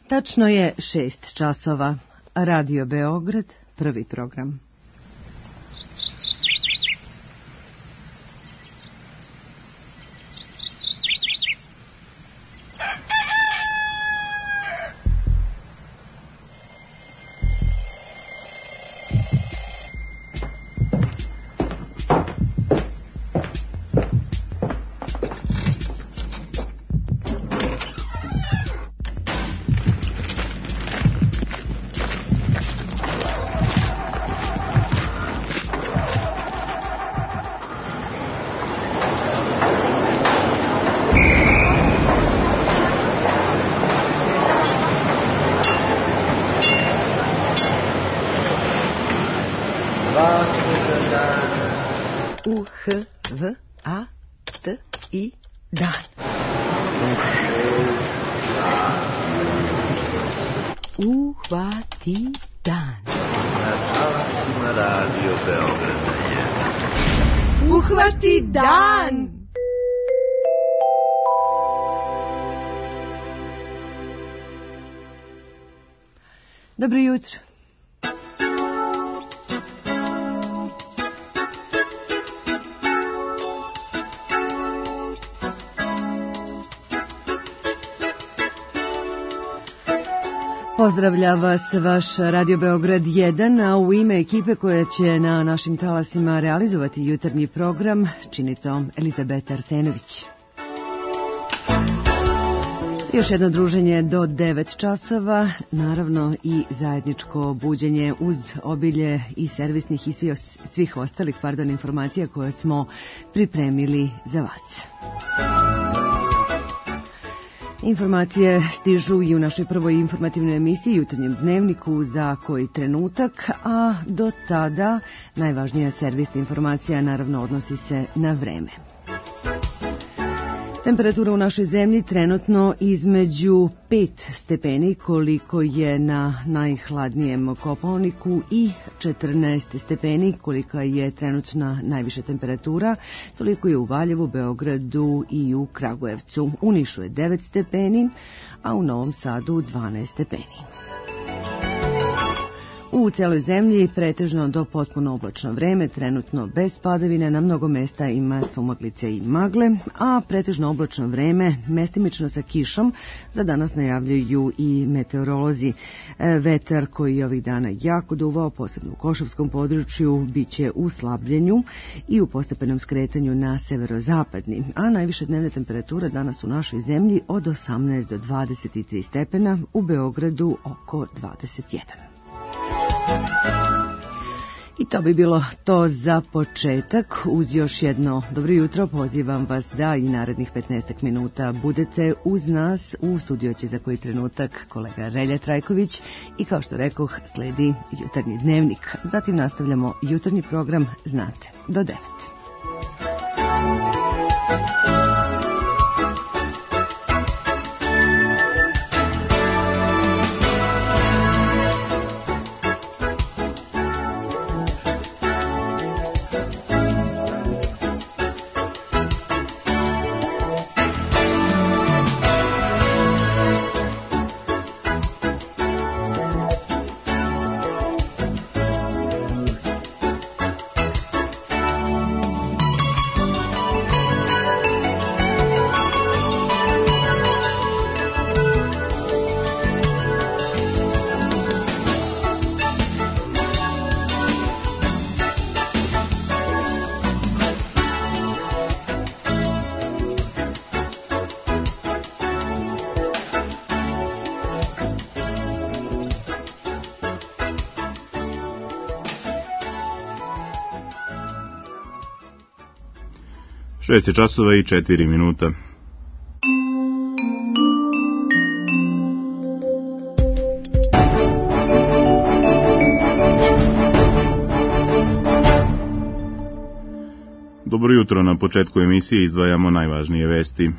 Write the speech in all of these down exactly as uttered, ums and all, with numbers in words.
Tačno je šest časova. Radio Beograd, prvi program. U H V A T I dan. Uhvati dan. Na talasima Radio Beograda jedan. Uhvati dan. Dobro jutro. Pozdravlja vas vaš Radio Beograd jedan, a u ime ekipe koja će na našim talasima realizovati jutarnji program čini to Elizabeta Arsenović. Još jedno druženje do devet časova, naravno i zajedničko buđenje uz obilje i servisnih i svih, svih ostalih pardon, informacija koje smo pripremili za vas. Informacije stižu i u našoj prvoj informativnoj emisiji Jutarnjem dnevniku za koji trenutak, a do tada najvažnija servisna informacija naravno odnosi se na vreme. Temperatura u našoj zemlji trenutno između pet stepeni koliko je na najhladnijem Kopaoniku i četrnaest stepeni kolika je trenutna najviša temperatura, toliko je u Valjevu, Beogradu i u Kragujevcu. U Nišu je devet stepeni, a u Novom Sadu dvanaest stepeni. U celoj zemlji pretežno do potpuno oblačno vreme, trenutno bez padavine, na mnogo mesta ima sumaglice i magle, a pretežno oblačno vreme, mestimično sa kišom, za danas najavljuju i meteorolozi. Vetar koji je ovih dana jako duvao, posebno u Košavskom području, bit će u slabljenju i u postepenom skretanju na severozapadni, a najviša dnevna temperatura danas u našoj zemlji od osamnaest do dvadeset tri stepena, u Beogradu oko dvadeset jedan. I to bi bilo to za početak. Uz još jedno dobro jutro pozivam vas da i narednih petnaest minuta budete uz nas. U studiju će za koji trenutak kolega Relja Trajković i kao što rekoh sledi jutarnji dnevnik. Zatim nastavljamo jutarnji program Znate do devet. šest časova i četiri minuta. Dobro jutro, na početku emisije izdvajamo najvažnije vesti.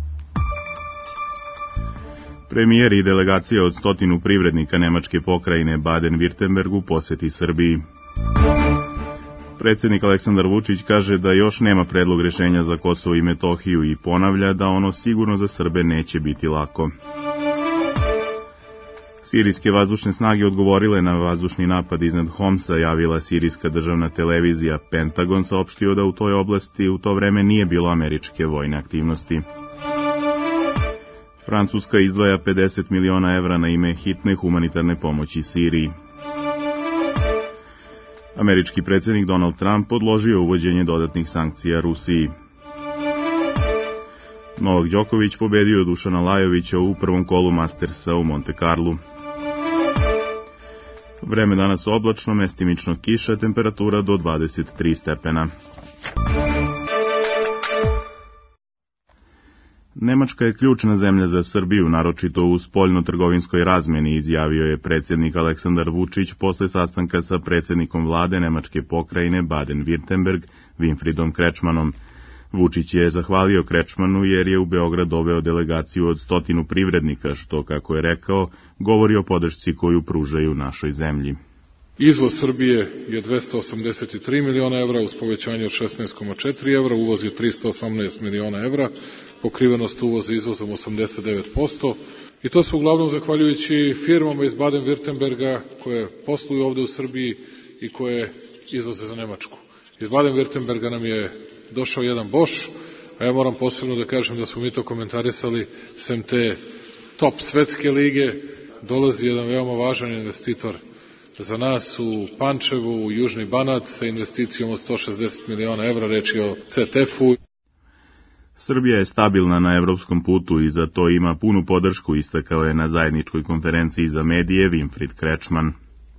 Premijer i delegacija od stotinu privrednika Nemačke pokrajine Baden-Württembergu poseti Srbiji. Predsjednik Aleksandar Vučić kaže da još nema predlog rješenja za Kosovo i Metohiju i ponavlja da ono sigurno za Srbe neće biti lako. Sirijske vazdušne snage odgovorile na vazdušni napad iznad Homsa, javila sirijska državna televizija. Pentagon saopštio da u toj oblasti u to vreme nije bilo američke vojne aktivnosti. Francuska izdvaja pedeset miliona evra na ime hitne humanitarne pomoći Siriji. Američki predsjednik Donald Trump odložio uvođenje dodatnih sankcija Rusiji. Novak Đoković pobedio Dušana Lajovića u prvom kolu Mastersa u Monte Carlu. Vreme danas oblačno, mestimično kiša, temperatura do dvadeset tri stepena. Nemačka je ključna zemlja za Srbiju, naročito u spoljno-trgovinskoj razmjeni, izjavio je predsjednik Aleksandar Vučić posle sastanka sa predsjednikom vlade Nemačke pokrajine Baden-Württemberg, Winfriedom Kretschmannom. Vučić je zahvalio Kretschmannu jer je u Beograd doveo delegaciju od stotinu privrednika, što, kako je rekao, govori o podršci koju pružaju našoj zemlji. Izvoz Srbije je dvesta osamdeset tri miliona evra uz povećanje od šesnaest zarez četiri evra, uvoz je trista osamnaest miliona evra, pokrivenost uvoza izvozom osamdeset devet posto i to su uglavnom zahvaljujući firmama iz Baden-Württemberga koje posluju ovde u Srbiji i koje izvoze za Nemačku. Iz Baden-Württemberga nam je došao jedan Bosch, a ja moram posebno da kažem da smo mi to komentarisali, sem te top svetske lige, dolazi jedan veoma važan investitor za nas u Pančevu, u Južni Banat, sa investicijom od sto šezdeset miliona evra, reč je o C T F-u. Srbija je stabilna na evropskom putu i za to ima punu podršku, istakao je na zajedničkoj konferenciji za medije Winfried Kretschmann.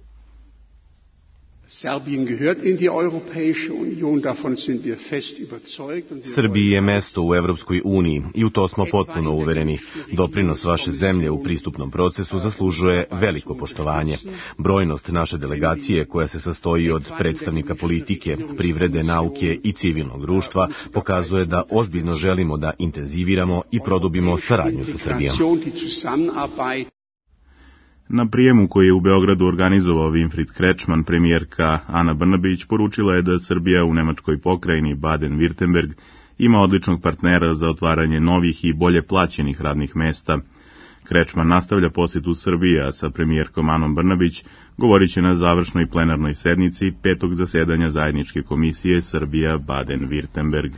Srbiji je mesto u Evropskoj uniji i u to smo potpuno uvereni. Doprinos vaše zemlje u pristupnom procesu zaslužuje veliko poštovanje. Brojnost naše delegacije, koja se sastoji od predstavnika politike, privrede, nauke i civilnog društva, pokazuje da ozbiljno želimo da intenziviramo i produbimo saradnju sa Srbijom. Na prijemu koji je u Beogradu organizovao Winfried Kretschmann, premijerka Ana Brnabić poručila je da Srbija u Nemačkoj pokrajini Baden-Württemberg ima odličnog partnera za otvaranje novih i bolje plaćenih radnih mesta. Kretschmann nastavlja posjetu Srbije, a sa premijerkom Anom Brnabić govorit će na završnoj plenarnoj sednici petog zasedanja zajedničke komisije Srbija-Baden-Württemberg.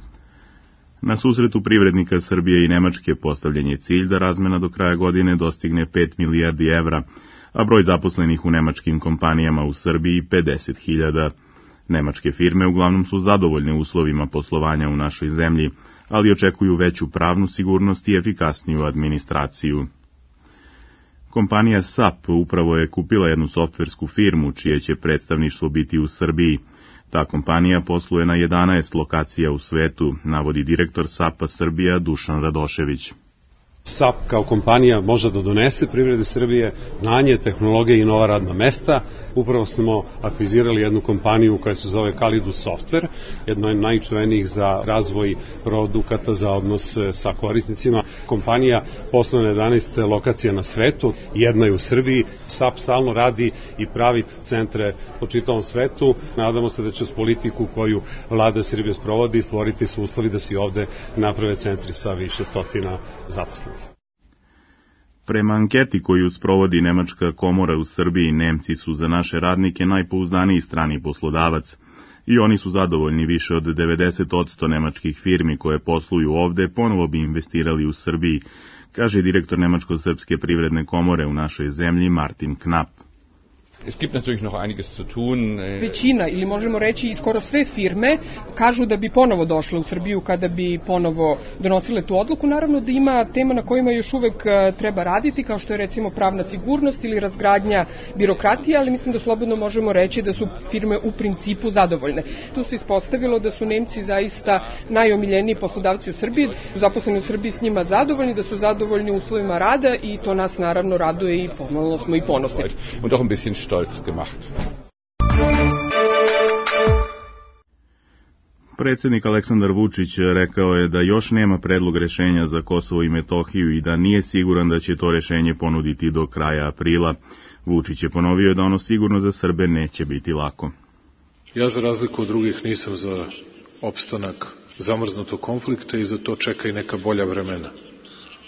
Na susretu privrednika Srbije i Nemačke postavljen je cilj da razmena do kraja godine dostigne pet milijardi evra, a broj zaposlenih u nemačkim kompanijama u Srbiji pedeset hiljada. Nemačke firme uglavnom su zadovoljne uslovima poslovanja u našoj zemlji, ali očekuju veću pravnu sigurnost i efikasniju administraciju. Kompanija S A P upravo je kupila jednu softversku firmu, čije će predstavništvo biti u Srbiji. Ta kompanija posluje na jedanaest lokacija u svetu, navodi direktor S A P-a Srbija Dušan Radošević. S A P kao kompanija može da donese privrede Srbije znanje, tehnologije i nova radna mesta. Upravo smo akvizirali jednu kompaniju koja se zove Kalidus Software, jedna od najčuvenijih za razvoj produkata za odnos sa korisnicima. Kompanija posluje na jedanaest lokacija na svetu, jedna je u Srbiji. S A P stalno radi i pravi centre po čitavom svetu. Nadamo se da će s politiku koju vlada Srbije sprovodi stvoriti su uslovi da se ovde naprave centri sa više stotina zaposlenih. Prema anketi koju sprovodi Nemačka komora u Srbiji, Nemci su za naše radnike najpouzdaniji strani poslodavac i oni su zadovoljni. Više od devedeset posto nemačkih firmi koje posluju ovde ponovo bi investirali u Srbiji, kaže direktor Nemačko-srpske privredne komore u našoj zemlji Martin Knapp. Es gibt natürlich noch einiges zu tun. Većina, ili možemo reći skoro sve firme, kažu da bi ponovo došle u Srbiju kada bi ponovo donosile tu odluku. Naravno da ima tema na kojima još uvek treba raditi, kao što je recimo pravna sigurnost ili razgradnja birokratije, ali mislim da slobodno možemo reći da su firme u principu zadovoljne. Tu se ispostavilo da su Nemci zaista najomiljeniji poslodavci u Srbiji, zaposleni u Srbiji s njima zadovoljni, da su zadovoljni uslovima rada i to nas naravno raduje i pomalo smo i ponosni. Und auch ein bisschen stolz gemacht. Predsjednik Aleksandar Vučić rekao je da još nema predlog rešenja za Kosovo i Metohiju i da nije siguran da će to rešenje ponuditi do kraja aprila. Vučić je ponovio da ono sigurno za Srbe neće biti lako. Ja za razliku od drugih nisam za opstanak zamrznutog konflikta i za to čeka i neka bolja vremena.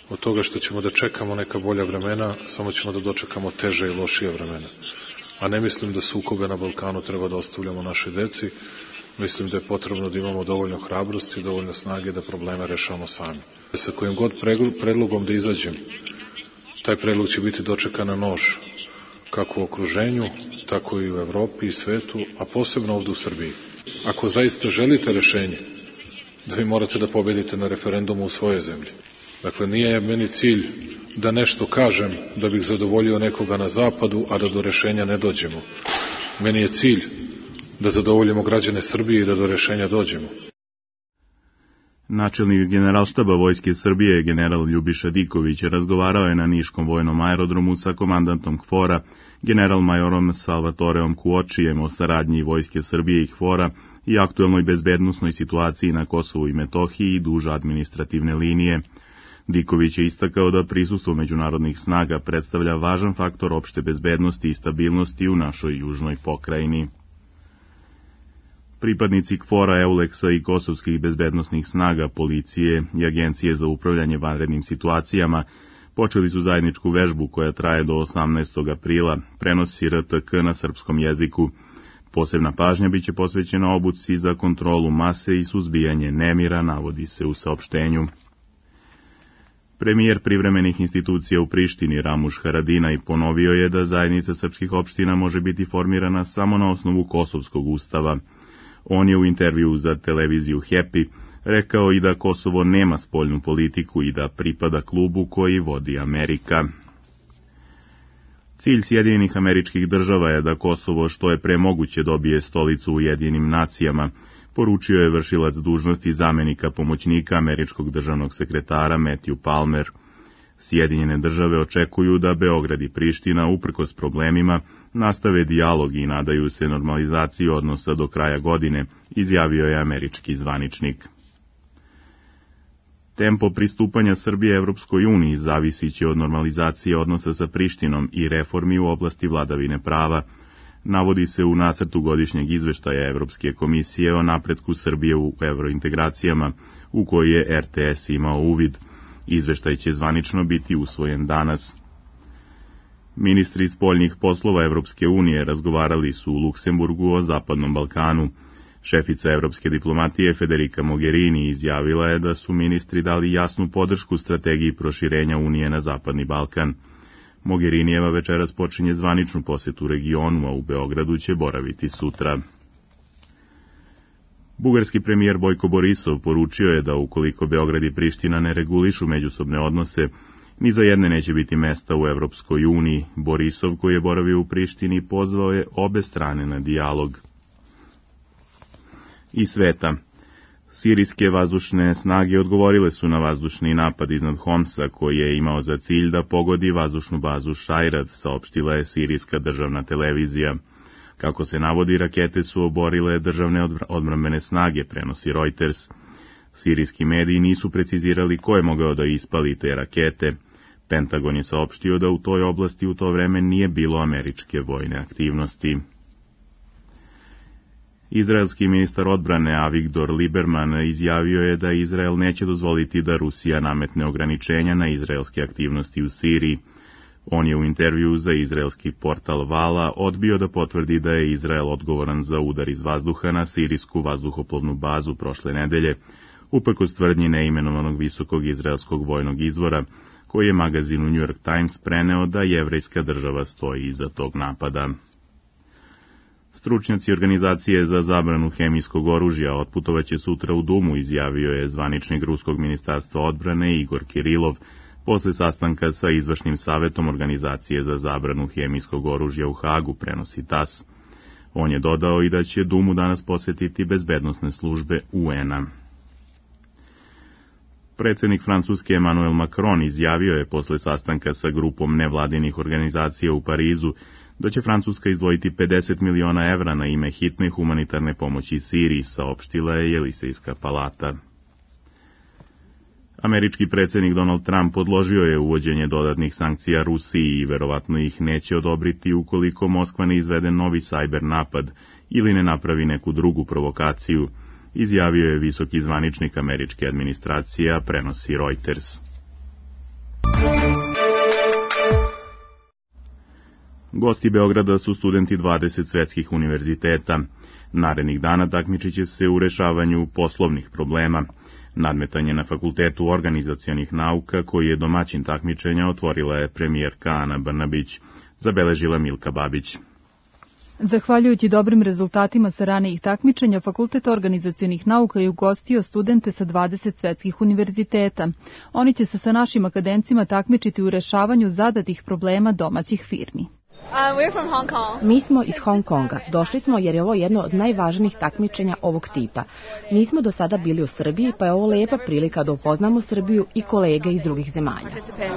od toga što ćemo da čekamo neka bolja vremena, samo ćemo da dočekamo teže i lošije vremena. A ne mislim da sukobe na Balkanu treba da ostavljamo našoj deci, mislim da je potrebno da imamo dovoljno hrabrosti i dovoljno snage da probleme rešavamo sami. Sa kojim god predlogom da izađem, taj predlog će biti dočekan na nož, kako u okruženju, tako i u Evropi i svetu, a posebno ovde u Srbiji. Ako zaista želite rešenje, da vi morate da pobedite na referendumu u svojoj zemlji. Dakle, nije meni cilj da nešto kažem da bih zadovoljio nekoga na zapadu, a da do rešenja ne dođemo. Meni je cilj da zadovoljimo građane Srbije i da do rešenja dođemo. Načelnik generalštaba Vojske Srbije, general Ljubiša Diković, razgovarao je na Niškom vojnom aerodromu sa komandantom KFOR-a, general-majorom Salvatoreom Kuočijem o saradnji Vojske Srbije i KFOR-a i aktuelnoj bezbednosnoj situaciji na Kosovu i Metohiji i duž administrativne linije. Diković je istakao da prisustvo međunarodnih snaga predstavlja važan faktor opšte bezbednosti i stabilnosti u našoj južnoj pokrajini. Pripadnici KFOR-a, EULEX-a i kosovskih bezbednosnih snaga, policije i Agencije za upravljanje vanrednim situacijama počeli su zajedničku vežbu koja traje do osamnaestog aprila, prenosi R T K na srpskom jeziku. Posebna pažnja biće posvećena obuci za kontrolu mase i suzbijanje nemira, navodi se u saopštenju. Premijer privremenih institucija u Prištini Ramuš Haradinaj ponovio je da zajednica srpskih opština može biti formirana samo na osnovu Kosovskog ustava. On je u intervju za televiziju Happy rekao i da Kosovo nema spoljnu politiku i da pripada klubu koji vodi Amerika. Cilj Sjedinjenih Američkih Država je da Kosovo što je pre moguće dobije stolicu u Ujedinjenim nacijama, poručio je vršilac dužnosti zamenika pomoćnika američkog državnog sekretara Matthew Palmer. Sjedinjene države očekuju da Beograd i Priština, uprkos problemima, nastave dijalog i nadaju se normalizaciji odnosa do kraja godine, izjavio je američki zvaničnik. Tempo pristupanja Srbije Evropskoj uniji zavisi će od normalizacije odnosa sa Prištinom i reformi u oblasti vladavine prava, navodi se u nacrtu godišnjeg izveštaja Evropske komisije o napretku Srbije u evrointegracijama, u koji je R T S imao uvid. Izveštaj će zvanično biti usvojen danas. Ministri spoljnih poslova Evropske unije razgovarali su u Luksemburgu o Zapadnom Balkanu. Šefica evropske diplomatije Federica Mogherini izjavila je da su ministri dali jasnu podršku strategiji proširenja Unije na Zapadni Balkan. Mogherinijeva večeras počinje zvaničnu posetu regionu, a u Beogradu će boraviti sutra. Bugarski premijer Bojko Borisov poručio je da ukoliko Beograd i Priština ne regulišu međusobne odnose, ni za jedne neće biti mesta u Evropskoj uniji. Borisov, koji je boravio u Prištini, pozvao je obe strane na dijalog. I sveta. Sirijske vazdušne snage odgovorile su na vazdušni napad iznad Homsa, koji je imao za cilj da pogodi vazdušnu bazu Šajrad, saopštila je sirijska državna televizija. Kako se navodi, rakete su oborile državne odbrambene snage, prenosi Reuters. Sirijski mediji nisu precizirali ko je mogao da ispali te rakete. Pentagon je saopštio da u toj oblasti u to vreme nije bilo američke vojne aktivnosti. Izraelski ministar odbrane Avigdor Lieberman izjavio je da Izrael neće dozvoliti da Rusija nametne ograničenja na izraelske aktivnosti u Siriji. On je u intervju za izraelski portal Vala odbio da potvrdi da je Izrael odgovoran za udar iz vazduha na sirijsku vazduhoplovnu bazu prošle nedelje, uprkos tvrdnji neimenovanog visokog izraelskog vojnog izvora, koji je magazinu New York Times preneo da jevrejska država stoji iza tog napada. Stručnjaci organizacije za zabranu hemijskog oružja otputovaće sutra u Dumu, izjavio je zvaničnik Ruskog ministarstva odbrane Igor Kirilov, posle sastanka sa izvršnim savetom organizacije za zabranu hemijskog oružja u Hagu, prenosi TAS. On je dodao i da će Dumu danas posetiti bezbednosne službe U N-a. Predsjednik Francuske Emmanuel Macron izjavio je posle sastanka sa grupom nevladinih organizacija u Parizu da će Francuska izdvojiti pedeset miliona evra na ime hitne humanitarne pomoći Siriji, saopštila je Jelisejska palata. Američki predsjednik Donald Trump odložio je uvođenje dodatnih sankcija Rusiji i verovatno ih neće odobriti ukoliko Moskva ne izvede novi sajber napad ili ne napravi neku drugu provokaciju, izjavio je visoki zvaničnik američke administracije, prenosi Reuters. Gosti Beograda su studenti dvadeset svetskih univerziteta. Narednih dana takmičit će se u rešavanju poslovnih problema. Nadmetanje na Fakultetu organizacionih nauka, koji je domaćin takmičenja, otvorila je premijerka Ana Brnabić, zabeležila Milka Babić. Zahvaljujući dobrim rezultatima sa ranijih takmičenja, Fakultet organizacionih nauka je ugostio studente sa dvadeset svetskih univerziteta. Oni će se sa našim akademcima takmičiti u rešavanju zadatih problema domaćih firmi. Mi smo iz Hong Konga. Došli smo jer je ovo jedno od najvažnijih takmičenja ovog tipa. Nismo do sada bili u Srbiji, pa je ovo lepa prilika da upoznamo Srbiju i kolege iz drugih zemalja.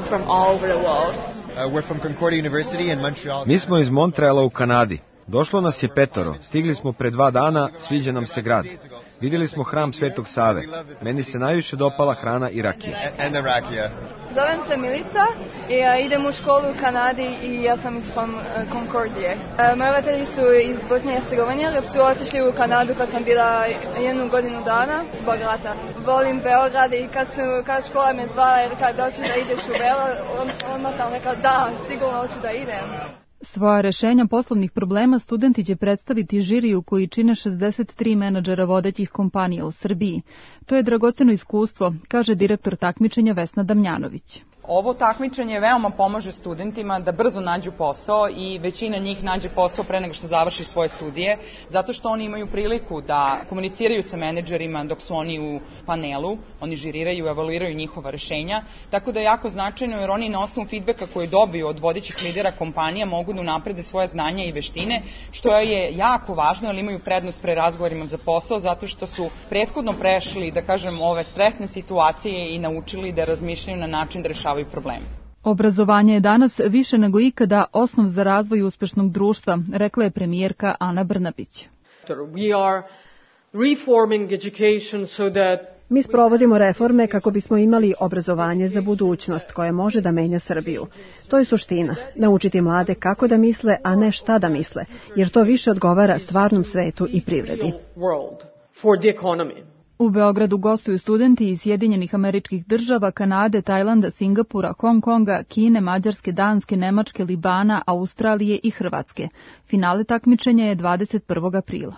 Mi smo iz Montreala u Kanadi. Došlo nas je petoro, stigli smo pre dva dana, sviđa nam se grad. Vidjeli smo hram Svetog Save. Meni se najviše dopala hrana i rakija. Zovem se Milica i ja idem u školu u Kanadi i ja sam iz Konkordije. Moji roditelji su iz Bosne i Hercegovine, jer su otišli u Kanadu kad sam bila jednu godinu dana zbog rata. Volim Beograd i kad, su, kad škola me zvala i rekla da hoću da ideš u Beograd, odmah sam rekla da, sigurno hoću da idem. Svoja rešenja poslovnih problema studenti će predstaviti žiriju koji čine šezdeset tri menadžera vodećih kompanija u Srbiji. To je dragoceno iskustvo, kaže direktor takmičenja Vesna Damjanović. Ovo takmičenje veoma pomaže studentima da brzo nađu posao i većina njih nađe posao pre nego što završi svoje studije, zato što oni imaju priliku da komuniciraju sa menadžerima dok su oni u panelu, oni žiriraju i evaluiraju njihova rešenja, tako da je jako značajno jer oni na osnovu feedbacka koje dobiju od vodećih lidera kompanija mogu da unaprede svoje znanja i veštine, što je jako važno jer imaju prednost pre razgovorima za posao, zato što su prethodno prešli, da kažem, ove stresne situacije i naučili da razmišljaju na način da rešavaju probleme. Obrazovanje je danas više nego ikada osnov za razvoj uspešnog društva, rekla je premijerka Ana Brnabić. Mi sprovodimo reforme kako bismo imali obrazovanje za budućnost koje može da menja Srbiju. To je suština, naučiti mlade kako da misle, a ne šta da misle, jer to više odgovara stvarnom svetu i privredi. U Beogradu gostuju studenti iz Sjedinjenih Američkih Država, Kanade, Tajlanda, Singapura, Hong Konga, Kine, Mađarske, Danske, Nemačke, Libana, Australije i Hrvatske. Finale takmičenja je dvadeset prvog aprila.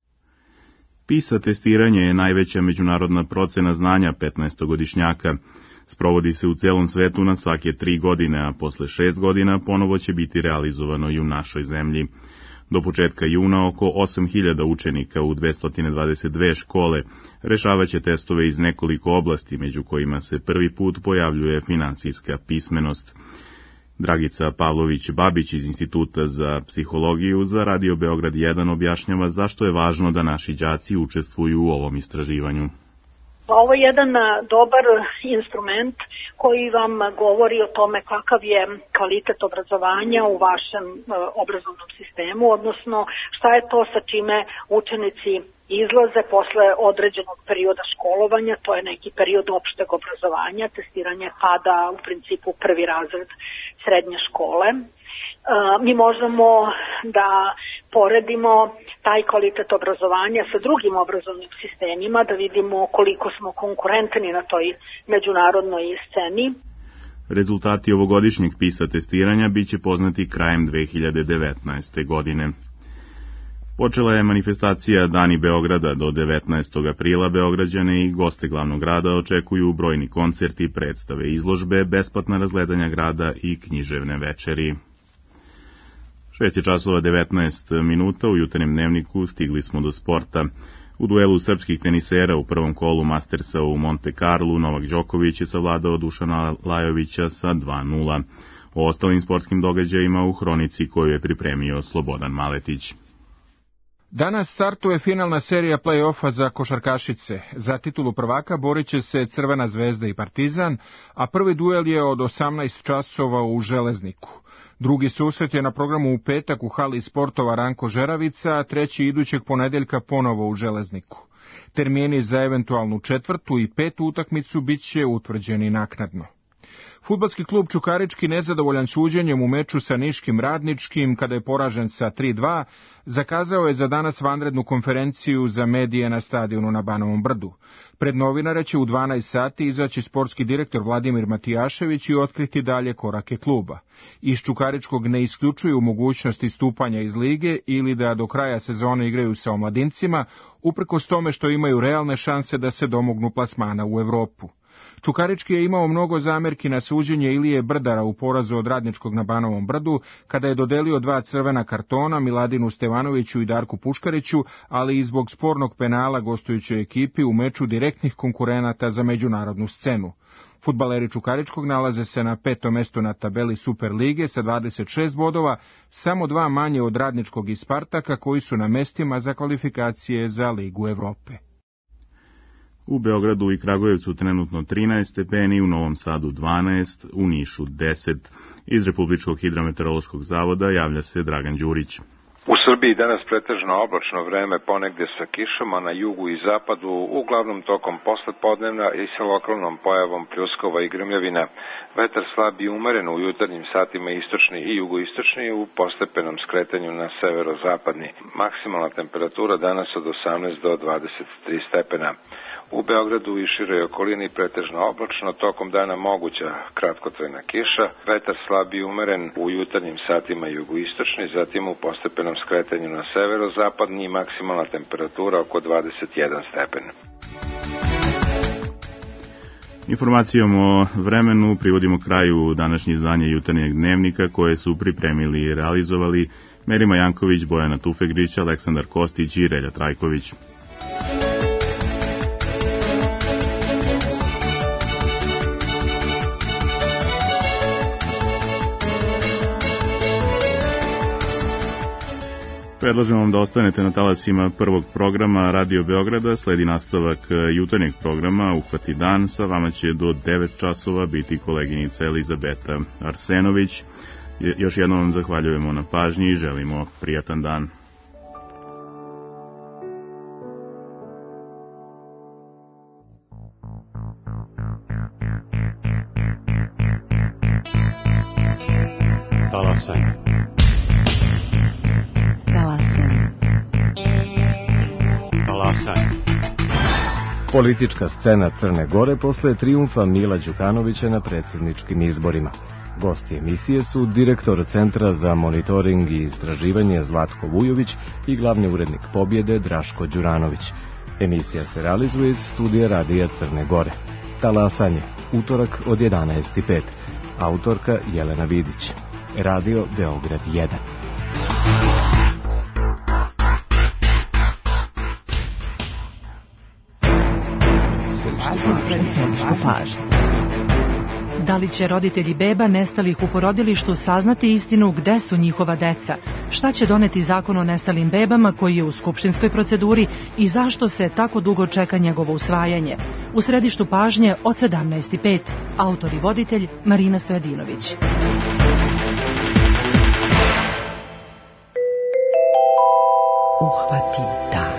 PISA testiranje je najveća međunarodna procena znanja petnaestogodišnjaka. Sprovodi se u celom svetu na svake tri godine, a posle šest godina ponovo će biti realizovano i u našoj zemlji. Do početka juna oko osam hiljada učenika u dvesta dvadeset dve škole rešavaće testove iz nekoliko oblasti, među kojima se prvi put pojavljuje finansijska pismenost. Dragica Pavlović-Babić iz Instituta za psihologiju za Radio Beograd jedan objašnjava zašto je važno da naši đaci učestvuju u ovom istraživanju. Ovo je jedan dobar instrument koji vam govori o tome kakav je kvalitet obrazovanja u vašem obrazovnom sistemu, odnosno šta je to sa čime učenici izlaze posle određenog perioda školovanja, to je neki period opšteg obrazovanja, testiranje pada u principu prvi razred srednje škole. Mi možemo da poredimo taj kvalitet obrazovanja sa drugim obrazovnim sistemima, da vidimo koliko smo konkurentni na toj međunarodnoj sceni. Rezultati ovogodišnjeg PISA testiranja biće poznati krajem dve hiljade devetnaeste. godine. Počela je manifestacija Dani Beograda do devetnaestog aprila. Beograđane i goste glavnog grada očekuju brojni koncerti, predstave, izložbe, besplatna razgledanja grada i književne večeri. šest je časova devetnaest minuta, u jutarnjem dnevniku stigli smo do sporta. U duelu srpskih tenisera u prvom kolu Mastersa u Monte Carlu Novak Đoković je savladao Dušana Lajovića sa dva nula. O ostalim sportskim događajima u hronici koju je pripremio Slobodan Maletić. Danas startuje finalna serija play-offa za košarkašice. Za titulu prvaka borit će se Crvena zvezda i Partizan, a prvi duel je od osamnaest časova u Železniku. Drugi susret je na programu u petak u hali sportova Ranko Žeravica, a treći idućeg ponedeljka ponovo u Železniku. Termini za eventualnu četvrtu i petu utakmicu bit će utvrđeni naknadno. Fudbalski klub Čukarički, nezadovoljan suđenjem u meču sa Niškim Radničkim, kada je poražen sa tri dva, zakazao je za danas vanrednu konferenciju za medije na stadionu na Banovom Brdu. Pred novinare će u dvanaest sati izaći sportski direktor Vladimir Matijašević i otkriti dalje korake kluba. Iz Čukaričkog ne isključuju mogućnost istupanja iz lige ili da do kraja sezone igraju sa omladincima, uprkos tome što imaju realne šanse da se domognu plasmana u Evropu. Čukarički je imao mnogo zamerki na suđenje Ilije Brdara u porazu od Radničkog na Banovom Brdu, kada je dodelio dva crvena kartona Miladinu Stevanoviću i Darku Puškariću, ali i zbog spornog penala gostujućoj ekipi u meču direktnih konkurenata za međunarodnu scenu. Fudbaleri Čukaričkog nalaze se na petom mestu na tabeli Super lige sa dvadeset šest bodova, samo dva manje od Radničkog i Spartaka, koji su na mestima za kvalifikacije za Ligu Evrope. U Beogradu i Kragujevcu trenutno trinaest stepeni, u Novom Sadu dvanaest, u Nišu deset. Iz Republičkog hidrometeorološkog zavoda javlja se Dragan Đurić. U Srbiji danas pretežno oblačno vreme, ponegde sa kišama na jugu i zapadu, uglavnom tokom poslepodnevna i sa lokalnom pojavom pljuskova i grmljavina. Vetar slab i umeren u jutarnjim satima istočni i jugoistočni, u postepenom skretanju na severozapadni. Maksimalna temperatura danas od osamnaest do dvadeset tri stepena. U Beogradu i široj okolini pretežno oblačno, tokom dana moguća kratkotrajna kiša, vetar slab i umeren u jutarnjim satima jugoistočni, zatim u postepenom skretanju na severozapadni, maksimalna temperatura oko dvadeset jedan stepen. Informacijom o vremenu privodimo kraju današnje izdanje Jutarnjeg dnevnika, koje su pripremili i realizovali Merima Janković, Bojana Tufegrić, Aleksandar Kostić i Relja Trajković. Predlažem vam da ostanete na talasima prvog programa Radio Beograda, sledi nastavak jutarnjeg programa Uhvati dan, sa vama će do devet časova biti koleginica Elizabeta Arsenović. Još jednom vam zahvaljujemo na pažnji i želimo prijatan dan. Talasaj. Politička scena Crne Gore posle trijumfa Mila Đukanovića na predsjedničkim izborima. Gosti emisije su direktor Centra za monitoring i istraživanje Zlatko Vujović i glavni urednik Pobjede Draško Đuranović. Emisija se realizuje iz studija Radija Crne Gore. Talasanje, utorak od jedanaest i pet. Autorka Jelena Vidić. Radio Beograd jedan. Da li će roditelji beba nestalih u porodilištu saznati istinu gde su njihova deca? Šta će doneti zakon o nestalim bebama koji je u skupštinskoj proceduri i zašto se tako dugo čeka njegovo usvajanje? U središtu pažnje od sedamnaest i pet. Autor i voditelj Marina Stojadinović. Uhvati dan.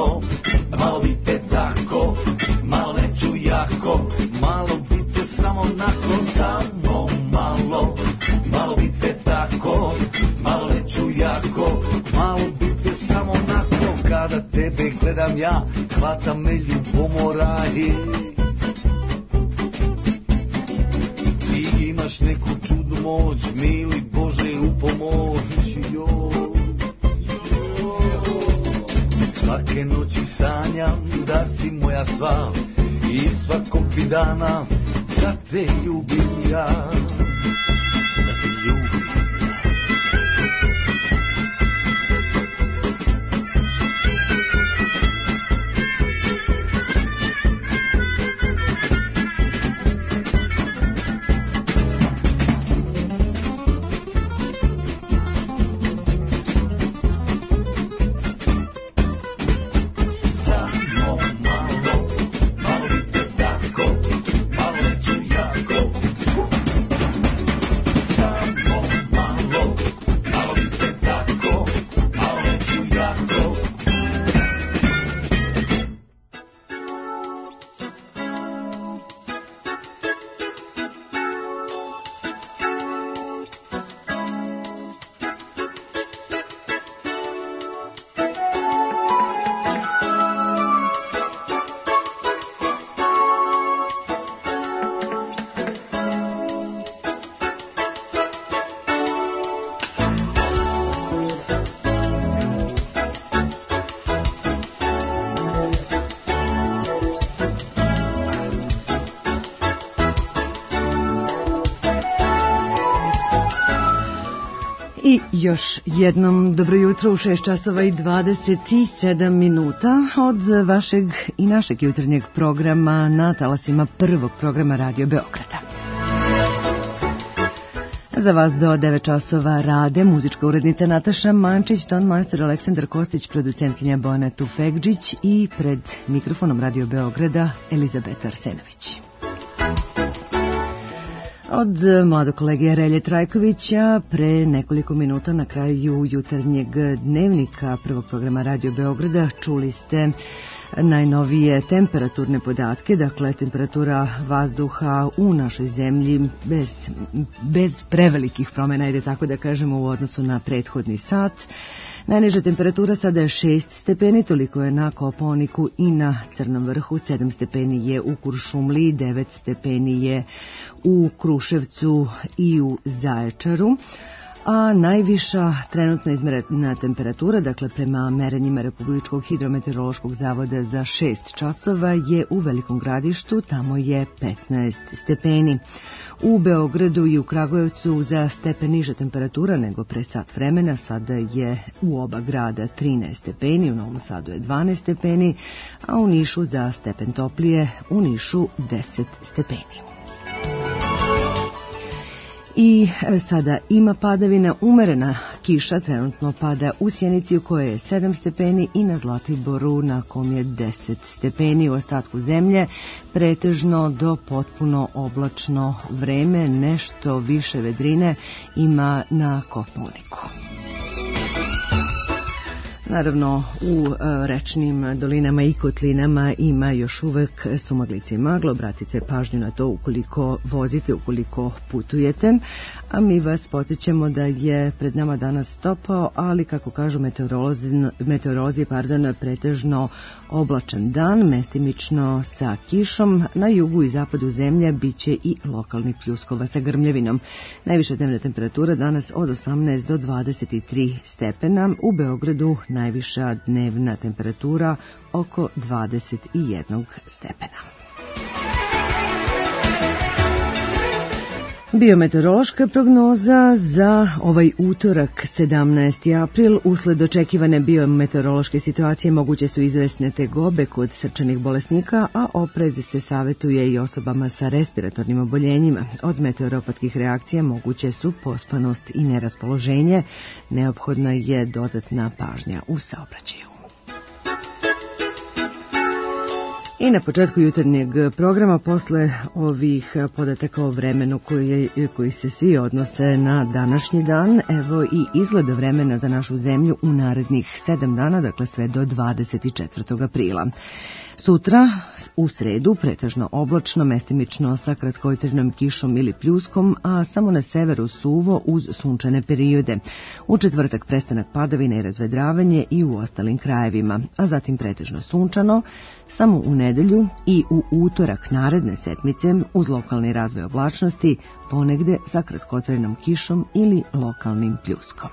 Malo bite samo onako samo malo, malo bite tako, malo neću jako, malo bite samo onako, kada tebe gledam ja, hvata me ljubomora. Ti imaš neku čudnu moć, mili Bože u pomoć. Svake noći sanjam da si moja sva i svakog bi dana da te ljubim ja, da te ljubim. I još jednom dobro jutro u šest časova i dvadeset sedam minuta od vašeg i našeg jutarnjeg programa na talasima prvog programa Radio Beograda. Za vas do devet časova rade muzička urednica Nataša Mančić, ton majstor Aleksandar Kostić, producentkinja Bojana Tufekđić i pred mikrofonom Radio Beograda Elizabeta Arsenović. Od mladog kolege Relje Trajkovića pre nekoliko minuta na kraju jutarnjeg dnevnika prvog programa Radio Beograda čuli ste najnovije temperaturne podatke, dakle temperatura vazduha u našoj zemlji bez, bez prevelikih promjena, ide tako da kažemo, u odnosu na prethodni sat. Najniža temperatura sada je šest stepeni, toliko je na Kopaoniku i na Crnom vrhu, sedam stepeni je u Kuršumliji, devet stepeni je u Kruševcu i u Zaječaru. A najviša trenutno izmerena temperatura, dakle prema merenjima Republičkog hidrometeorološkog zavoda za šest časova, je u Velikom Gradištu, tamo je petnaest stepeni. U Beogradu i u Kragujevcu za stepen niža temperatura nego pre sat vremena, sada je u oba grada trinaest stepeni, u Novom Sadu je dvanaest stepeni, a u Nišu za stepen toplije, u Nišu deset stepeni. I sada ima padavina, umerena kiša trenutno pada u Sjenici u kojoj je sedam stepeni i na Zlatiboru na kom je deset stepeni. U ostatku zemlje pretežno do potpuno oblačno vreme, nešto više vedrine ima na Kopaoniku. Naravno, u rečnim dolinama i kotlinama ima još uvek sumaglice i magle. Obratite pažnju na to ukoliko vozite, ukoliko putujete. A mi vas podsjećamo da je pred nama danas topao, ali kako kažu meteorolozi, meteorolozi pardon, pretežno oblačan dan, mestimično sa kišom. Na jugu i zapadu zemlje biće i lokalnih pljuskova sa grmljavinom. Najviša dnevna temperatura danas od osamnaest do dvadeset tri stepena. U Beogradu najviša dnevna temperatura oko dvadeset jedan stepena. Biometeorološka prognoza za ovaj utorak sedamnaesti april. Usled očekivane biometeorološke situacije moguće su izvesne tegobe kod srčanih bolesnika, a oprez se savjetuje i osobama sa respiratornim oboljenjima. Od meteoropatskih reakcija moguće su pospanost i neraspoloženje. Neophodna je dodatna pažnja u saobraćaju. I na početku jutarnjeg programa, posle ovih podataka o vremenu koji, koji se svi odnose na današnji dan, evo i izgleda vremena za našu zemlju u narednih sedam dana, dakle sve do dvadeset četvrtog aprila. Sutra, u sredu, pretežno oblačno, mestimično sa kratkojutarnjom kišom ili pljuskom, a samo na severu suvo uz sunčane periode. U četvrtak prestanak padavina i razvedravanje i u ostalim krajevima, a zatim pretežno sunčano, samo u nedelju i u utorak naredne sedmice uz lokalni razvoj oblačnosti, ponegde sa kratkotrajnom kišom ili lokalnim pljuskom.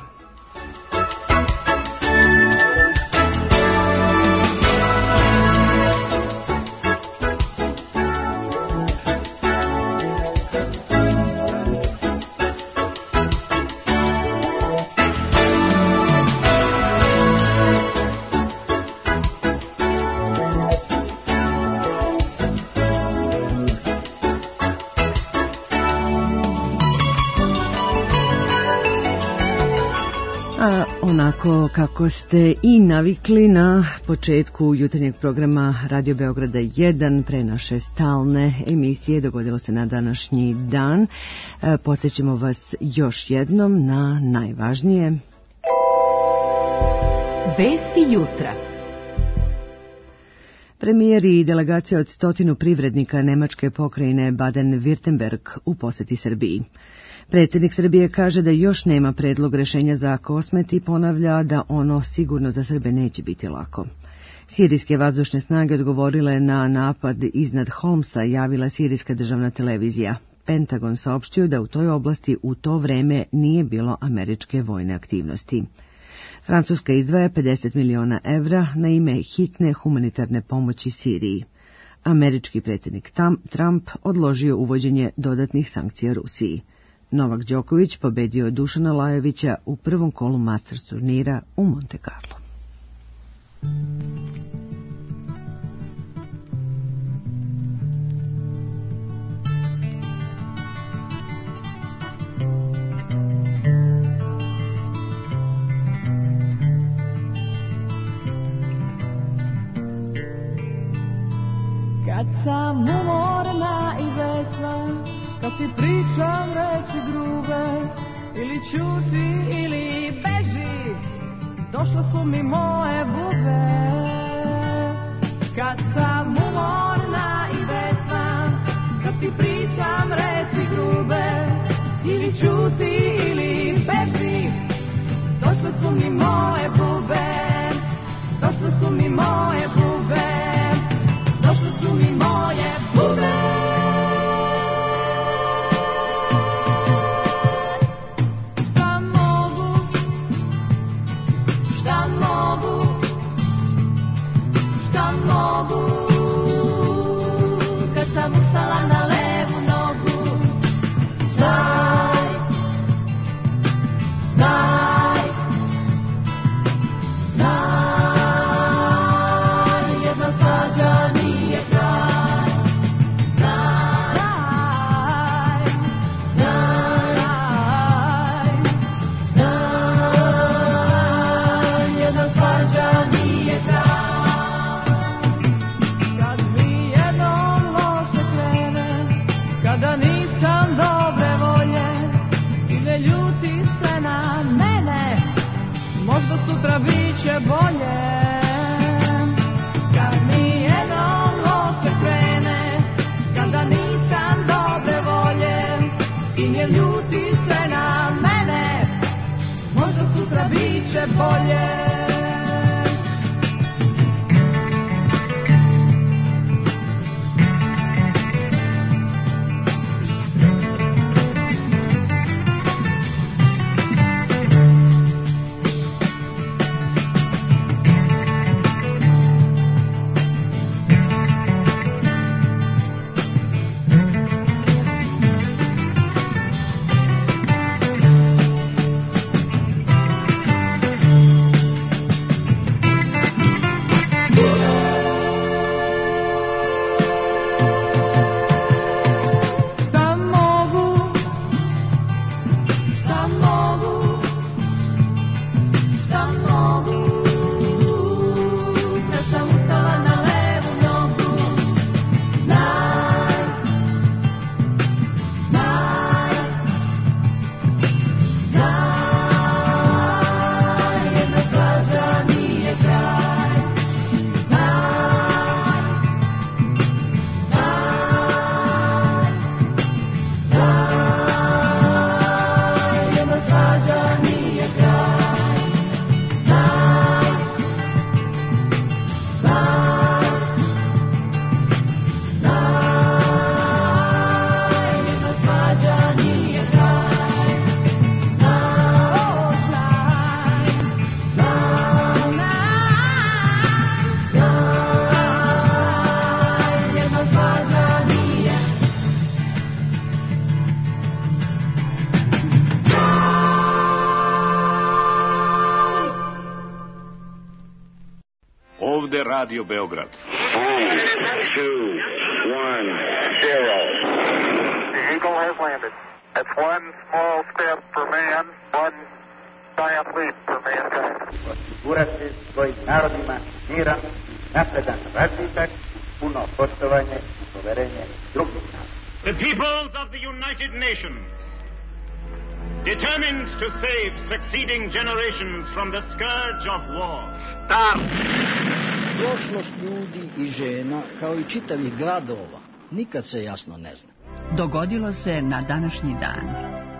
Onako kako ste i navikli na početku jutarnjeg programa Radio Beograda jedan, pre naše stalne emisije, dogodilo se na današnji dan. Podsjećamo vas još jednom na najvažnije vesti jutra. Premijer i delegacija od stotinu privrednika nemačke pokrajine Baden-Württemberg u poseti Srbiji. Predsjednik Srbije kaže da još nema predlog rešenja za Kosmet i ponavlja da ono sigurno za Srbe neće biti lako. Sirijske vazdušne snage odgovorile na napad iznad Homsa, javila sirijska državna televizija. Pentagon saopštio da u toj oblasti u to vreme nije bilo američke vojne aktivnosti. Francuska izdvaja pedeset miliona evra na ime hitne humanitarne pomoći Siriji. Američki predsjednik Trump odložio uvođenje dodatnih sankcija Rusiji. Novak Đoković pobedio Dušana Lajovića u prvom kolu Masters turnira u Monte Carlo. Kad sam umorna i vesna, kad ti pričam reči grube, ili ćuti ili beži, došle su mi moje bube. Kad sam umorna i vesna, kad ti pričam reči grube, ili ćuti ili beži, došle su mi moje bube, došle su mi moje bube, došle su mi moje bube. ovde Radio Beograd. Three, two, one, zero. The Eagle has landed. That's one small step for man, one giant leap for mankind. Osigurati svojim narodima miran, napredan razvitak, puno poštovanje i poverenje drugih naroda. The peoples of the United Nations, determined to save succeeding generations from the scourge of war. Start! Prošlost ljudi i žena, kao i čitavih gradova, nikad se jasno ne zna. Dogodilo se na današnji dan.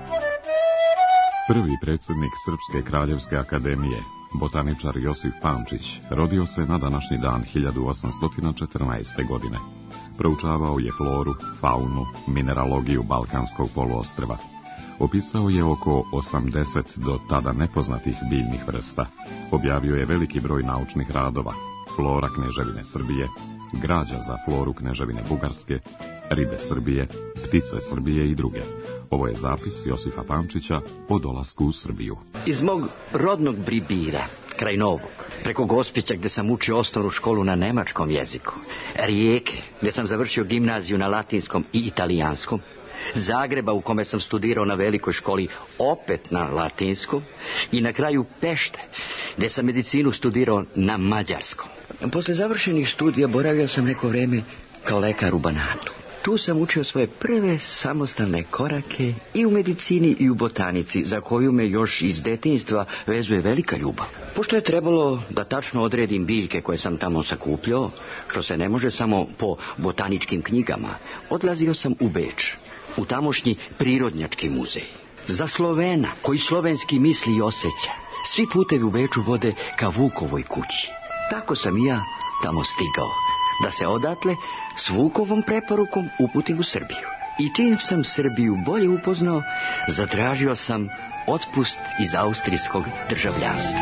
Prvi predsjednik Srpske kraljevske akademije, botaničar Josif Pančić, rodio se na današnji dan hiljadu osamsto četrnaeste. godine. Proučavao je floru, faunu, mineralogiju Balkanskog poluostrva. Opisao je oko osamdeset do tada nepoznatih biljnih vrsta. Objavio je veliki broj naučnih radova: Flora Kneževine Srbije, Građa za floru Kneževine Bugarske, Ribe Srbije, Ptice Srbije i druge. Ovo je zapis Josifa Pančića o dolasku u Srbiju. Iz mog rodnog Bribira, kraj Novog, preko Gospića gdje sam učio osnovnu školu na nemačkom jeziku, Rijeke gdje sam završio gimnaziju na latinskom i italijanskom, Zagreba u kome sam studirao na velikoj školi opet na latinskom i na kraju Pešte gdje sam medicinu studirao na mađarskom. Posle završenih studija boravio sam neko vrijeme kao lekar u Banatu. Tu sam učio svoje prve samostalne korake i u medicini i u botanici, za koju me još iz detinjstva vezuje velika ljubav. Pošto je trebalo da tačno odredim biljke koje sam tamo sakupljao, što se ne može samo po botaničkim knjigama, odlazio sam u Beč, u tamošnji prirodnjački muzej. Za Slovena, koji slovenski misli i osjeća, svi putevi u Beču vode ka Vukovoj kući. Tako sam i ja tamo stigao, da se odatle s Vukovom preporukom uputim u Srbiju. I čim sam Srbiju bolje upoznao, zatražio sam otpust iz austrijskog državljanstva.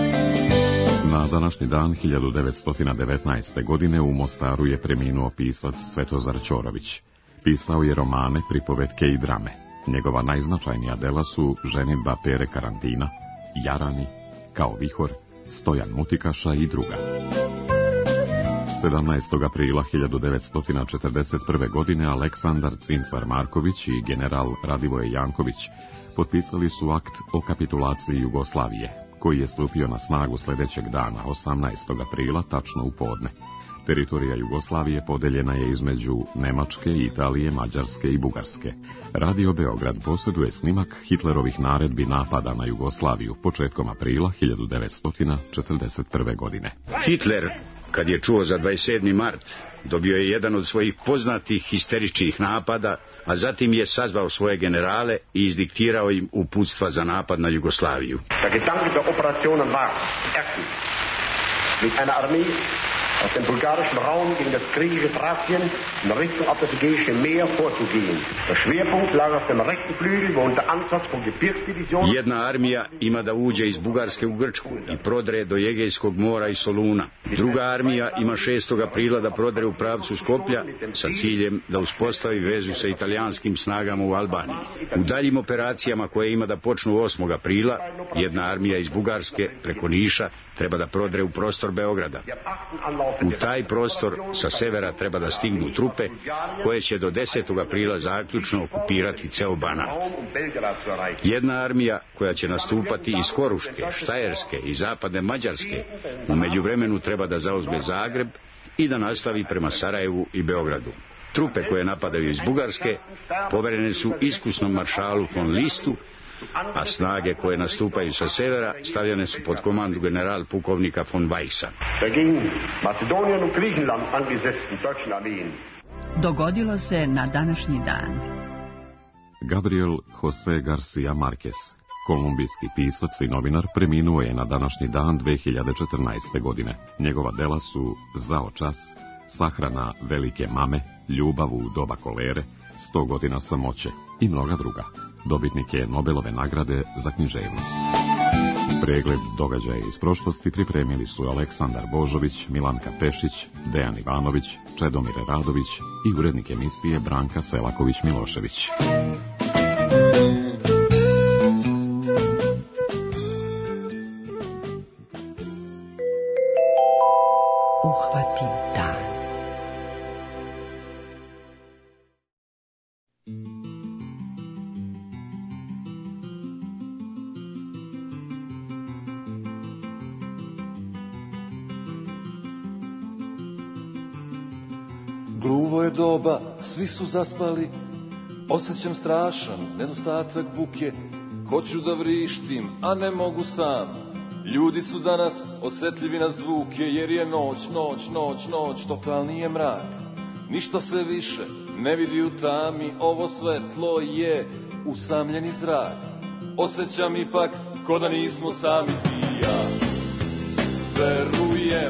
Na današnji dan hiljadu devetsto devetnaeste. godine u Mostaru je preminuo pisac Svetozar Ćorović. Pisao je romane, pripovetke i drame. Njegova najznačajnija dela su Ženidba Pere Karantina, Jarani, Kao vihor, Stojan Mutikaša i druga. sedamnaestog aprila hiljadu devetsto četrdeset prve. godine Aleksandar Cincar Marković i general Radivoje Janković potpisali su akt o kapitulaciji Jugoslavije, koji je stupio na snagu sljedećeg dana, osamnaestog aprila, tačno u podne. Teritorija Jugoslavije podeljena je između Nemačke, Italije, Mađarske i Bugarske. Radio Beograd posjeduje snimak Hitlerovih naredbi napada na Jugoslaviju početkom aprila hiljadu devetsto četrdeset prve. godine. Hitler, kad je čuo za dvadeset sedmi mart, dobio je jedan od svojih poznatih histeričnih napada, a zatim je sazvao svoje generale i izdiktirao im uputstva za napad na Jugoslaviju. Der Gedanke der Operationen war, erstens, mit einer Armee aus dem bulgarischen Raum gegen das griechische Thrakien in Richtung auf das Ägäische Meer vorzugehen. Der Schwerpunkt lag auf dem rechten Flügel, wo unter Ansatz von Gebirgsdivisionen... Jedna armija ima da uđe iz Bugarske u Grčku i prodre do Egejskog mora i Soluna. Druga armija ima šestog aprila da prodre u pravcu Skoplja sa ciljem da uspostavi vezu sa italijanskim snagama u Albaniji. U daljim operacijama koje ima da počnu osmog aprila, jedna armija iz Bugarske preko Niša treba da prodre u prostor Beograda. U taj prostor sa severa treba da stignu trupe koje će do desetog aprila zaključno okupirati ceo Banat. Jedna armija koja će nastupati iz Koruške, Štajerske i zapadne Mađarske u međuvremenu treba da zauzme Zagreb i da nastavi prema Sarajevu i Beogradu. Trupe koje napadaju iz Bugarske poverene su iskusnom maršalu von Listu, a snage koje nastupaju sa severa stavljene su pod komandu general pukovnika von Weichsa. Dogodilo se na današnji dan. Gabriel José García Márquez, kolumbijski pisac i novinar, preminuo je na današnji dan dve hiljade četrnaeste. godine. Njegova dela su Zao čas, Sahrana velike mame, Ljubav u doba kolere, sto godina samoće i mnoga druga. Dobitnik je Nobelove nagrade za književnost. Pregled događaja iz prošlosti pripremili su Aleksandar Božović, Milanka Pešić, Dejan Ivanović, Čedomir Radović i urednik emisije Branka Selaković-Milošević. Gluvo je doba, svi su zaspali, osjećam strašan nedostatak buke. Hoću da vrištim, a ne mogu sam. Ljudi su danas osjetljivi na zvuke, jer je noć, noć, noć, noć, totalni je mrak. Ništa se više ne vidi u tami, ovo svetlo je usamljeni zrak. Osjećam ipak ko da nismo sami ti i ja. Verujem,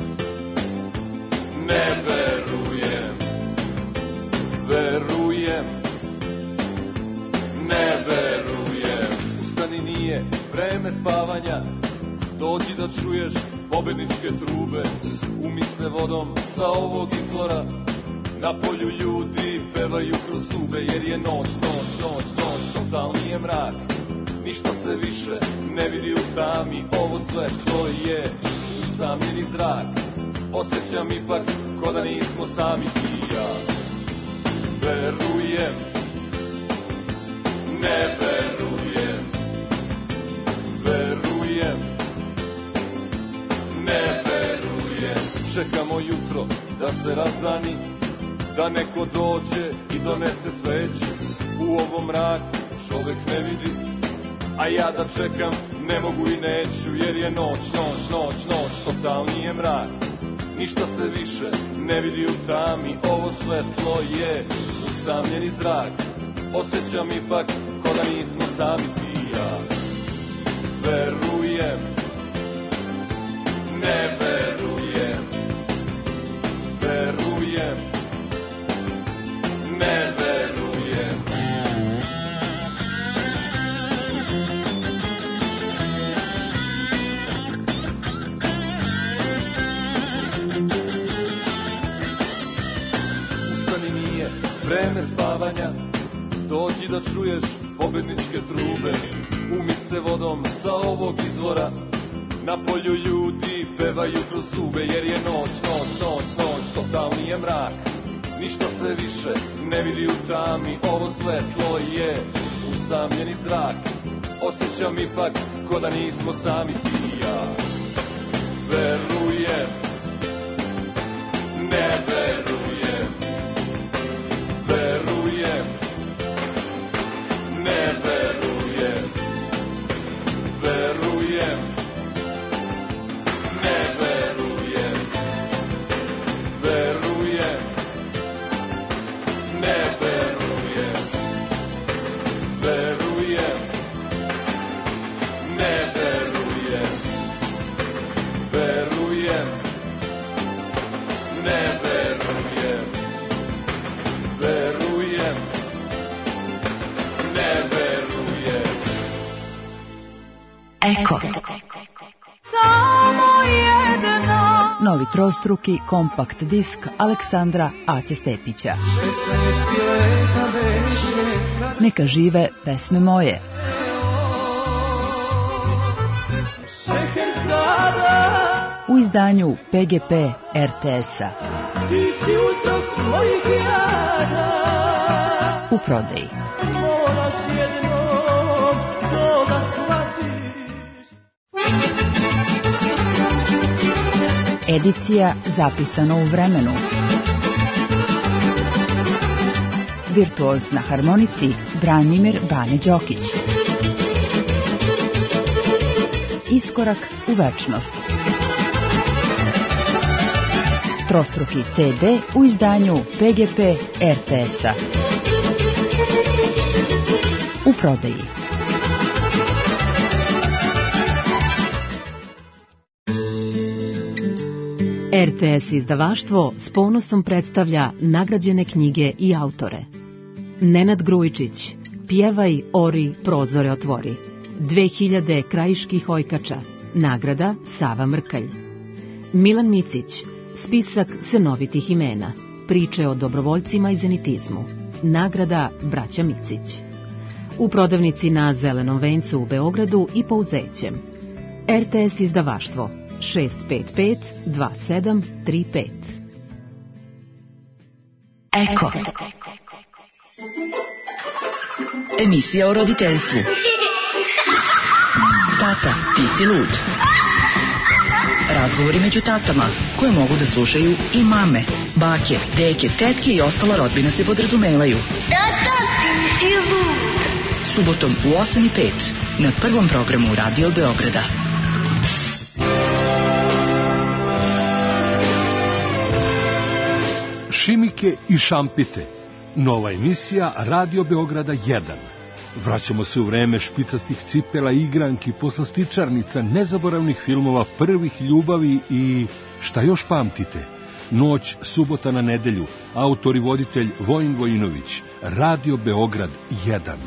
ne verujem, verujem, ne verujem. Ustani, nije vreme spavanja, dođi da čuješ pobedničke trube. Umi se vodom sa ovog izvora, na polju ljudi pevaju kroz zube, jer je noć, noć, noć, noć, totalni je mrak. Ništa se više ne vidi u tami, ovo svetlo je usamljeni zrak. Osjećam ipak ko da nismo sami ti i ja. Verujem, ne verujem, verujem, ne verujem. Čekamo jutro da se razdani, da neko dođe i donese sveću. U ovom mraku čovek ne vidi, a ja da čekam ne mogu i neću, jer je noć, noć, noć, noć, totalni je mrak. Ništa se više ne vidi u tami, ovo svetlo je usamljeni zrak. Osjećam ipak ko da nismo sami ti i ja. Verujem, ne verujem, verujem, ne verujem. Ustani, nije vreme spavanja, dođi da čuješ pobedničke trube. Umi se vodom sa ovog izvora, na polju ljudi pevaju kroz zube, jer je noć, noć, noć, noć, totalni je mrak. Ništa se više ne vidi u tami, ovo svetlo je usamljeni zrak. Osjećam ipak ko da nismo sami ti i ja. Verujem, ne verujem, verujem, ne verujem, verujem, ne verujem, verujem, ne verujem, verujem, ne verujem, verujem, ne verujem, verujem, ne verujem. Eko. Samo jedno. Novi trostruki kompakt disk Aleksandra Aće Stepića. Neka žive pesme moje. U izdanju P G P R T S-a. U prodaji. Edicija zapisana u vremenu. Virtuoz na harmonici Branimir Bane Đokić. Iskorak u večnost. Trostruki C D u izdanju P G P R T S-a. U prodaji. R T S izdavaštvo s ponosom predstavlja nagrađene knjige i autore. Nenad Grujičić, Pjevaj, ori, prozore otvori. dve hiljade krajiških ojkača. Nagrada Sava Mrkalj. Milan Micić, Spisak cenovitih imena. Priče o dobrovoljcima i zenitizmu. Nagrada Braća Micić. U prodavnici na Zelenom vencu u Beogradu i Pouzećem. R T S izdavaštvo šest pet pet dva sedam tri pet. Eko. Emisija o roditeljstvu. Tata, ti si lud. Razgovori među tatama koje mogu da slušaju i mame. Bake, deke, tetke i ostala rodbina se podrazumevaju. Tata, ti si lud. Subotom u osam i pet na prvom programu Radio Beograda. Šimike i šampite. Nova emisija Radio Beograda jedan. Vraćamo se u vreme špicastih cipela, igranki, poslastičarnica, nezaboravnih filmova, prvih ljubavi i šta još pamtite? Noć, subota na nedelju. Autor i voditelj Vojin Vojinović. Radio Beograd jedan.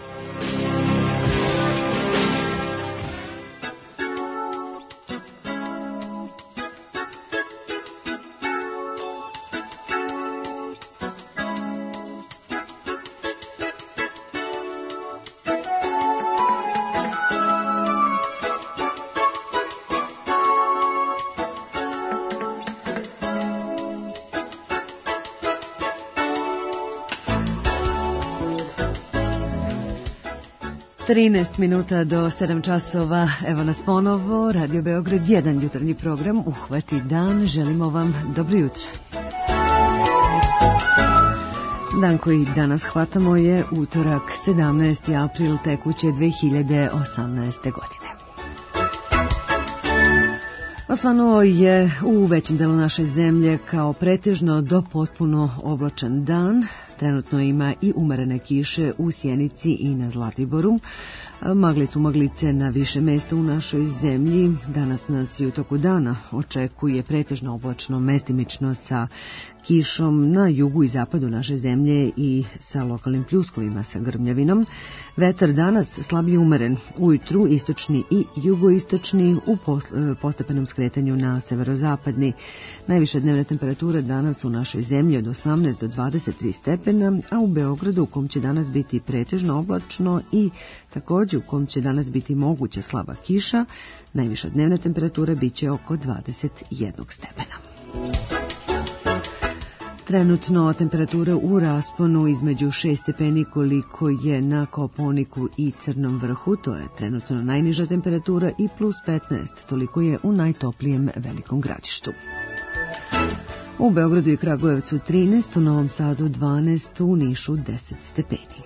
trinaest minuta do sedam časova, evo nas ponovo, Radio Beograd jedan, jutarnji program, Uhvati dan, želimo vam dobro jutro. Dan koji danas hvatamo je utorak, sedamnaesti april tekuće dve hiljade osamnaeste godine. Osvanuo je u većem delu naše zemlje kao pretežno do potpuno oblačan dan. Trenutno ima i umerene kiše u Sjenici i na Zlatiboru. Magle su maglice na više mesta u našoj zemlji. Danas nas i u toku dana očekuje pretežno oblačno, mestimično sa kišom na jugu i zapadu naše zemlje i sa lokalnim pljuskovima sa grmljavinom. Vetar danas slabije umeren, ujutru istočni i jugoistočni, u postepenom skretanju na severozapadni. Najviša dnevna temperatura danas u našoj zemlji od osamnaest do dvadeset tri stepena, a u Beogradu u kom će danas biti pretežno oblačno i također u kom će danas biti moguća slaba kiša, najviša dnevna temperatura biće oko dvadeset jedan stepena. Trenutno temperatura u rasponu između šest stepeni koliko je na Kopaoniku i Crnom vrhu, to je trenutno najniža temperatura, i plus petnaest, toliko je u najtoplijem Velikom Gradištu. U Beogradu i Kragujevcu trinaest, u Novom Sadu dvanaest, u Nišu deset stepeni.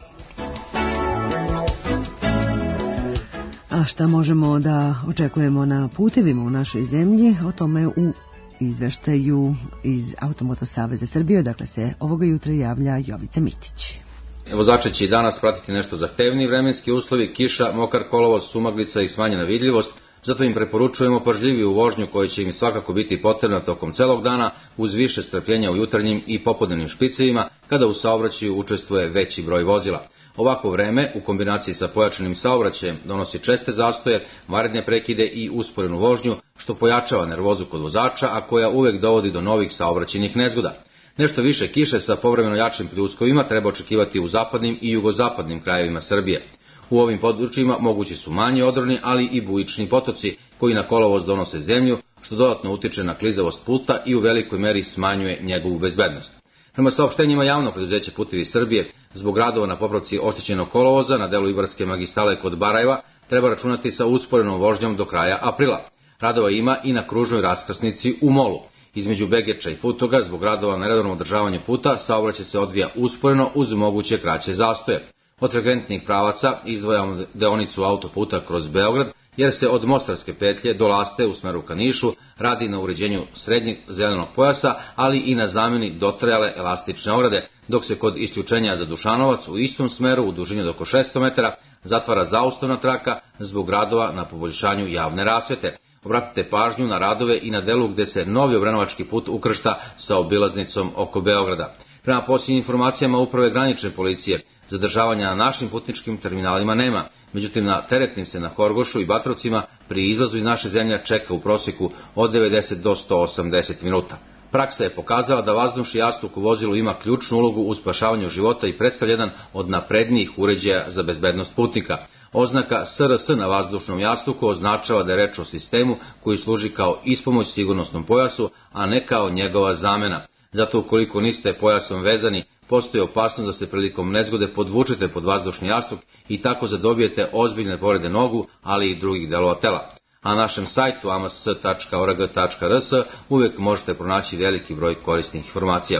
A šta možemo da očekujemo na putevima u našoj zemlji, o tome u izveštaju iz Automoto Saveza Srbije, dakle se ovoga jutra javlja Jovica Mitić. Vozači će i danas pratiti nešto zahtevniji vremenski uslovi, kiša, mokar kolovoz, sumaglica i smanjena vidljivost, zato im preporučujemo pažljiviju vožnju koja će im svakako biti potrebna tokom celog dana, uz više strpljenja u jutarnjim i popodnevnim špicevima, kada u saobraćaju učestvuje veći broj vozila. Ovako vreme, u kombinaciji sa pojačanim saobraćajem, donosi česte zastoje, vanredne prekide i usporenu vožnju, što pojačava nervozu kod vozača, a koja uvek dovodi do novih saobraćajnih nezgoda. Nešto više kiše sa povremeno jačim pljuskovima treba očekivati u zapadnim i jugozapadnim krajevima Srbije. U ovim područjima mogući su manji odroni, ali i bujični potoci, koji na kolovoz donose zemlju, što dodatno utiče na klizavost puta i u velikoj meri smanjuje njegovu bezbednost. Prema saopštenjima javnog preduzeća Putevi Srbije, zbog radova na popravci oštećenog kolovoza na delu Ibarske magistrale kod Barajeva treba računati sa usporenom vožnjom do kraja aprila. Radova ima i na kružnoj raskrsnici u Molu. Između Begeča i Futoga, zbog radova na redovnom održavanju puta, saobraćaj se odvija usporeno uz moguće kraće zastoje. Od frekventnih pravaca izdvajamo deonicu autoputa kroz Beograd, jer se od Mostarske petlje do Laste u smeru ka Nišu radi na uređenju srednjeg zelenog pojasa, ali i na zamjeni dotrajale elastične ograde, dok se kod isključenja za Dušanovac u istom smeru u dužini od oko šesto metara zatvara zaustavna traka zbog radova na poboljšanju javne rasvete. Obratite pažnju na radove i na delu gde se novi obrenovački put ukršta sa obilaznicom oko Beograda. Prema posljednjim informacijama Uprave granične policije, zadržavanja na našim putničkim terminalima nema, međutim na teretnim se na Horgošu i Batrovcima pri izlazu iz naše zemlje čeka u prosjeku od devedeset do sto osamdeset minuta. Praksa je pokazala da vazdušni jastuk u vozilu ima ključnu ulogu u spašavanju života i predstavlja jedan od naprednijih uređaja za bezbednost putnika. Oznaka S R S na vazdušnom jastuku označava da je reč o sistemu koji služi kao ispomoć sigurnosnom pojasu, a ne kao njegova zamena. Zato ukoliko niste pojasom vezani, postoji opasnost da se prilikom nezgode podvučete pod vazdušni jastuk i tako zadobijete ozbiljne povrede nogu, ali i drugih delova tela. a na našem sajtu a m s tačka o r g tačka r s uvijek možete pronaći veliki broj korisnih informacija.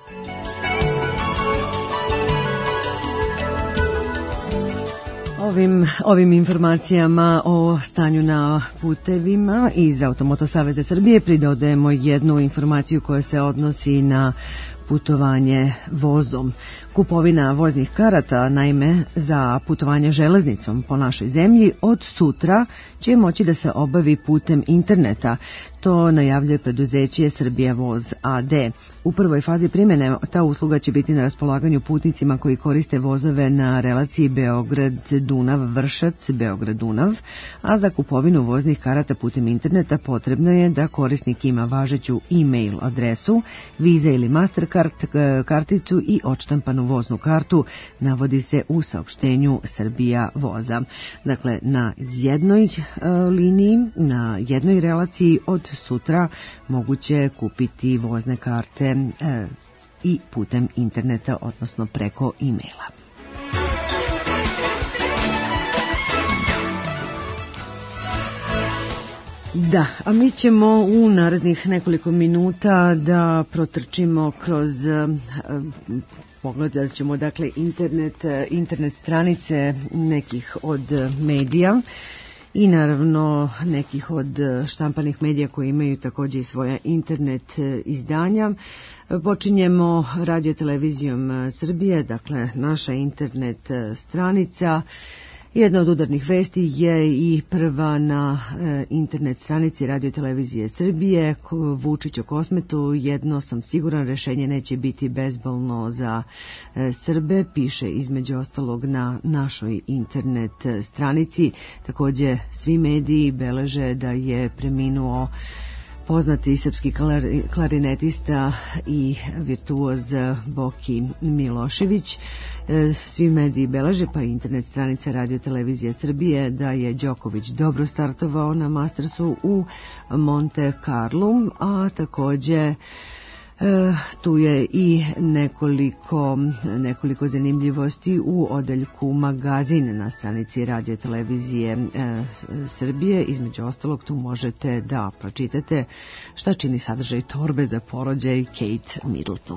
Ovim, ovim informacijama o stanju na putevima iz Automoto Saveza Srbije pridodajemo jednu informaciju koja se odnosi na putovanje vozom. Kupovina voznih karata, naime, za putovanje železnicom po našoj zemlji od sutra će moći da se obavi putem interneta. To najavljuje preduzeće Srbija Voz a d. U prvoj fazi primjene ta usluga će biti na raspolaganju putnicima koji koriste vozove na relaciji Beograd-Dunav-Vršac, Beograd-Dunav, a za kupovinu voznih karata putem interneta potrebno je da korisnik ima važeću e-mail adresu, Visa ili Mastercard karticu i odštampanu voznu kartu, navodi se u saopštenju Srbija Voza. Dakle, na jednoj e, liniji, na jednoj relaciji od sutra moguće kupiti vozne karte e, i putem interneta, odnosno preko e-maila. Da, a mi ćemo u narednih nekoliko minuta da protrčimo kroz, pogledat ćemo dakle internet, internet stranice nekih od medija i naravno nekih od štampanih medija koji imaju također i svoja internet izdanja. Počinjemo radio-televizijom Srbije, dakle naša internet stranica. Jedna od udarnih vesti je i prva na e, internet stranici Radio-televizije Srbije. Vučić o Kosmetu, jedno sam siguran, rešenje neće biti bezbolno za e, Srbe, piše između ostalog na našoj internet stranici. Također svi mediji beleže da je preminuo poznati srpski klarinetista i virtuoz Boki Milošević. Svi mediji beleže, pa i internet stranica Radio-televizije Srbije, da je Đoković dobro startovao na Mastersu u Monte Carlo, a također E, tu je i nekoliko, nekoliko zanimljivosti u odeljku magazin na stranici Radio-televizije e, Srbije. Između ostalog tu možete da pročitate šta čini sadržaj torbe za porođaj Kate Middleton.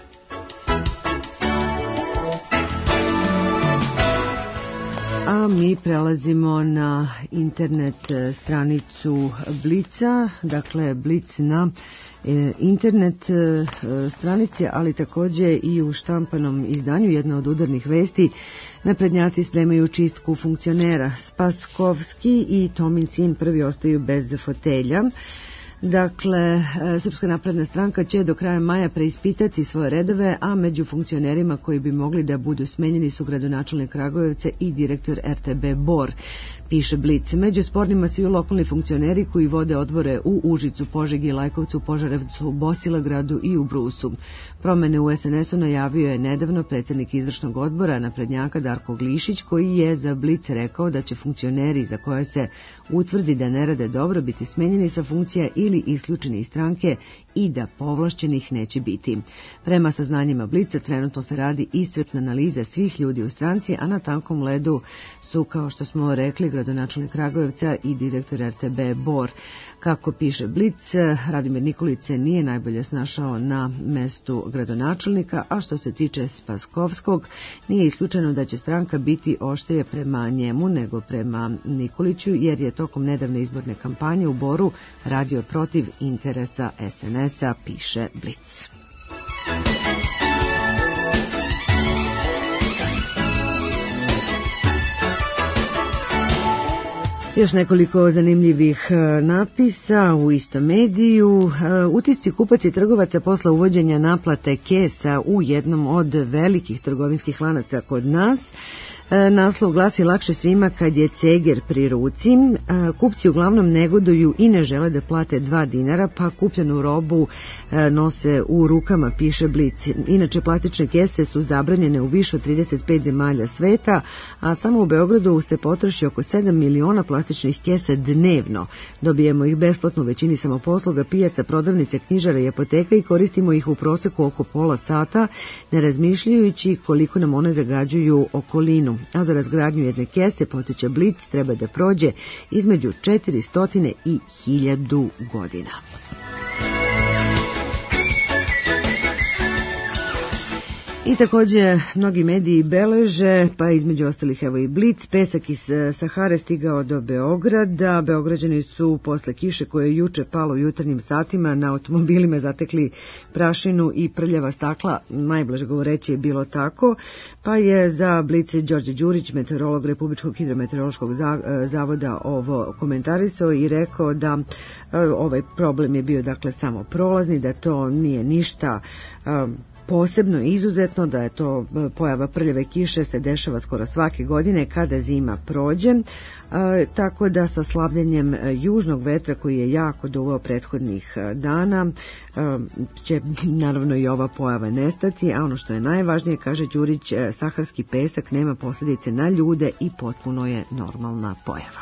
A mi prelazimo na internet stranicu Blica, dakle Blic na e, internet e, stranici, ali također i u štampanom izdanju. Jedna od udarnih vesti: naprednjaci spremaju čistku funkcionera. Spaskovski i Tomin sin prvi ostaju bez fotelja. Dakle, Srpska napredna stranka će do kraja maja preispitati svoje redove, a među funkcionerima koji bi mogli da budu smenjeni su gradonačelnik Kragujevca i direktor R T B Bor, piše Blic. Među spornima svi lokalni funkcioneri koji vode odbore u Užicu, Požegi, Lajkovcu, Požarevcu, Bosilegradu i u Brusu. Promene u S N S-u najavio je nedavno predsjednik izvršnog odbora naprednjaka Darko Glišić, koji je za Blic rekao da će funkcioneri za koje se utvrdi da ne rade dobro biti smenjeni sa funkcija ili isključeni iz stranke i da povlašćenih neće biti. Prema saznanjima Blica trenutno se radi iscrpna analiza svih ljudi u stranci, a na tankom ledu su, kao što smo rekli, gradonačelnik Kragujevca i direktor R T B Bor. Kako piše Blic, Radomir Nikolić se nije najbolje snašao na mestu gradonačelnika, a što se tiče Spaskovskog, nije isključeno da će stranka biti oštrije prema njemu nego prema Nikoliću, jer je tokom nedavne izborne kampanje u Boru radio protiv interesa S N S-a, piše Blic. Još nekoliko zanimljivih napisa u istom mediju. Utisci kupaca i trgovaca posle uvođenja naplate kesa u jednom od velikih trgovinskih lanaca kod nas. Naslov glasi: lakše svima kad je ceger pri ruci. Kupci uglavnom negoduju i ne žele da plate dva dinara, pa kupljenu robu nose u rukama, piše Blic. Inače, plastične kese su zabranjene u više od trideset pet zemalja sveta, a samo u Beogradu se potroši oko sedam miliona plastičnih kesa dnevno. Dobijemo ih besplatno u većini samoposluga, pijaca, prodavnice, knjižara i apoteka i koristimo ih u proseku oko pola sata, ne razmišljajući koliko nam one zagađuju okolinu. a za razgradnju jedne kese, podsjeća Blic, treba da prođe između četiristo i hiljadu godina. I također mnogi mediji beleže, pa između ostalih evo i Blic, pesak iz Sahare stigao do Beograda. Beograđani su posle kiše koje je juče palo u jutarnjim satima na automobilima zatekli prašinu i prljava stakla, najblaže govoreći je bilo tako, pa je za Blic Đorđe Đurić, meteorolog Republičkog hidrometeorološkog zavoda, ovo komentarisao i rekao da ovaj problem je bio dakle samo prolazni, da to nije ništa posebno i izuzetno, da je to pojava prljave kiše se dešava skoro svake godine kada zima prođe, e, tako da sa slabljenjem južnog vetra koji je jako duvao prethodnih dana e, će naravno i ova pojava nestati, a ono što je najvažnije, kaže Đurić, saharski pesak nema posljedice na ljude i potpuno je normalna pojava.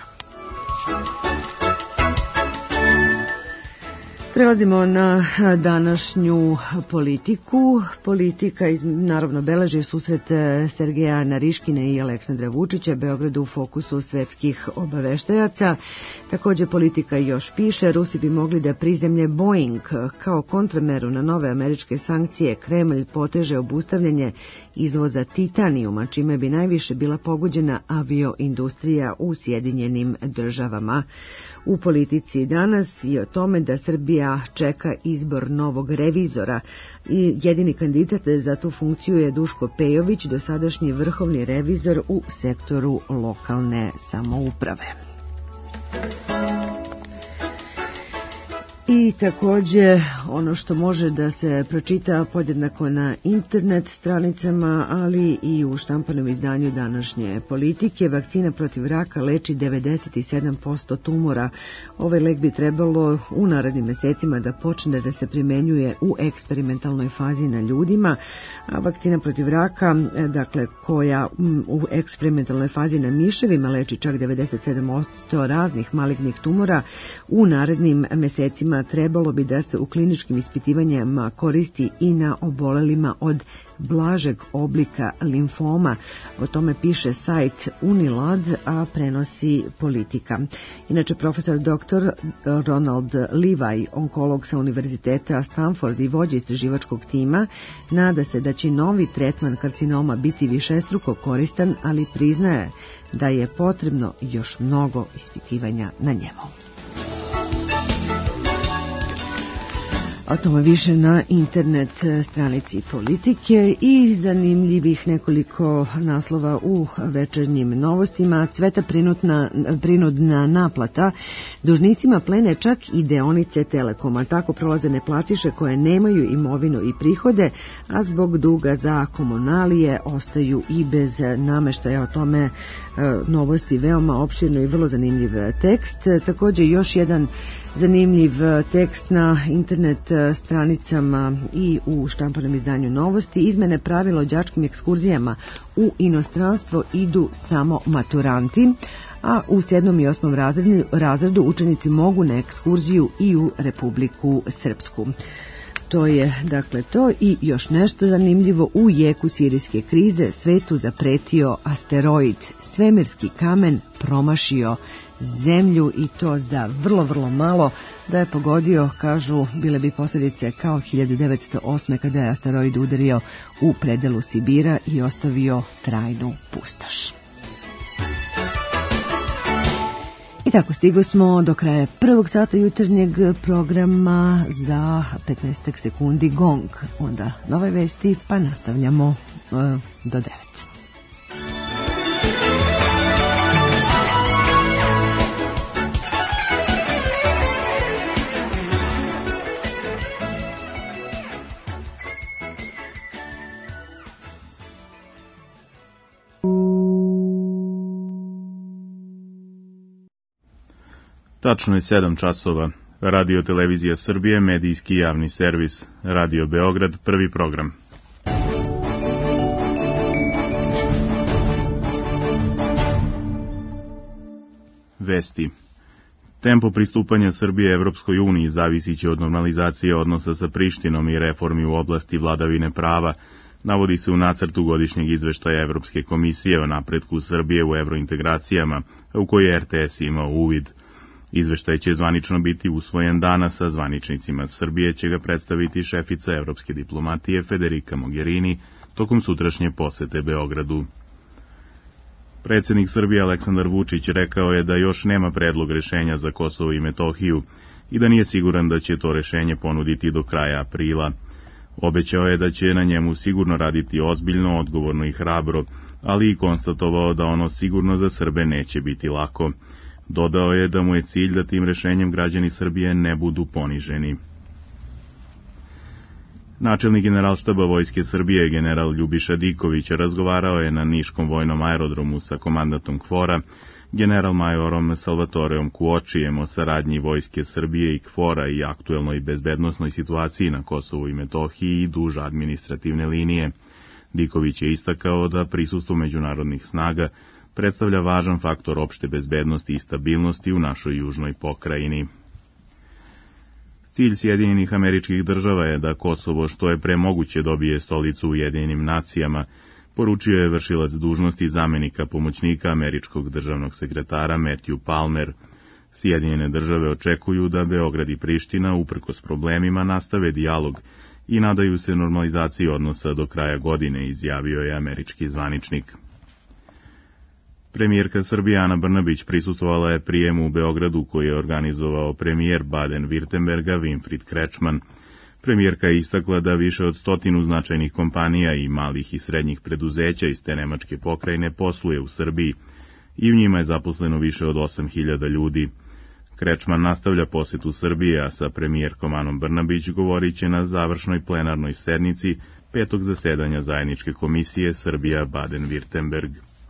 Prelazimo na današnju politiku. Politika naravno beleži susret Sergeja Nariškine i Aleksandra Vučića, Beogradu u fokusu svetskih obaveštajaca. Također politika još piše, Rusi bi mogli da prizemlje Boeing. Kao kontrameru na nove američke sankcije, Kremlj poteže obustavljanje izvoza titanijuma, čime bi najviše bila pogođena avioindustrija u Sjedinjenim državama. U politici danas i o tome da Srbija čeka izbor novog revizora i jedini kandidat za tu funkciju je Duško Pejović, dosadašnji vrhovni revizor u sektoru lokalne samouprave. I također ono što može da se pročita podjednako na internet stranicama, ali i u štampanom izdanju današnje politike. Vakcina protiv raka leči devedeset sedam posto tumora. Ovaj lek bi trebalo u narednim mesecima da počne da se primenjuje u eksperimentalnoj fazi na ljudima. A vakcina protiv raka, dakle koja u eksperimentalnoj fazi na miševima leči čak devedeset sedam posto raznih malignih tumora, u narednim mesecima trebalo bi da se u kliničkim ispitivanjima koristi i na obolelima od blažeg oblika limfoma. O tome piše sajt Unilad, a prenosi Politika. Inače, profesor doktor Ronald Levi, onkolog sa Univerziteta Stanford i vođa istraživačkog tima, nada se da će novi tretman karcinoma biti višestruko koristan, ali priznaje da je potrebno još mnogo ispitivanja na njemu. O tome više na internet stranici Politike i zanimljivih nekoliko naslova u večernjim novostima. Cveta prinudna, prinudna naplata. Dužnicima plene čak i deonice Telekoma. Tako prolaze neplatiše koje nemaju imovinu i prihode, a zbog duga za komunalije ostaju i bez nameštaja. O tome e, novosti veoma opširno i vrlo zanimljiv tekst. Također još jedan zanimljiv tekst na internet stranicama i u štampanom izdanju Novosti. Izmene pravila o đačkim ekskurzijama u inostranstvo idu samo maturanti, a u sedmom i osmom razredu, razredu učenici mogu na ekskurziju i u Republiku Srpsku. To je dakle to i još nešto zanimljivo. U jeku sirijske krize svetu zapretio asteroid. Svemirski kamen promašio zemlju i to za vrlo, vrlo malo. Da je pogodio, kažu, bile bi posljedice kao hiljadu devetsto osme kada je asteroid udario u predelu Sibira i ostavio trajnu pustoš. I tako stigli smo do kraja prvog sata jutarnjeg programa. Za petnaest sekundi gong, onda nove vesti, pa nastavljamo uh, do devet. Tačno je sedam časova. Radio Televizija Srbije, medijski javni servis. Radio Beograd, prvi program. Vesti. Tempo pristupanja Srbije Evropskoj uniji zavisiće od normalizacije odnosa sa Prištinom i reformi u oblasti vladavine prava, Navodi se u nacrtu godišnjeg izveštaja Evropske komisije o napretku Srbije u evrointegracijama, u koji je R T S imao uvid. Izveštaj će zvanično biti usvojen danas, sa zvaničnicima Srbije će ga predstaviti šefica evropske diplomatije Federica Mogherini tokom sutrašnje posete Beogradu. Predsjednik Srbije Aleksandar Vučić rekao je da još nema predlog rešenja za Kosovo i Metohiju i da nije siguran da će to rešenje ponuditi do kraja aprila. Obećao je da će na njemu sigurno raditi ozbiljno, odgovorno i hrabro, ali i konstatovao da ono sigurno za Srbe neće biti lako. Dodao je da mu je cilj da tim rešenjem građani Srbije ne budu poniženi. Načelnik generalštaba Vojske Srbije, general Ljubiša Diković, razgovarao je na Niškom vojnom aerodromu sa komandantom KFOR-a, general majorom Salvatoreom Kuočijem o saradnji Vojske Srbije i KFOR-a i aktuelnoj bezbednosnoj situaciji na Kosovu i Metohiji i duž administrativne linije. Diković je istakao da prisustvo međunarodnih snaga predstavlja važan faktor opšte bezbednosti i stabilnosti u našoj južnoj pokrajini. Cilj Sjedinjenih Američkih Država je da Kosovo što je pre moguće dobije stolicu u Ujedinjenim nacijama, poručio je vršilac dužnosti zamenika pomoćnika američkog državnog sekretara Matthew Palmer. Sjedinjene države očekuju da Beograd i Priština, uprkos problemima, nastave dijalog i nadaju se normalizaciji odnosa do kraja godine, izjavio je američki zvaničnik. Premijerka Srbije Ana Brnabić prisustvovala je prijemu u Beogradu koji je organizovao premijer Baden-Württemberga Winfried Kretschmann. Premijerka je istakla da više od stotinu značajnih kompanija i malih i srednjih preduzeća iz te nemačke pokrajine posluje u Srbiji i u njima je zaposleno više od osam hiljada ljudi. Kretschmann nastavlja posetu Srbije, a sa premijerkom Anom Brnabić govorit će na završnoj plenarnoj sednici petog zasedanja zajedničke komisije Srbija-Baden-Württemberg.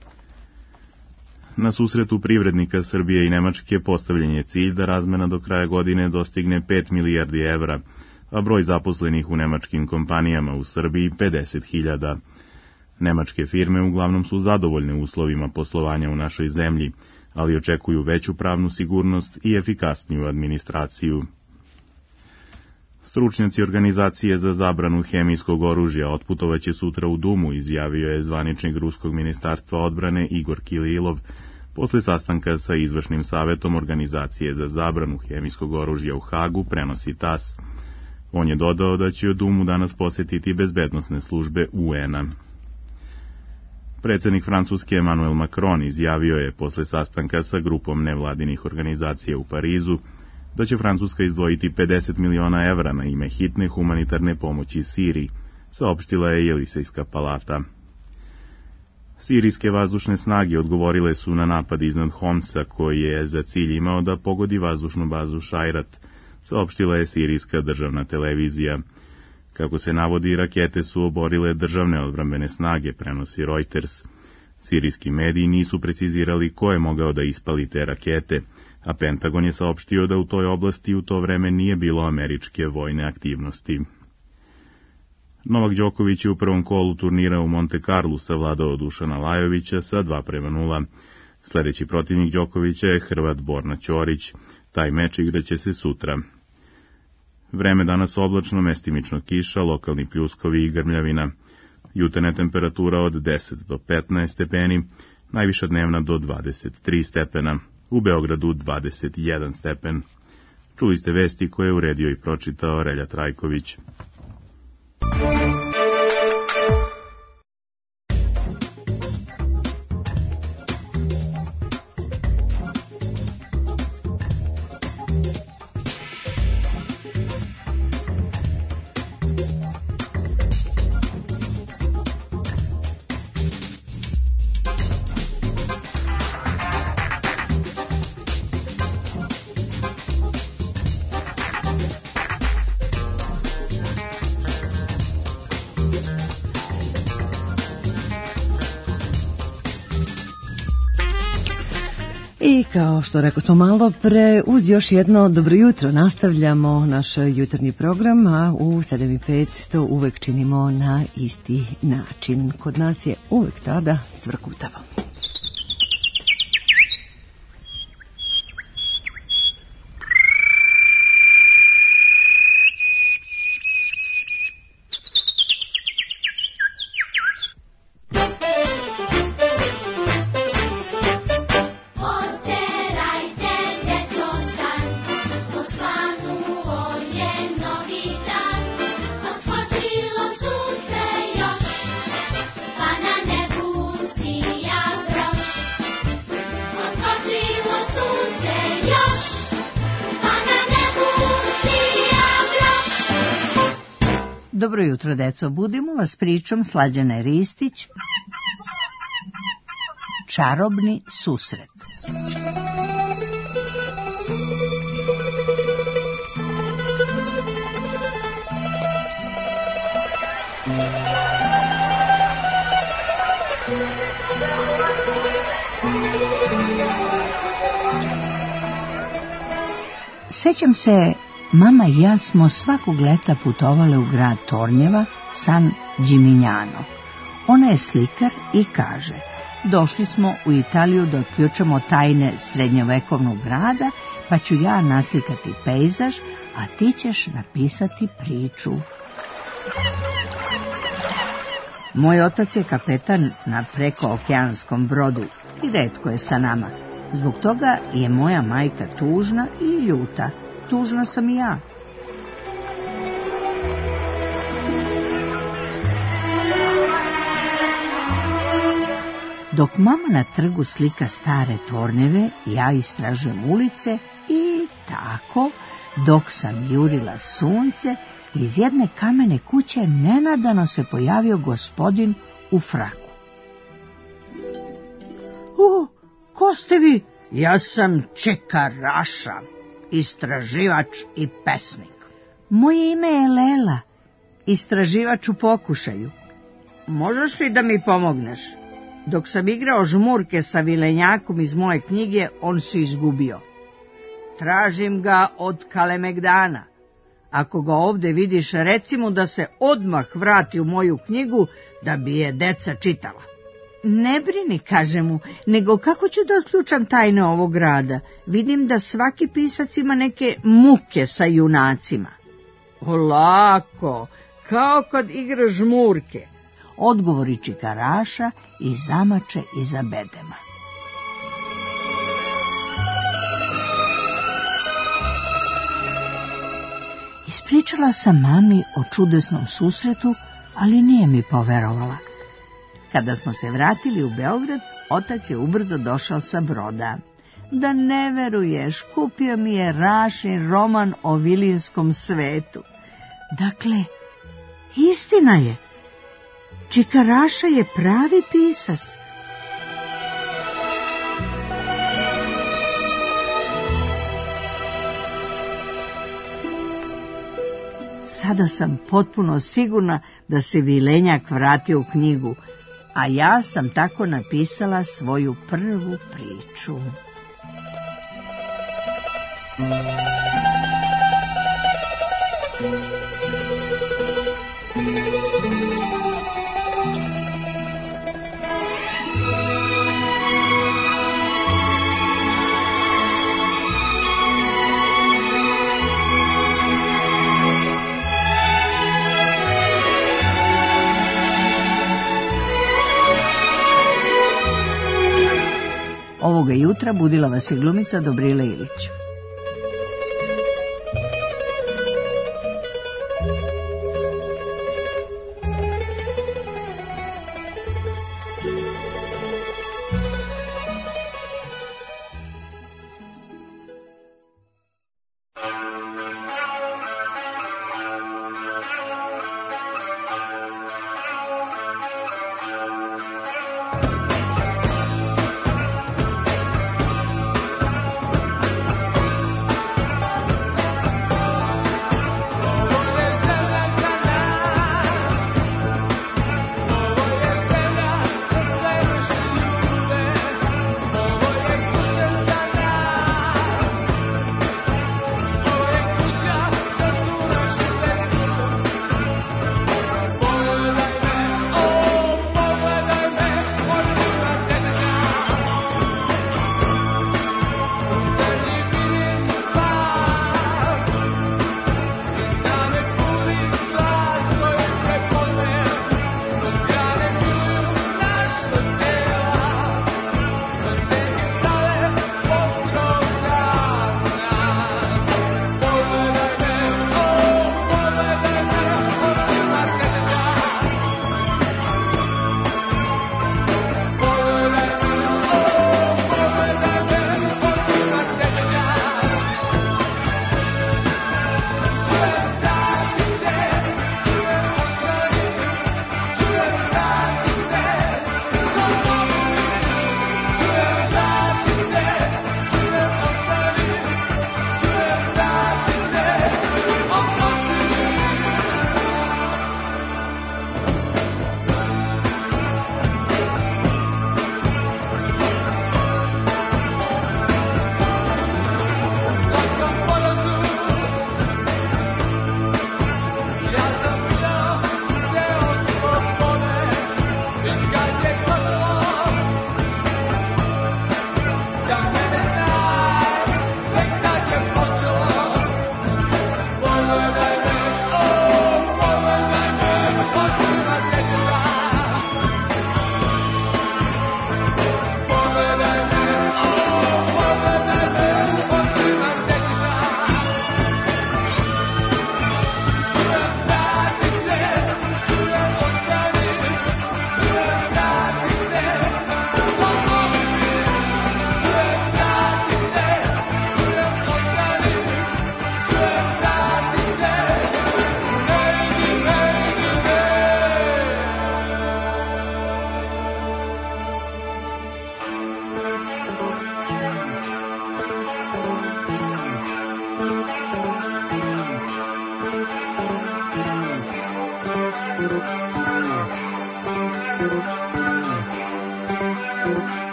Na susretu privrednika Srbije i Nemačke postavljen je cilj da razmena do kraja godine dostigne pet milijardi evra, a broj zaposlenih u nemačkim kompanijama u Srbiji pedeset hiljada. Nemačke firme uglavnom su zadovoljne uslovima poslovanja u našoj zemlji, ali očekuju veću pravnu sigurnost i efikasniju administraciju. Stručnjaci organizacije za zabranu hemijskog oružja otputovaće sutra u Dumu, izjavio je zvaničnik Ruskog ministarstva odbrane Igor Kililov, posle sastanka sa izvršnim savetom organizacije za zabranu hemijskog oružja u Hagu, prenosi TAS. On je dodao da će Dumu danas posetiti bezbednosne službe U N-a. Predsjednik Francuske Emmanuel Macron izjavio je posle sastanka sa grupom nevladinih organizacija u Parizu da će Francuska izdvojiti pedeset miliona evra na ime hitne humanitarne pomoći Siriji, saopštila je Jelisejska palata. Sirijske vazdušne snage odgovorile su na napad iznad Homsa, koji je za cilj imao da pogodi vazdušnu bazu Šajrat, saopštila je sirijska državna televizija. Kako se navodi, rakete su oborile državne odbrambene snage, prenosi Reuters. Sirijski mediji nisu precizirali ko je mogao da ispali te rakete, a Pentagon je saopštio da u toj oblasti u to vreme nije bilo američke vojne aktivnosti. Novak Đoković je u prvom kolu turnira u Monte Carlu savladao Dušana Lajovića sa dva prema nula. Sljedeći protivnik Đokovića je Hrvat Borna Ćorić. Taj meč igraće se sutra. Vreme danas oblačno, mestimično kiša, lokalni pljuskovi i grmljavina. Jutarnja temperatura od deset do petnaest stepeni, najviša dnevna do dvadeset tri stepena, u Beogradu dvadeset jedan stepen. Čuli ste vesti koje je uredio i pročitao Relja Trajković. I kao što rekao smo malo pre, uz još jedno dobro jutro nastavljamo naš jutarnji program, a u sedam i pet to uvek činimo na isti način. Kod nas je uvek tada cvrkutavo. Dobro jutro, deco, budimo vas pričom Slađane Ristić. Čarobni susret. Sećam se, mama i ja smo svakog leta putovale u grad Tornjeva, San Gimignano. Ona je slikar i kaže, došli smo u Italiju da otključamo tajne srednjovekovnog grada, pa ću ja naslikati pejzaž, a ti ćeš napisati priču. Moj otac je kapetan na prekookeanskom brodu i retko je sa nama. Zbog toga je moja majka tužna i ljuta. Tužna sam i ja. Dok mama na trgu slika stare Tornjeve, ja istražujem ulice i tako, dok sam jurila sunce, iz jedne kamene kuće nenadano se pojavio gospodin u fraku. O, ko ste vi? Ja sam Čika Raša, istraživač i pesnik. Moje ime je Lela, istraživač u pokušaju. Možeš li da mi pomogneš? Dok sam igrao žmurke sa vilenjakom iz moje knjige, on se izgubio. Tražim ga od Kalemegdana. Ako ga ovde vidiš, reci mu da se odmah vrati u moju knjigu da bi je deca čitala. Ne brini, kaže mu, nego kako ću da otključam tajne ovog grada? Vidim da svaki pisac ima neke muke sa junacima. O, lako, kao kad igraš žmurke, odgovori Čika Raša i zamače iza bedema. Ispričala sam mami o čudesnom susretu, ali nije mi poverovala. Kada smo se vratili u Beograd, otac je ubrzo došao sa broda. Da ne veruješ, kupio mi je Rašin roman o vilinskom svetu. Dakle, istina je. Čika Raša je pravi pisac. Sada sam potpuno sigurna da se vilenjak vratio u knjigu, a ja sam tako napisala svoju prvu priču. Ovoga jutra budila vas je glumica Dobrila Ilić.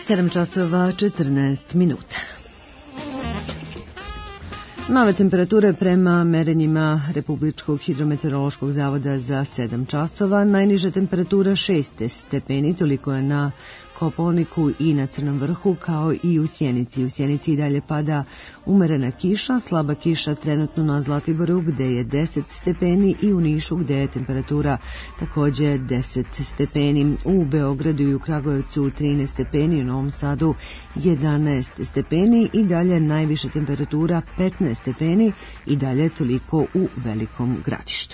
sedam časova četrnaest minuta. Nove temperature prema merenjima Republičkog hidrometeorološkog zavoda za sedam časova. Najniža temperatura šest stepeni, toliko je na Kopaoniku i na Crnom vrhu, kao i u Sjenici. U Sjenici i dalje pada umerena kiša, slaba kiša trenutno na Zlatiboru gde je deset stepeni i u Nišu gde je temperatura takođe deset stepeni. U Beogradu i u Kragujevcu trinaest stepeni, u Novom Sadu jedanaest stepeni i dalje najviša temperatura petnaest stepeni i dalje toliko u Velikom Gradištu.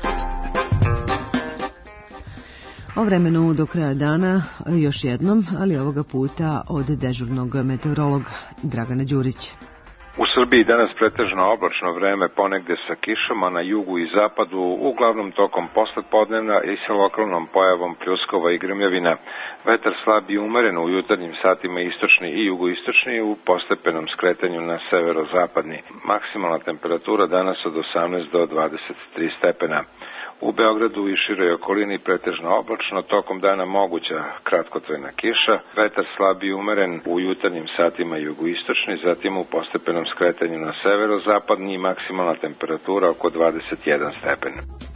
O vremenu do kraja dana još jednom, ali ovoga puta od dežurnog meteorologa Dragana Đurića. U Srbiji danas pretežno oblačno vreme, ponegde sa kišama na jugu i zapadu, uglavnom tokom poslepodnevna i sa lokalnom pojavom pljuskova i grmljavina. Vetar slab i umeren u jutarnjim satima istočni i jugoistočni, u postepenom skretanju na severozapadni. Maksimalna temperatura danas od osamnaest do dvadeset tri stepena. U Beogradu i široj okolini pretežno oblačno, tokom dana moguća kratkotrajna kiša, vetar slab i umeren u jutarnjim satima jugoistočni, zatim u postepenom skretanju na severozapadni i maksimalna temperatura oko dvadeset jedan stepen.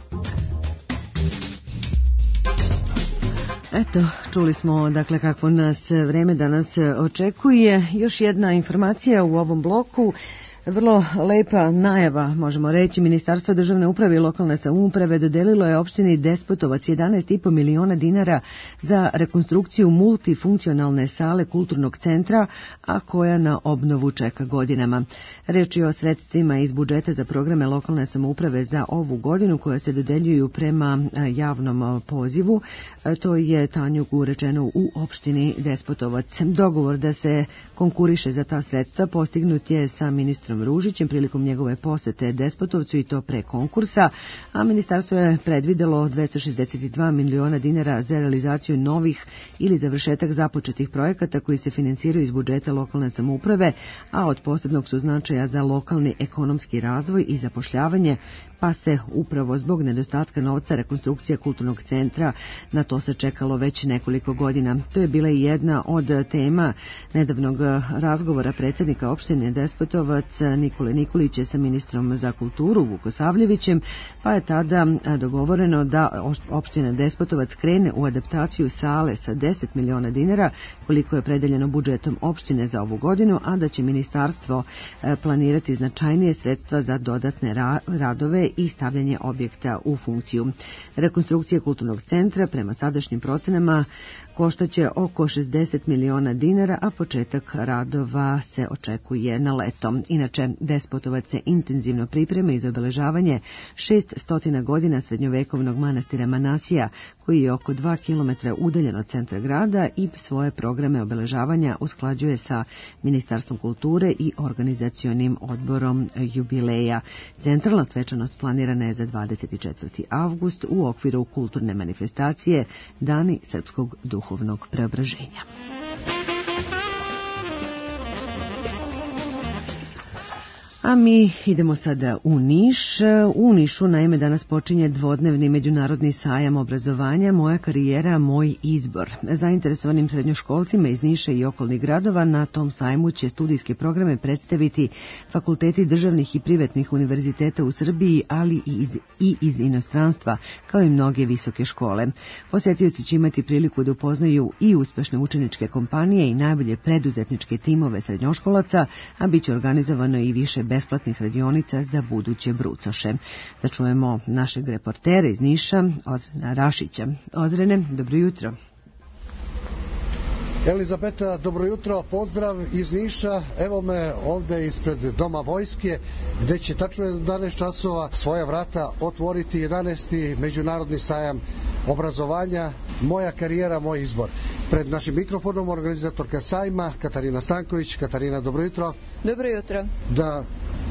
Eto, čuli smo dakle kakvo nas vreme danas očekuje. Još jedna informacija u ovom bloku. Vrlo lepa najava, možemo reći. Ministarstvo državne uprave i lokalne samouprave dodelilo je opštini Despotovac jedanaest i po miliona dinara za rekonstrukciju multifunkcionalne sale kulturnog centra, a koja na obnovu čeka godinama. Reč je o sredstvima iz budžeta za programe lokalne samouprave za ovu godinu koja se dodeljuju prema javnom pozivu. To je Tanjugu rečeno u opštini Despotovac. Dogovor da se konkuriše za ta sredstva postignut je sa ministrom Ružićem prilikom njegove posete Despotovcu i to pre konkursa, a ministarstvo je predvidelo dvesta šezdeset dva miliona dinara za realizaciju novih ili završetak započetih projekata koji se finansiraju iz budžeta lokalne samouprave, a od posebnog su značaja za lokalni ekonomski razvoj i zapošljavanje, pa se upravo zbog nedostatka novca rekonstrukcija kulturnog centra na to se čekalo već nekoliko godina. To je bila i jedna od tema nedavnog razgovora predsjednika opštine Despotovac Nikole Nikolića sa ministrom za kulturu Vukosavljevićem, pa je tada dogovoreno da opština Despotovac krene u adaptaciju sale sa deset miliona dinara, koliko je predeljeno budžetom opštine za ovu godinu, a da će ministarstvo planirati značajnije sredstva za dodatne radove i stavljanje objekta u funkciju. Rekonstrukcija kulturnog centra prema sadašnjim procenama koštaće oko šezdeset miliona dinara, a početak radova se očekuje na leto. Inače, Despotovac se intenzivno priprema i za obeležavanje šeststotina godina srednjovekovnog manastira Manasija, koji je oko dva kilometra udaljen od centra grada i svoje programe obeležavanja usklađuje sa Ministarstvom kulture i organizacionim odborom jubileja. Centralna svečanost planirana je za dvadeset četvrti avgust u okviru kulturne manifestacije Dani srpskog duhovnog preobraženja. A mi idemo sada u Niš. U Nišu naime danas počinje dvodnevni međunarodni sajam obrazovanja Moja karijera, moj izbor. Zainteresovanim srednjoškolcima iz Niša i okolnih gradova na tom sajmu će studijske programe predstaviti fakulteti državnih i privatnih univerziteta u Srbiji, ali i iz, i iz inostranstva, kao i mnoge visoke škole. Posetioci će imati priliku da upoznaju i uspešne učeničke kompanije i najbolje preduzetničke timove srednjoškolaca, a bit će organizovano i više besplatnih radionica za buduće brucoše. Da čujemo našeg reportera iz Niša, Ozrena Rašića. Ozrene, dobro jutro. Elizabeta, dobro jutro, pozdrav iz Niša. Evo me ovde ispred Doma vojske, gde će tačno jedanaest časova svoja vrata otvoriti jedanaesti međunarodni sajam obrazovanja Moja karijera, moj izbor. Pred našim mikrofonom organizatorka sajma Katarina Stanković. Katarina, dobro jutro. Dobro jutro. Da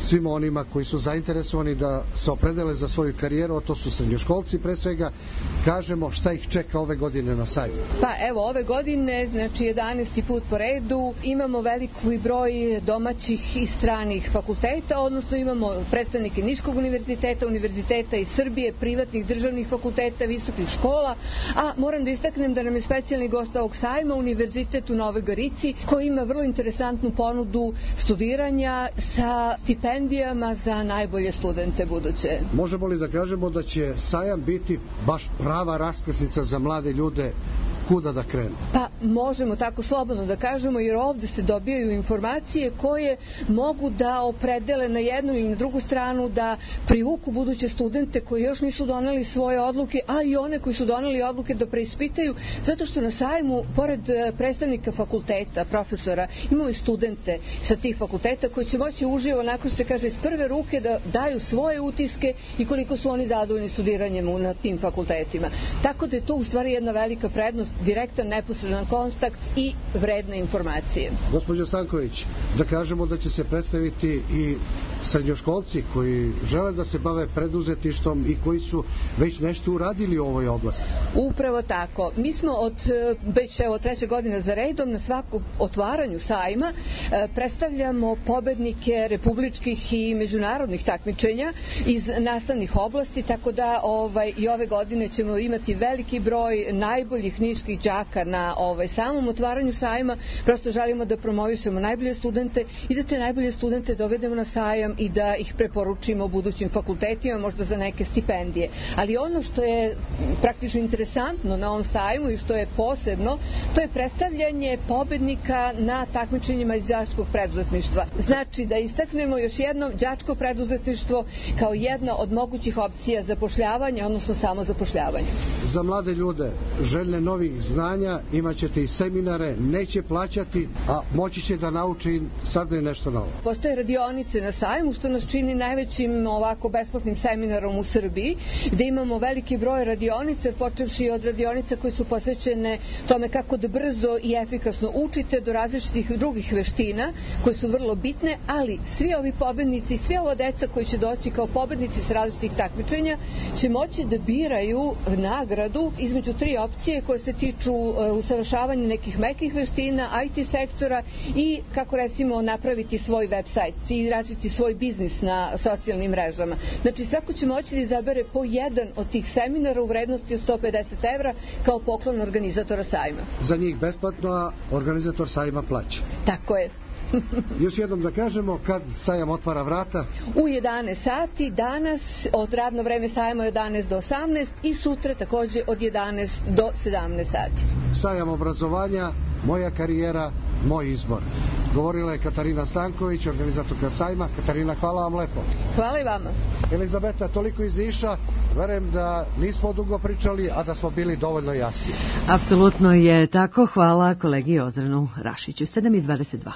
svima onima koji su zainteresovani da se opredele za svoju karijeru, a to su srednjoškolci pre svega, kažemo šta ih čeka ove godine na sajmu. Pa evo, ove godine, znači jedanaesti put po redu, imamo veliki broj domaćih i stranih fakulteta, odnosno imamo predstavnike Niškog univerziteta, univerziteta iz Srbije, privatnih državnih fakulteta, visokih škola, a moram da istaknem da nam je specijalni gost ovog sajma Univerzitet u Novoj Gorici, koji ima vrlo interesantnu ponudu studiranja sa stipendijama za najbolje studente buduće. Možemo li da kažemo da će sajam biti baš prava raskrsnica za mlade ljude kuda da krenu? Pa možemo tako slobodno da kažemo, jer ovde se dobijaju informacije koje mogu da opredele na jednu ili na drugu stranu, da privuku buduće studente koji još nisu doneli svoje odluke, a i one koji su doneli odluke da preispitaju, zato što na sajmu, pored predstavnika fakulteta, profesora, imamo i studente sa tih fakulteta koji će moći uživo, onako se kaže, iz prve ruke da daju svoje utiske i koliko su oni zadovoljni studiranjem na tim fakultetima. Tako da je to u stvari jedna velika prednost, direktan, neposredan kontakt i vredne informacije. Gospođo Stanković, da kažemo da će se predstaviti i srednjoškolci koji žele da se bave preduzetištvom i koji su već nešto uradili u ovoj oblasti. Upravo tako. Mi smo od već evo treće godine za redom na svakom otvaranju sajma predstavljamo pobednike republičkih i međunarodnih takmičenja iz nastavnih oblasti, tako da ovaj, i ove godine ćemo imati veliki broj najboljih niških đaka na ovaj, samom otvaranju sajma. Prosto želimo da promovišemo najbolje studente i da te najbolje studente dovedemo na sajam i da ih preporučimo budućim fakultetima, možda za neke stipendije. Ali ono što je praktično interesantno na ovom sajmu i što je posebno, to je predstavljanje pobednika na takmičenjima iz đačkog preduzetništva. Znači da istaknemo još jedno đačko preduzetništvo kao jedna od mogućih opcija zapošljavanja, odnosno samozapošljavanja. Za mlade ljude željne novih znanja imaćete i seminare, neće plaćati, a moći će da nauče i saznaju nešto novo. Postoje radionice na sajmu, što nas čini najvećim ovako besplatnim seminarom u Srbiji, gde imamo veliki broj radionice, počevši od radionica koje su posvećene tome kako da brzo i efikasno učite, do različitih drugih veština koje su vrlo bitne, ali svi ovi pobednici, svi ova deca koji će doći kao pobednici s različitih takmičenja će moći da biraju nagradu između tri opcije koje se tiču usavršavanja nekih mekih veština, I T sektora i kako recimo napraviti svoj web sajt i razviti svoj biznis na socijalnim mrežama. Znači svako će moći da izabere po jedan od tih seminara u vrednosti od sto pedeset evra kao poklon organizatora sajma. Za njih besplatno, a organizator sajma plaća. Tako je. Još jednom da kažemo, kad sajam otvara vrata? U jedanaest sati, danas od radno vreme sajma od jedanaest do osamnaest i sutra takođe od jedanaest do sedamnaest sati. Sajam obrazovanja, moja karijera, moj izbor. Govorila je Katarina Stanković, organizatorka sajma. Katarina, hvala vam lepo. Hvala i vama. Elizabeta, toliko iz Niša. Verujem da nismo dugo pričali, a da smo bili dovoljno jasni. Apsolutno je tako. Hvala kolegi Ozrenu Rašiću. sedam i dvadeset dva.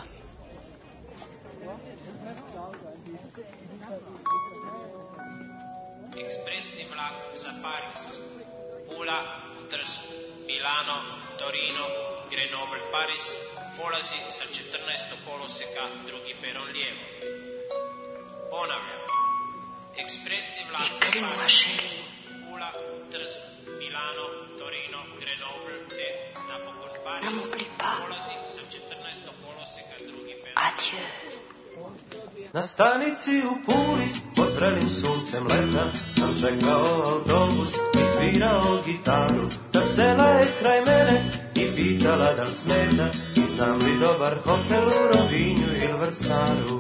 Ekspresni vlak za Pariz. Pula, Trst, Milano, Torino, Grenoble, Pariz polazi sa četrnaestog koloseka, drugi peron lijevo. Ponavljam. Ekspresni vlak za Pariz. Pula, Trst, Milano, Torino, Grenoble te napokon Pariz polazi sa četrnaestog koloseka, drugi peron. Adieu. Na stanici u Puli, pod vrelim suncem leta, sam čekao autobus i svirao gitaru. Da cela je kraj mene i pitala da li smeta, i znam li dobar hotel u Rovinju ili Vrsaru.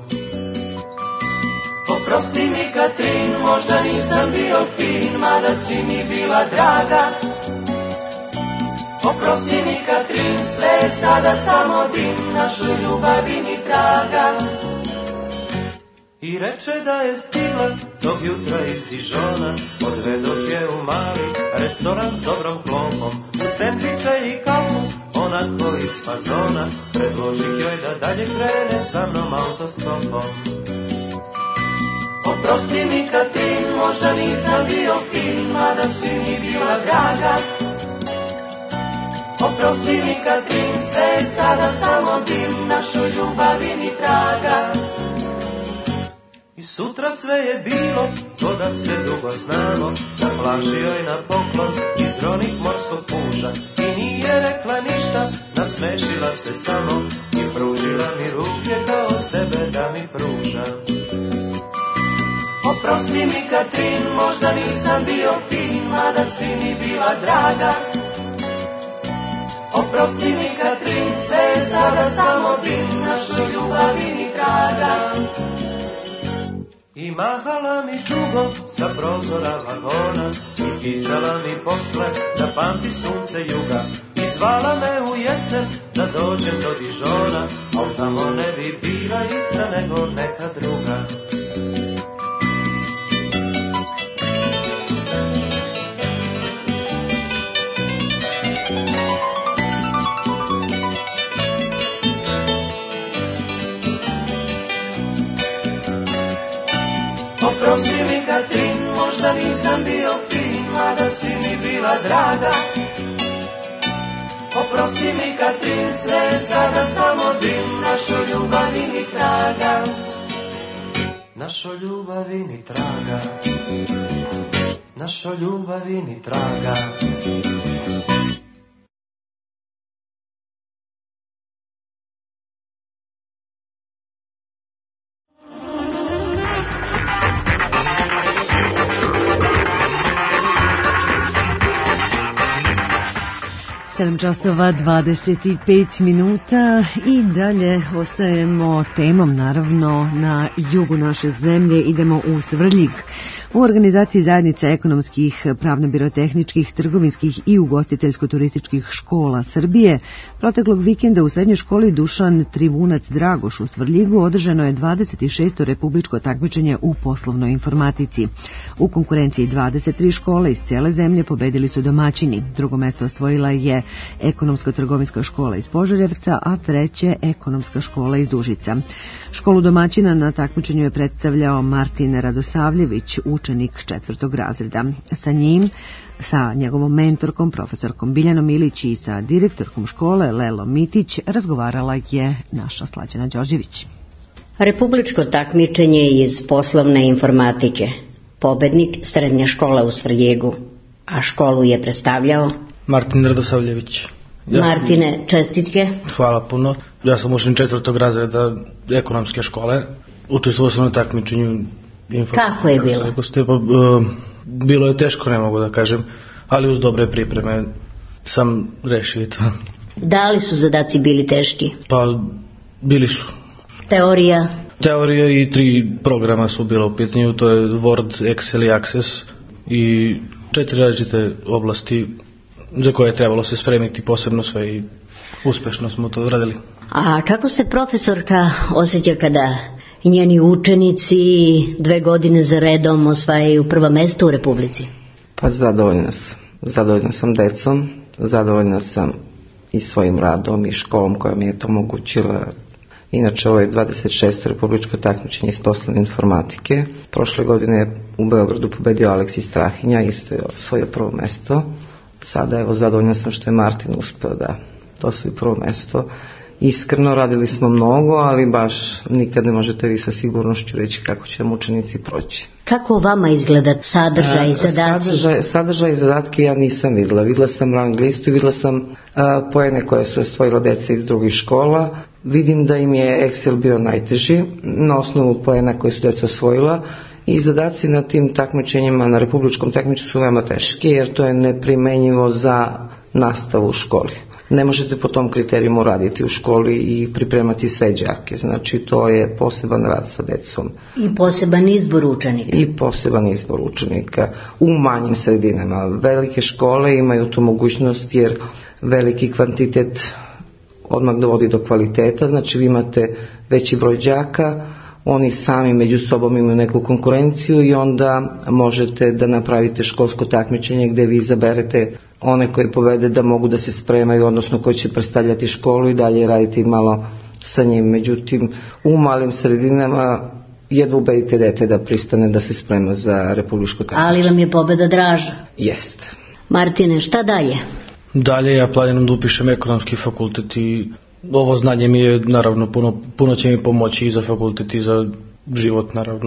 Oprosti mi Katrin, možda nisam bio fin, mada si mi bila draga. Oprosti mi Katrin, sve je sada samo dim, našu ljubavi ni traga. I reče da je stigla tog jutra iz Dižona, odvedoh je u mali restoran s dobrom klopom, u sendviče i kafu, onako iz fazona, predložih joj da dalje krene sa mnom autostopom. Oprosti mi Katrin, možda nisam bio fin, mada si mi bila draga. Oprosti mi Katrin, sve je sada samo dim, našu ljubavi ni traga. I Sutra sve je bilo, to da se dugo znamo, na plaži joj na poklon iz ronih morskog puža. I nije rekla ništa, nasmešila se samo i pružila mi ruke kao sebe da mi pruža. Oprosti mi Katrin, možda nisam bio fin, mada si mi bila draga. Oprosti mi Katrin, sve je sada samo dim, našoj ljubavi ni traga. I mahala mi dugo sa prozora vagona i pisala mi posle da pamti sunce juga. I zvala me u jesen da dođem do Dižona, al tamo ne bi bila ista nego neka druga. Oprosti mi Katrin, možda nisam bio fin, mada si mi bila draga. Oprosti mi Katrin, sve je sada samo dim, našoj ljubavi ni traga. Našoj ljubavi ni traga. Našoj ljubavi ni traga. sedam časova dvadeset pet minuta i dalje ostajemo temom, naravno, na jugu naše zemlje. Idemo u Svrdljig. U organizaciji zajednice ekonomskih, pravno-birotehničkih, trgovinskih i ugostiteljsko-turističkih škola Srbije proteklog vikenda u srednjoj školi Dušan Trivunac Dragoš u Svrdljigu održano je dvadeset šesto republičko takmičenje u poslovnoj informatici. U konkurenciji dvadeset tri škole iz cele zemlje pobedili su domaćini. Drugo mesto osvojila je ekonomsko-trgovinska škola iz Požarevca, a treće ekonomska škola iz Užica. Školu domaćina na takmičenju je predstavljao Martin Radosavljević, učenik četvrtog razreda. Sa njim, sa njegovom mentorkom, profesorkom Biljanom Ilić i sa direktorkom škole Lelo Mitić razgovarala je naša Slađana Đorđević. Republičko takmičenje iz poslovne informatike. Pobednik srednja škola u Svrljigu. A školu je predstavljao Martin Radosavljević. Ja, Martine, čestitke. Hvala puno. Ja sam učenik četvrtog razreda ekonomske škole. Učestvovao sam na takmičenju. Kako je bilo? Bilo je teško, ne mogu da kažem, ali uz dobre pripreme sam rešio to. Da li su zadaci bili teški? Pa, bili su. Teorija? Teorija i tri programa su bila u pitanju, to je Word, Excel i Access i četiri različite oblasti za koje je trebalo se spremiti posebno sve i uspešno smo to radili. A kako se profesorka osjeća kada njeni učenici dve godine za redom osvajaju prva mesta u Republici? Pa zadovoljna sam. Zadovoljna sam decom, zadovoljna sam i svojim radom i školom koja mi je to omogućila. Inače, ovo je dvadeset šesto republičko takmičenje iz poslovne informatike. Prošle godine je u Beogradu pobedio Aleksis Strahinja, isto je osvojio prvo mesto. Sada, evo, zadovoljna sam što je Martin uspeo da osvoji prvo mesto. Iskreno, radili smo mnogo, ali baš nikad ne možete vi sa sigurnošću reći kako će vam učenici proći. Kako vama izgleda sadržaj i zadaci? Sadržaj, sadržaj i zadatke ja nisam videla. Videla sam rang listu i videla sam uh, poene koje su osvojila deca iz drugih škola. Vidim da im je Excel bio najteži na osnovu poena koje su deca osvojila. I zadaci na tim takmičenjima, na republičkom takmičenju su veoma teški, jer to je neprimenjivo za nastavu u školi. Ne možete po tom kriterijumu raditi u školi i pripremati sve đake. Znači, to je poseban rad sa decom. I poseban izbor učenika. I poseban izbor učenika u manjim sredinama. Velike škole imaju tu mogućnost jer veliki kvantitet odmah dovodi do kvaliteta. Znači, vi imate veći broj đaka, oni sami među sobom imaju neku konkurenciju i onda možete da napravite školsko takmičenje gde vi izaberete one koje povede da mogu da se spremaju, odnosno koji će predstavljati školu i dalje raditi malo sa njim. Međutim, u malim sredinama jedva ubedite dete da pristane da se sprema za republičko takmičenje. Ali vam je pobeda draža. Jeste. Martine, šta dalje? Dalje ja planiram da upišem ekonomski fakultet i ovo znanje mi je, naravno, puno, puno će mi pomoći i za fakultet i za život, naravno.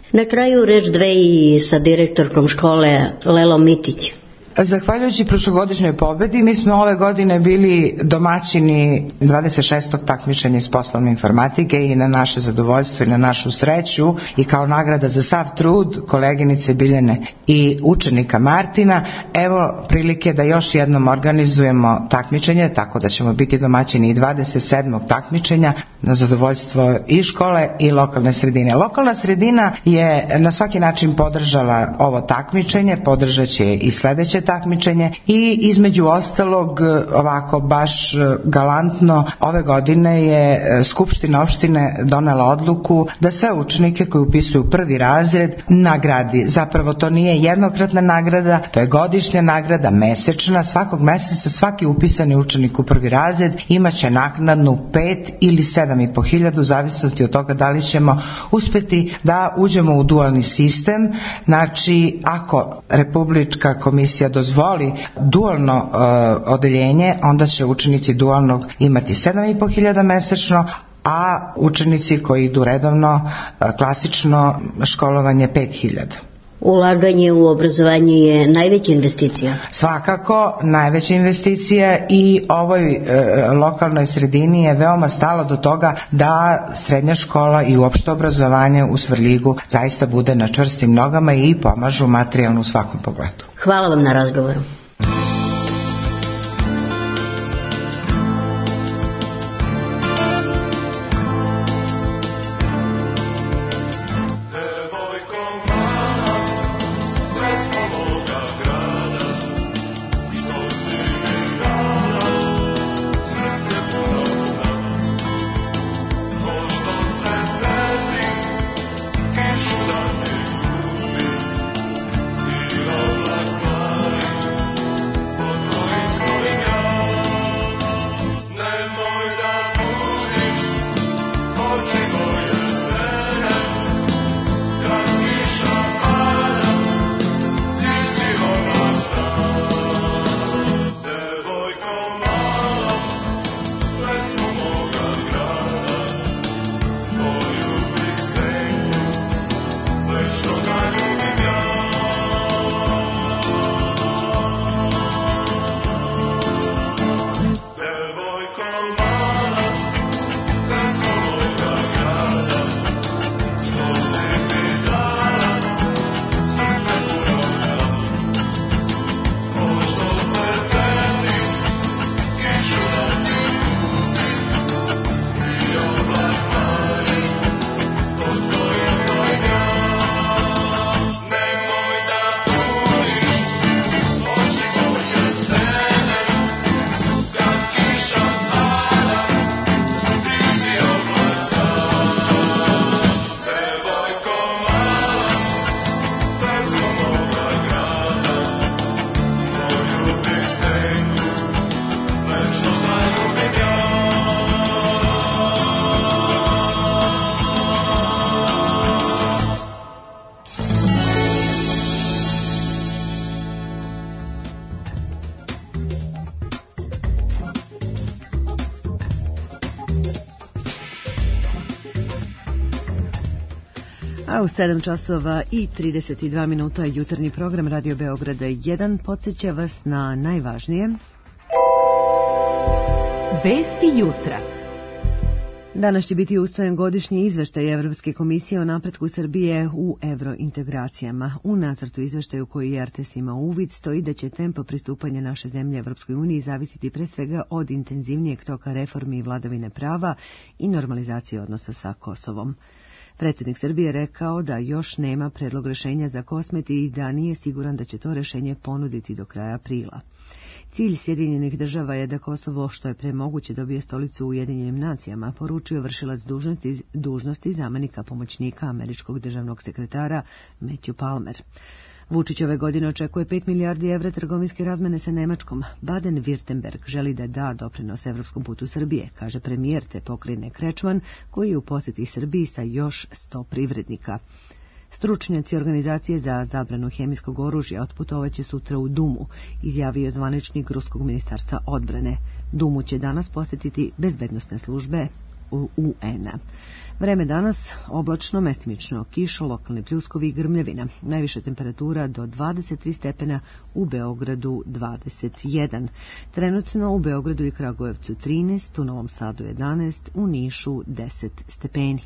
Na kraju reč dve i sa direktorkom škole Lelom Mitić. Zahvaljujući prošlogodišnjoj pobedi, mi smo ove godine bili domaćini dvadeset šestog takmičenja iz poslovne informatike i na naše zadovoljstvo i na našu sreću i kao nagrada za sav trud koleginice Biljane i učenika Martina, evo prilike da još jednom organizujemo takmičenje, tako da ćemo biti domaćini i dvadeset sedmog takmičenja na zadovoljstvo i škole i lokalne sredine. Lokalna sredina je na svaki način podržala ovo takmičenje, podržat će i sledeće takmičenje i između ostalog ovako baš galantno ove godine je Skupština opštine donela odluku da sve učenike koji upisuju prvi razred nagradi. Zapravo to nije jednokratna nagrada, to je godišnja nagrada, mesečna, svakog meseca svaki upisani učenik u prvi razred imaće naknadnu pet ili sedam i po hiljadu, u zavisnosti od toga da li ćemo uspeti da uđemo u dualni sistem. Znači, ako Republička komisija dozvoli dualno uh, odeljenje, onda će učenici dualnog imati sedam i po hiljada mesečno, a učenici koji idu redovno uh, klasično školovanje pet hiljada. Ulaganje u obrazovanje je najveća investicija. Svakako, najveća investicija i ovoj e, lokalnoj sredini je veoma stalo do toga da srednja škola i uopšte obrazovanje u Svrljigu zaista bude na čvrstim nogama i pomažu materijalno u svakom pogledu. Hvala vam na razgovoru. A u sedam časova i trideset dva minuta jutarnji program Radio Beograda jedan podsjeća vas na najvažnije vesti jutra. Danas će biti usvojen godišnji izveštaj Evropske komisije o napretku Srbije u evrointegracijama. U nacrtu izveštaju koji je R T S ima uvid stoji da će tempo pristupanja naše zemlje Evropskoj uniji zavisiti pre svega od intenzivnijeg toka reformi i vladavine prava i normalizacije odnosa sa Kosovom. Predsjednik Srbije rekao da još nema predlog rešenja za Kosmet i da nije siguran da će to rešenje ponuditi do kraja aprila. Cilj Sjedinjenih država je da Kosovo što je pre moguće dobije stolicu u Ujedinjenim nacijama, poručio vršilac dužnosti, dužnosti zamenika pomoćnika američkog državnog sekretara Matthew Palmer. Vučić ove godine očekuje pet milijardi evra trgovinske razmene sa Nemačkom. Baden-Württemberg želi da da doprinos evropskom putu Srbije, kaže premijer te pokrajine Krečman, koji je u posjeti Srbiji sa još sto privrednika. Stručnjaci organizacije za zabranu hemijskog oružja otputovaće sutra u Dumu, izjavio zvaničnik Ruskog ministarstva odbrane. Dumu će danas posjetiti bezbednosne službe U N-a. Vreme danas oblačno, mestimično kiša, lokalne pljuskovi i grmljavina. Najviša temperatura do dvadeset tri stepena, u Beogradu dvadeset jedan. Trenutno u Beogradu i Kragujevcu trinaest, u Novom Sadu jedanaest, u Nišu deset stepeni.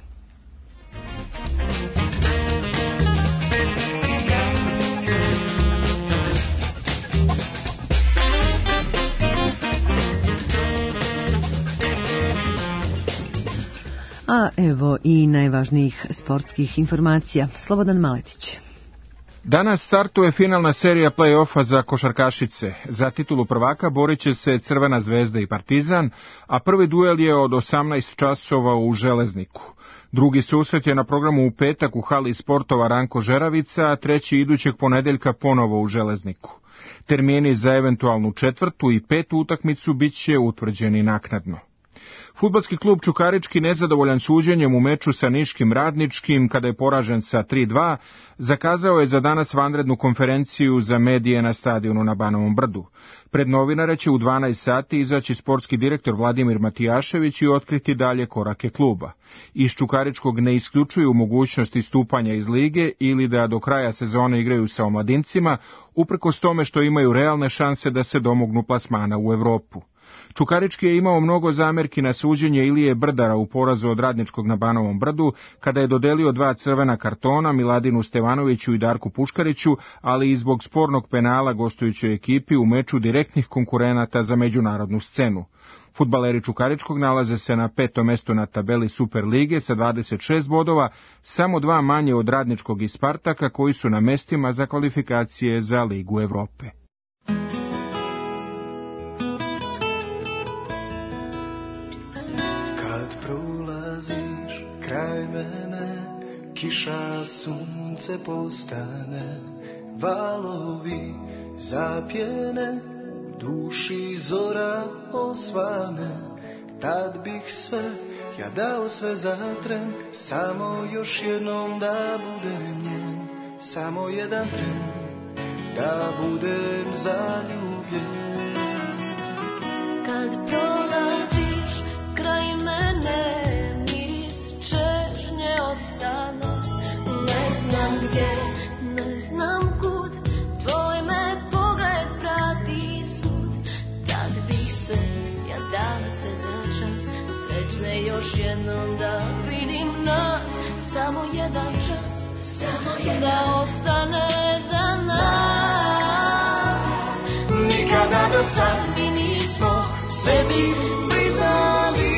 A evo i najvažnijih sportskih informacija. Slobodan Maletić. Danas startuje finalna serija play-offa za košarkašice. Za titulu prvaka borit će se Crvena zvezda i Partizan, a prvi duel je od osamnaest časova u Železniku. Drugi susret je na programu u petak u hali sportova Ranko Žeravica, a treći idućeg ponedeljka ponovo u Železniku. Termini za eventualnu četvrtu i petu utakmicu bit će utvrđeni naknadno. Fudbalski klub Čukarički, nezadovoljan suđenjem u meču sa Niškim Radničkim, kada je poražen sa tri dva, zakazao je za danas vanrednu konferenciju za medije na stadionu na Banovom Brdu. Pred novinare će u dvanaest sati izaći sportski direktor Vladimir Matijašević i otkriti dalje korake kluba. Iz Čukaričkog ne isključuju mogućnost istupanja iz lige ili da do kraja sezone igraju sa omladincima, uprkos tome što imaju realne šanse da se domognu plasmana u Evropu. Čukarički je imao mnogo zamerki na suđenje Ilije Brdara u porazu od Radničkog na Banovom Brdu, kada je dodelio dva crvena kartona Miladinu Stevanoviću i Darku Puškariću, ali i zbog spornog penala gostujućoj ekipi u meču direktnih konkurenata za međunarodnu scenu. Fudbaleri Čukaričkog nalaze se na petom mestu na tabeli Super lige sa dvadeset šest bodova, samo dva manje od Radničkog i Spartaka, koji su na mestima za kvalifikacije za Ligu Evrope. Kraj mene, kiša, sunce postane, valovi zapjene, duši zora osvane, tad bih sve, ja dao sve za tren, samo još jednom da budem njen, samo jedan tren, da budem zaljubljen. Kad prolaziš kraj mene, ne znam gdje, ne znam kud, tvoj me pogled prati svud, tad bih se ja dala sve za čas, srećne još jednom da vidim nas, samo jedan čas, samo jedan, da ostane za nas. Nikada do sad mi nismo sebi priznali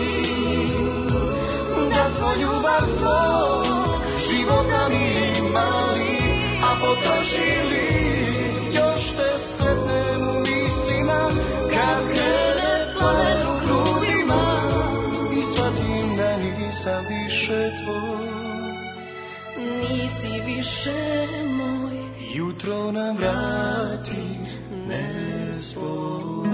da smo ljubav svoj života mi imali, a potrošili. Još te sretnem u mislima, kad krene planet u grudima, i shvatim da nisam više tvoj, nisi više moj. Jutro nam vrati nespoj.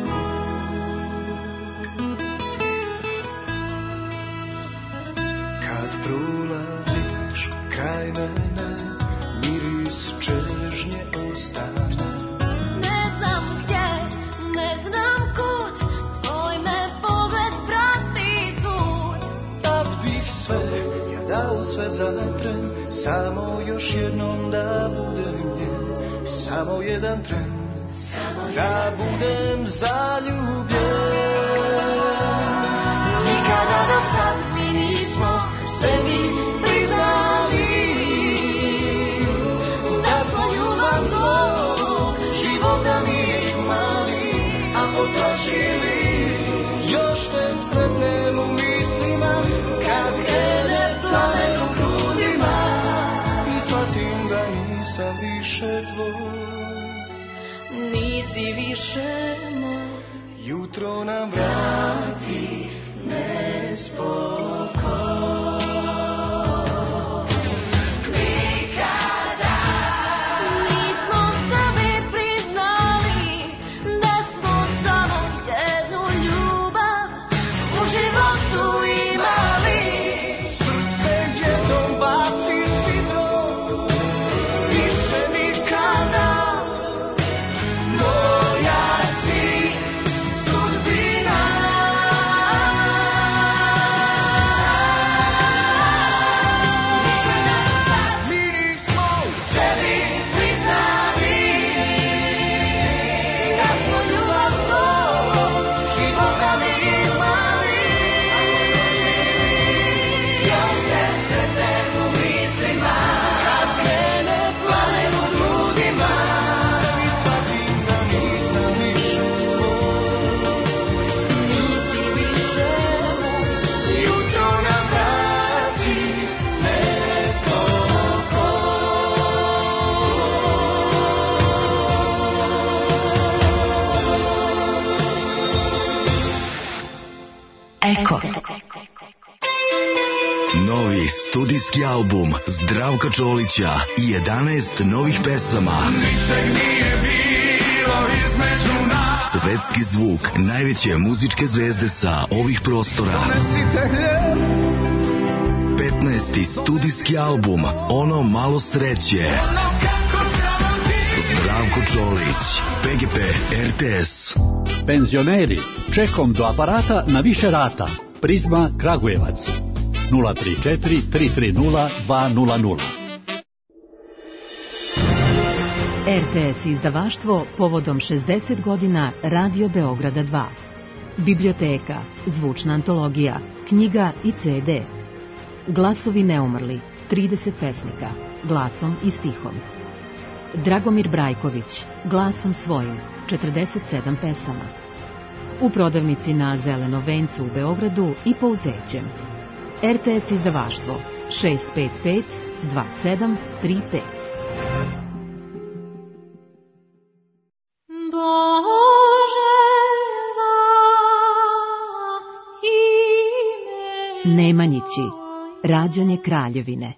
Kad prolaziš kraj mene, miris čežnje ostane. Ne znam gdje, ne znam kud, tvoj me pogled prati svud. Tad bih sve, ja dao sve za tren, samo još jednom da budem njen, samo jedan tren, samo da budem zaljubljen. Nikada do sad mi nismo sebi priznali da smo ljubav svog života mi imali, a potrošili. Još te sretnem u mislima, kad krene planet u grudima, i shvatim da nisam više tvoj, nisi više moj. Jutro nam vrati nespokoj. Novi studijski album Zdravka Čolića i jedanaest novih pesama. Ničeg nije bilo između nas. Svetski zvuk najveće muzičke zvezde sa ovih prostora. Donesite hljeb. petnaesti studijski album Ono malo sreće. Ono kako Zdravko Čolić, P G P R T S. Penzioneri, čekom do aparata na više rata. Prizma Kragujevac. nula tri četiri tri tri nula dva nula nula. R T S izdavaštvo povodom šezdeset godina Radio Beograda dva. Biblioteka, zvučna antologija, knjiga i C D. Glasovi neumrli, trideset pesnika, glasom i stihom. Dragomir Brajković, glasom svojim, četrdeset sedam pesama. U prodavnici na Zelenom vencu u Beogradu i Pouzećem. R T S izdavaštvo šest pet pet dva sedam tri pet. Nemanjići, rađanje Kraljevine.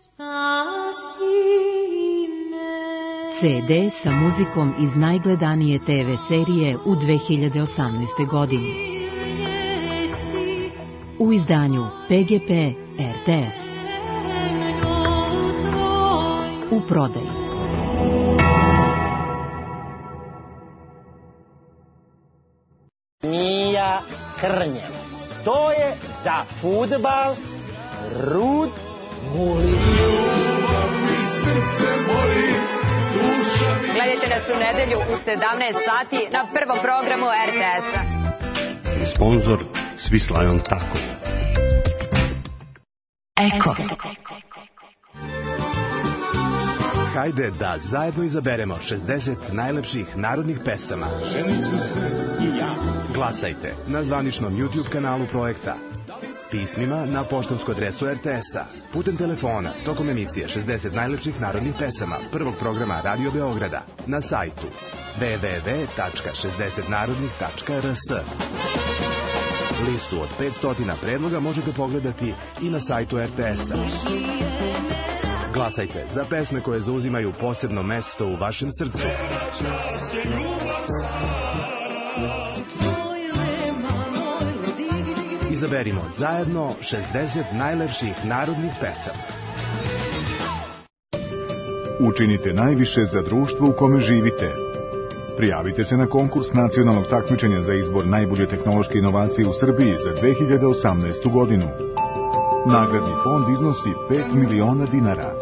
C D sa muzikom iz najgledanije T V serije u dve hiljade osamnaestoj. godini. U izdanju P G P R T S. U prodaju. Mija Krnjevac. To je za fudbal Rud Guli. Gledajte nas u nedelju u sedamnaest sati na prvom programu R T S-a. Sponzor Swiss Lion Taco. Eko. Hajde da zajedno izaberemo šezdeset najlepših narodnih pesama. Ženicu se i ja. Glasajte na zvaničnom YouTube kanalu projekta. Pismima na poštansku adresu R T S-a. Putem telefona tokom emisije šezdeset najlepših narodnih pesama prvog programa Radio Beograda. Na sajtu w w w tačka šezdeset narodnih tačka r s. Listu od petsto predloga možete pogledati i na sajtu R T S-a. Glasajte za pesme koje zauzimaju posebno mesto u vašem srcu. Izaberimo zajedno šezdeset najlepših narodnih pesama. Učinite najviše za društvo u kome živite. Prijavite se na konkurs nacionalnog takmičenja za izbor najbolje tehnološke inovacije u Srbiji za dve hiljade osamnaestu. godinu. Nagradni fond iznosi pet miliona dinara.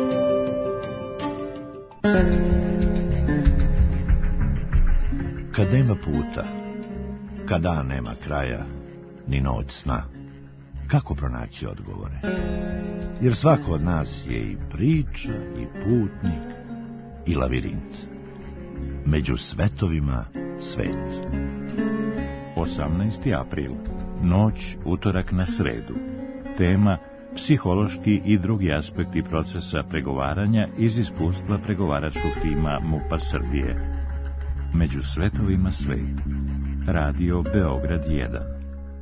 Kad nema puta, kad dan nema kraja, ni noć sna, kako pronaći odgovore? Jer svako od nas je i priča, i putnik, i lavirint. Među svetovima svet. osamnaesti april. Noć, utorak na sredu. Tema: psihološki i drugi aspekti procesa pregovaranja iz iskustva pregovaračkog tima MUP-a Srbije. Među svetovima svet. Radio Beograd jedan.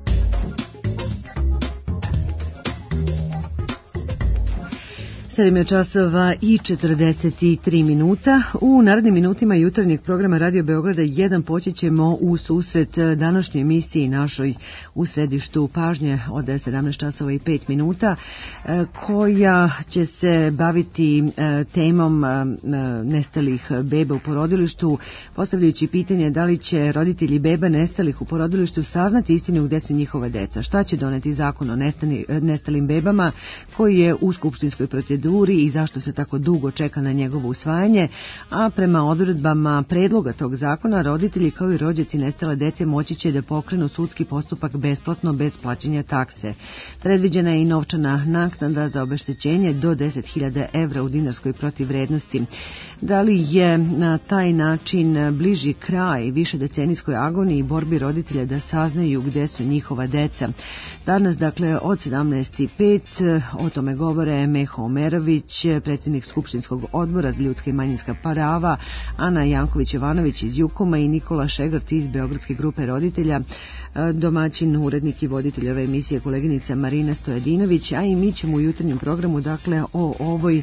sedam je časova i četrdeset tri minuta. U narednim minutima jutarnjeg programa Radio Beograda jedan poći ćemo u susret današnjoj emisiji našoj u središtu pažnje od sedamnaest časova i pet minuta, koja će se baviti temom nestalih beba u porodilištu, postavljajući pitanje da li će roditelji beba nestalih u porodilištu saznati istinu gde su njihova deca. Šta će doneti zakon o nestalim bebama koji je u skupštinskoj proceduri i zašto se tako dugo čeka na njegovo usvajanje, a prema odredbama predloga tog zakona roditelji kao i rođaci nestale dece moći će da pokrenu sudski postupak besplatno bez plaćanja takse. Predviđena je i novčana naknada za obeštećenje do deset hiljada evra u dinarskoj protivvrednosti. Da li je na taj način bliži kraj višedecenijskoj agoniji i borbi roditelja da saznaju gde su njihova deca? Danas, dakle, od sedamnaest i pet o tome govore Meho Omerović, Petrović, predsjednik Skupštinskog odbora za ljudska i manjinska prava, Ana Janković-Jovanović iz Jukoma i Nikola Šegart iz Beogradske grupe roditelja, domaćin, urednik i voditelj ove emisije koleginica Marina Stojadinović, a i mi ćemo u jutarnjem programu dakle o ovoj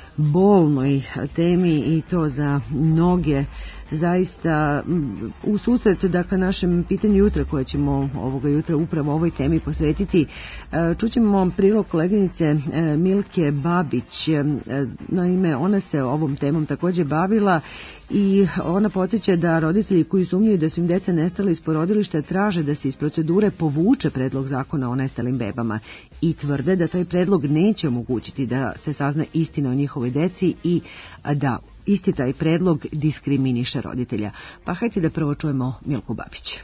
bolnoj temi i to za mnoge zaista u susret dakle našem pitanju jutra koje ćemo ovoga jutra upravo ovoj temi posvetiti. Čućemo prilog koleginice Milke Babić. Naime, ona se ovom temom također bavila i ona podsjeća da roditelji koji sumnjaju da su im deca nestala iz porodilišta traže da se iz procedure povuče predlog zakona o nestalim bebama i tvrde da taj predlog neće omogućiti da se sazna istina o njihovoj deci i da isti taj predlog diskriminiše roditelja. Pa hajde da prvo čujemo Milku Babić.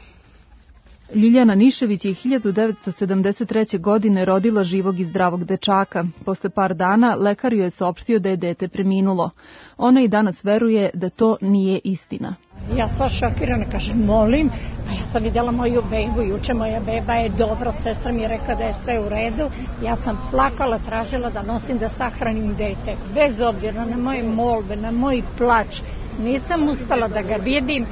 Ljiljana Nišević je hiljadu devetsto sedamdeset treće. godine rodila živog i zdravog dečaka. Posle par dana lekar joj je saopštio da je dete preminulo. Ona i danas veruje da to nije istina. Ja sva šokirana kažem, molim, pa ja sam vidjela moju bebu, juče moja beba je dobro, sestra mi je rekla da je sve u redu. Ja sam plakala, tražila da nosim da sahranim dete. Bez obzira na moje molbe, na moj plač, nisam uspela da ga vidim,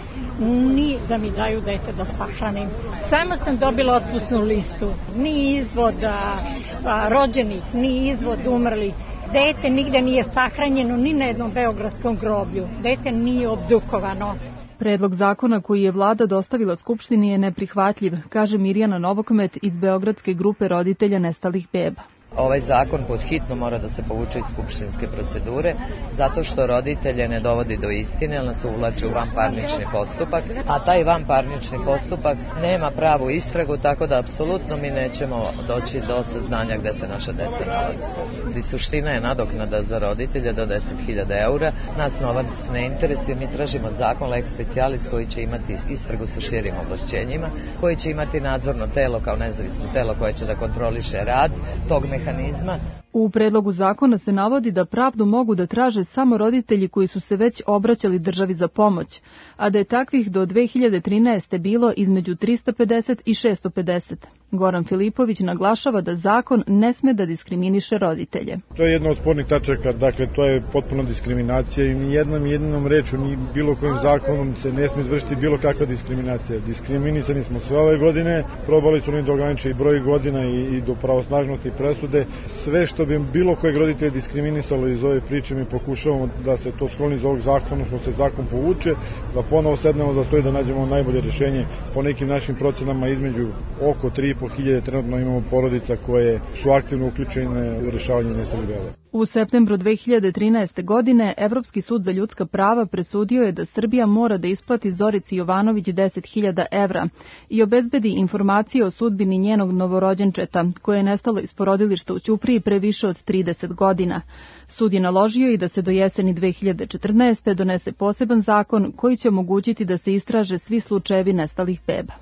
ni da mi daju dete da sahranim. Samo sam dobila otpusnu listu, ni izvoda a, rođenih, ni izvod umrlih. Dete nigde nije sahranjeno ni na jednom beogradskom groblju. Dete nije obdukovano. Predlog zakona koji je vlada dostavila Skupštini je neprihvatljiv, kaže Mirjana Novokmet iz Beogradske grupe roditelja nestalih beba. Ovaj zakon pod hitno mora da se povuče iz skupštinske procedure zato što roditelje ne dovodi do istine, ali nas uvlači u vanparnični postupak, a taj vanparnični postupak nema pravu istragu, tako da apsolutno mi nećemo doći do saznanja gde se naša deca nalaze. I suština je nadoknada za roditelje do deset hiljada eura. Nas novac ne interesuje, mi tražimo zakon lex specialis koji će imati istragu sa širim ovlašćenjima, koji će imati nadzorno telo kao nezavisno telo koje će da kontroliše rad tog mehanizma. U predlogu zakona se navodi da pravdu mogu da traže samo roditelji koji su se već obraćali državi za pomoć, a da je takvih do dve hiljade trinaeste. bilo između trista pedeset i šesto pedeset. Goran Filipović naglašava da zakon ne sme da diskriminiše roditelje. To je jedna od spornih tačaka, dakle to je potpuno diskriminacija i ni jednom jedinom reču, ni bilo kojim zakonom se ne sme izvršiti bilo kakva diskriminacija. Diskriminisani smo sve ove godine, probali su oni da ograniče i broj godina i, i do pravosnažnosti presude. Sve što bi bilo kojeg roditelja diskriminisalo iz ove priče, mi pokušavamo da se to skloni iz ovog zakona, što se zakon povuče, da ponovo sednemo za to i da nađemo najbolje rješenje. Po nekim našim procenama između oko tri i po hiljade trenutno imamo porodica koje su aktivno uključene u rješavanje nestalih beba. U septembru dve hiljade trinaeste. godine Evropski sud za ljudska prava presudio je da Srbija mora da isplati Zorici Jovanović deset hiljada evra i obezbedi informacije o sudbini njenog novorođenčeta, koje je nestalo iz porodilišta u Ćupriji pre više od trideset godina. Sud je naložio i da se do jeseni dve hiljade četrnaeste. donese poseban zakon koji će omogućiti da se istraže svi slučajevi nestalih beba.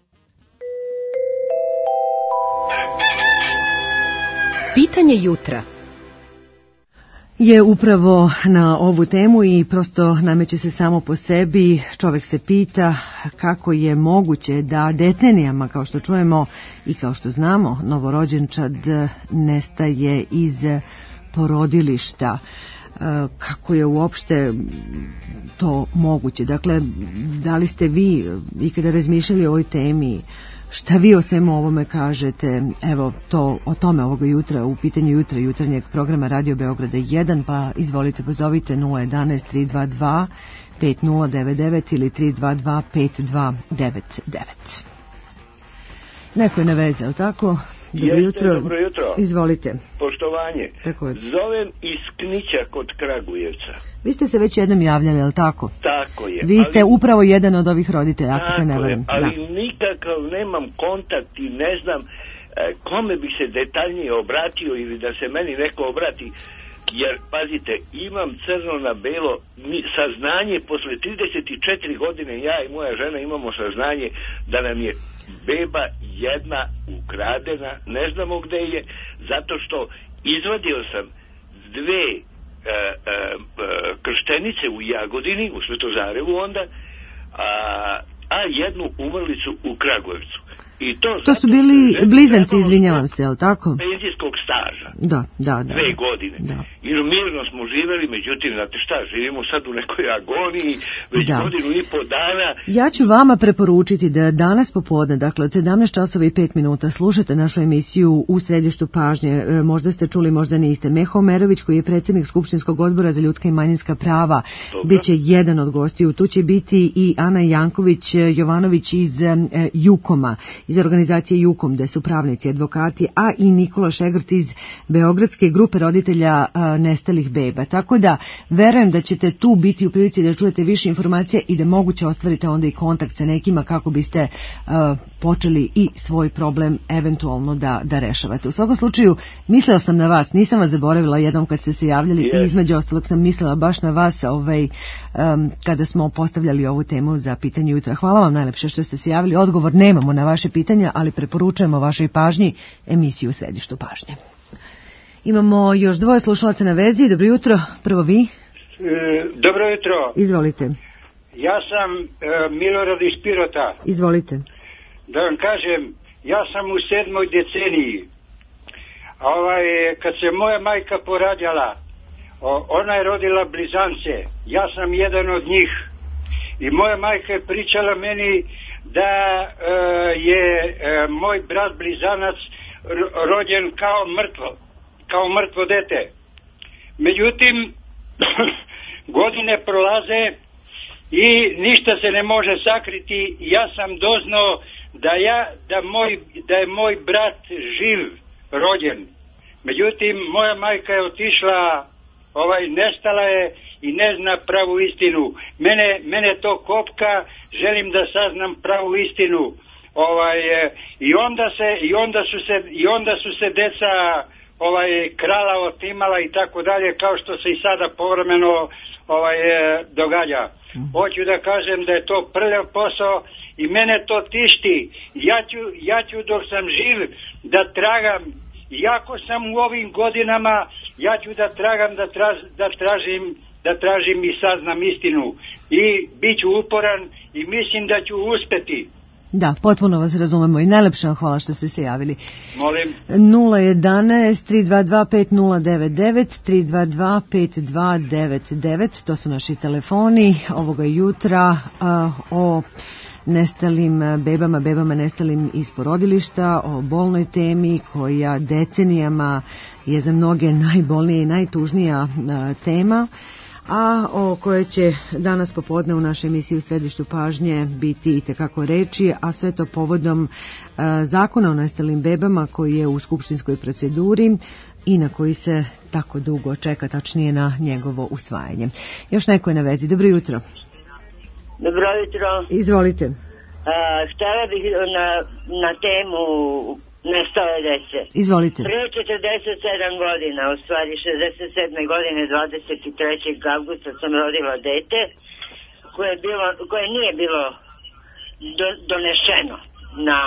Pitanje jutra je upravo na ovu temu i prosto nameće se samo po sebi. Čovjek se pita kako je moguće da decenijama, kao što čujemo i kao što znamo, novorođenčad nestaje iz porodilišta. Kako je uopšte to moguće? Dakle, da li ste vi ikada razmišljali o ovoj temi? Šta vi o svemu ovome kažete? Evo, to o tome ovoga jutra, u pitanju jutra jutarnjeg programa Radio Beograda jedan, pa izvolite, pozovite nula jedanaest tri dva dva pet nula devet devet ili tri dva dva pet dva devet devet. Neko je na veze, ali tako? Dobro jutro. Dobro jutro. Izvolite. Poštovanje. Tako je. Zovem iz Knića kod Kragujevca. Vi ste se već jednom javljali, ali tako? Tako je. Vi ste ali, upravo jedan od ovih roditelja, ako se ne varam. Ali da. Nikakav nemam kontakt i ne znam e, kome bi se detaljnije obratio ili da se meni neko obrati. Jer, pazite, imam crno na belo saznanje, posle trideset četiri godine ja i moja žena imamo saznanje da nam je beba jedna ukradena, ne znamo gde je, zato što izvadio sam dve e, e, krštenice u Jagodini, u Svetozarevu onda, a, a jednu umrlicu u Kragujevcu. I to, to su bili blizanci, izvinjavam se, je li tako? Penzijskog staža. Da, da, da. Dve godine. Da. I mirno smo živeli, međutim, znate šta, živimo sad u nekoj agoniji, već da. godinu i po dana. Ja ću vama preporučiti da danas popodne, dakle od sedamnaest časova i pet minuta, slušate našu emisiju U središtu pažnje. E, možda ste čuli, možda niste. Meho Omerović, koji je predsjednik Skupštinskog odbora za ljudska i manjinska prava, bit će jedan od gostiju. Tu će biti i Ana Janković Jovanović iz e, Jukoma, iz organizacije Jukom, gde su pravnici, advokati, a i Nikola Šegrt iz Beogradske grupe roditelja a, nestalih beba. Tako da verujem da ćete tu biti u prilici da čujete više informacija i da moguće ostvarite onda i kontakt sa nekima kako biste a, počeli i svoj problem eventualno da, da rešavate. U svakom slučaju, mislila sam na vas, nisam vas zaboravila jednom kad ste se javljali yes. i između ostalog sam mislila baš na vas ovaj, um, kada smo postavljali ovu temu za pitanje jutra. Hvala vam najlepše što ste se javili. Odgovor nemamo na vaše pitanja, ali preporučujemo vašoj pažnji emisiju U središtu pažnje. Imamo još dvoje slušalaca na vezi. Dobro jutro. Prvo vi. E, dobro jutro. Izvolite. Ja sam e, Milorad iz Pirota. Izvolite. Da vam kažem, ja sam u sedmoj deceniji. Ovaj, kad se moja majka porađala, o, ona je rodila blizance. Ja sam jedan od njih. I moja majka je pričala meni da e, je e, moj brat blizanac rođen kao mrtvo, kao mrtvo dete. Međutim, godine prolaze i ništa se ne može sakriti. Ja sam doznao da, ja, da, moj, da je moj brat živ, rođen. Međutim, moja majka je otišla, ovaj, nestala je i ne zna pravu istinu. Mene, mene to kopka, želim da saznam pravu istinu. Ovaj, i onda se, i onda su se, i onda su se deca ovaj, krala otimala i tako dalje, kao što se i sada povremeno ovaj, događa. Hoću da kažem da je to prljav posao i mene to tišti. Ja ću, ja ću dok sam živ da tragam, iako sam u ovim godinama, ja ću da tragam, da, traž, da tražim, da tražim i saznam istinu. I bit ću uporan i mislim da ću uspeti. Da, potpuno vas razumemo i najlepše vam hvala što ste se javili. Molim. nula jedan tri dva dva pet nula devet devet, tri dva dva pet dva devet devet, to su naši telefoni ovoga jutra a, o nestalim bebama, bebama nestalim iz porodilišta, o bolnoj temi koja decenijama je za mnoge najbolnija i najtužnija a, tema, a o kojoj će danas popodne u našoj emisiji U središtu pažnje biti itekako reči, a sve to povodom a, zakona o nestalim bebama koji je u skupštinskoj proceduri i na koji se tako dugo čeka, tačnije na njegovo usvajanje. Još neko je na vezi. Dobro jutro. Dobro jutro. Izvolite. A, htjela bih na, na temu nestale dece. Izvolite. Pre četrdeset sedam godina, u stvari šezdeset sedme godine, dvadeset trećeg avgusta sam rodila dete koje, je bilo, koje nije bilo do, donešeno na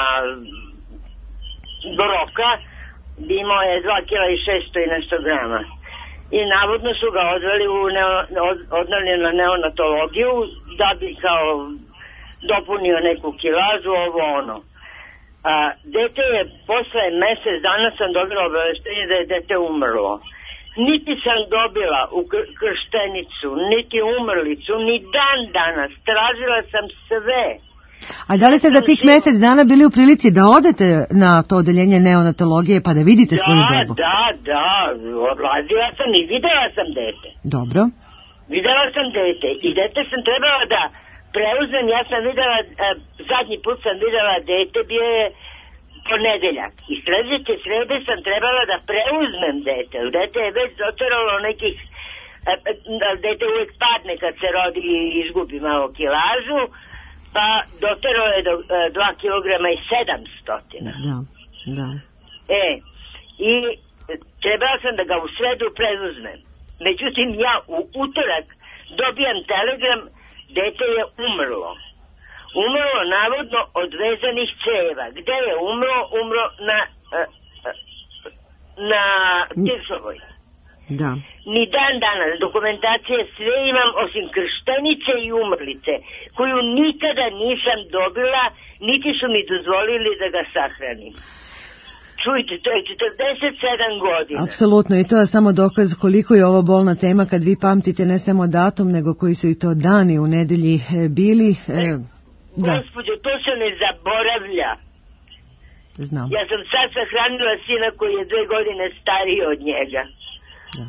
do roka. Imao je dva kila i šesto i nešto grama. I navodno su ga odveli u neo, od, odnali na neonatologiju da bi kao dopunio neku kilažu, ovo ono. A, dete je, posle mesec dana sam dobila obaveštenje da je dete umrlo. Niti sam dobila u krštenicu, niti umrlicu, ni dan danas. Tražila sam sve. A da li ste za tih mjesec dana bili u prilici da odete na to odeljenje neonatologije pa da vidite da, svoju bebu? Da, da, odlazila sam i videla sam dete. Dobro. Videla sam dete i dete sam trebala da preuzmem, ja sam videla, zadnji put sam videla dete, bio je ponedeljak. I sljedeće srede sam trebala da preuzmem dete. Dete je već doteralo nekih, dete uvijek padne kad se rodi i izgubi malo kilažu, pa doteralo je do dva kilograma i sedamstotina. Da, da. E, i trebala sam da ga u sredu preuzmem. Međutim, ja u utorak dobijam telegram, dete je umrlo. Umrlo navodno od vezanih ceva. Gde je umro? Umro na, na Tiršovoj. Da. Ni dan danas dokumentacije sve imam osim krštenice i umrlice, koju nikada nisam dobila, niti su mi dozvolili da ga sahranim. Čujte, to je četrdeset sedam godina. Apsolutno, i to je samo dokaz koliko je ovo bolna tema kad vi pamtite ne samo datum, nego koji su i to dani u nedelji bili. E, da. Gospodo, to se ne zaboravlja. Znam. Ja sam sad sahranila sina koji je dve godine stariji od njega. Da.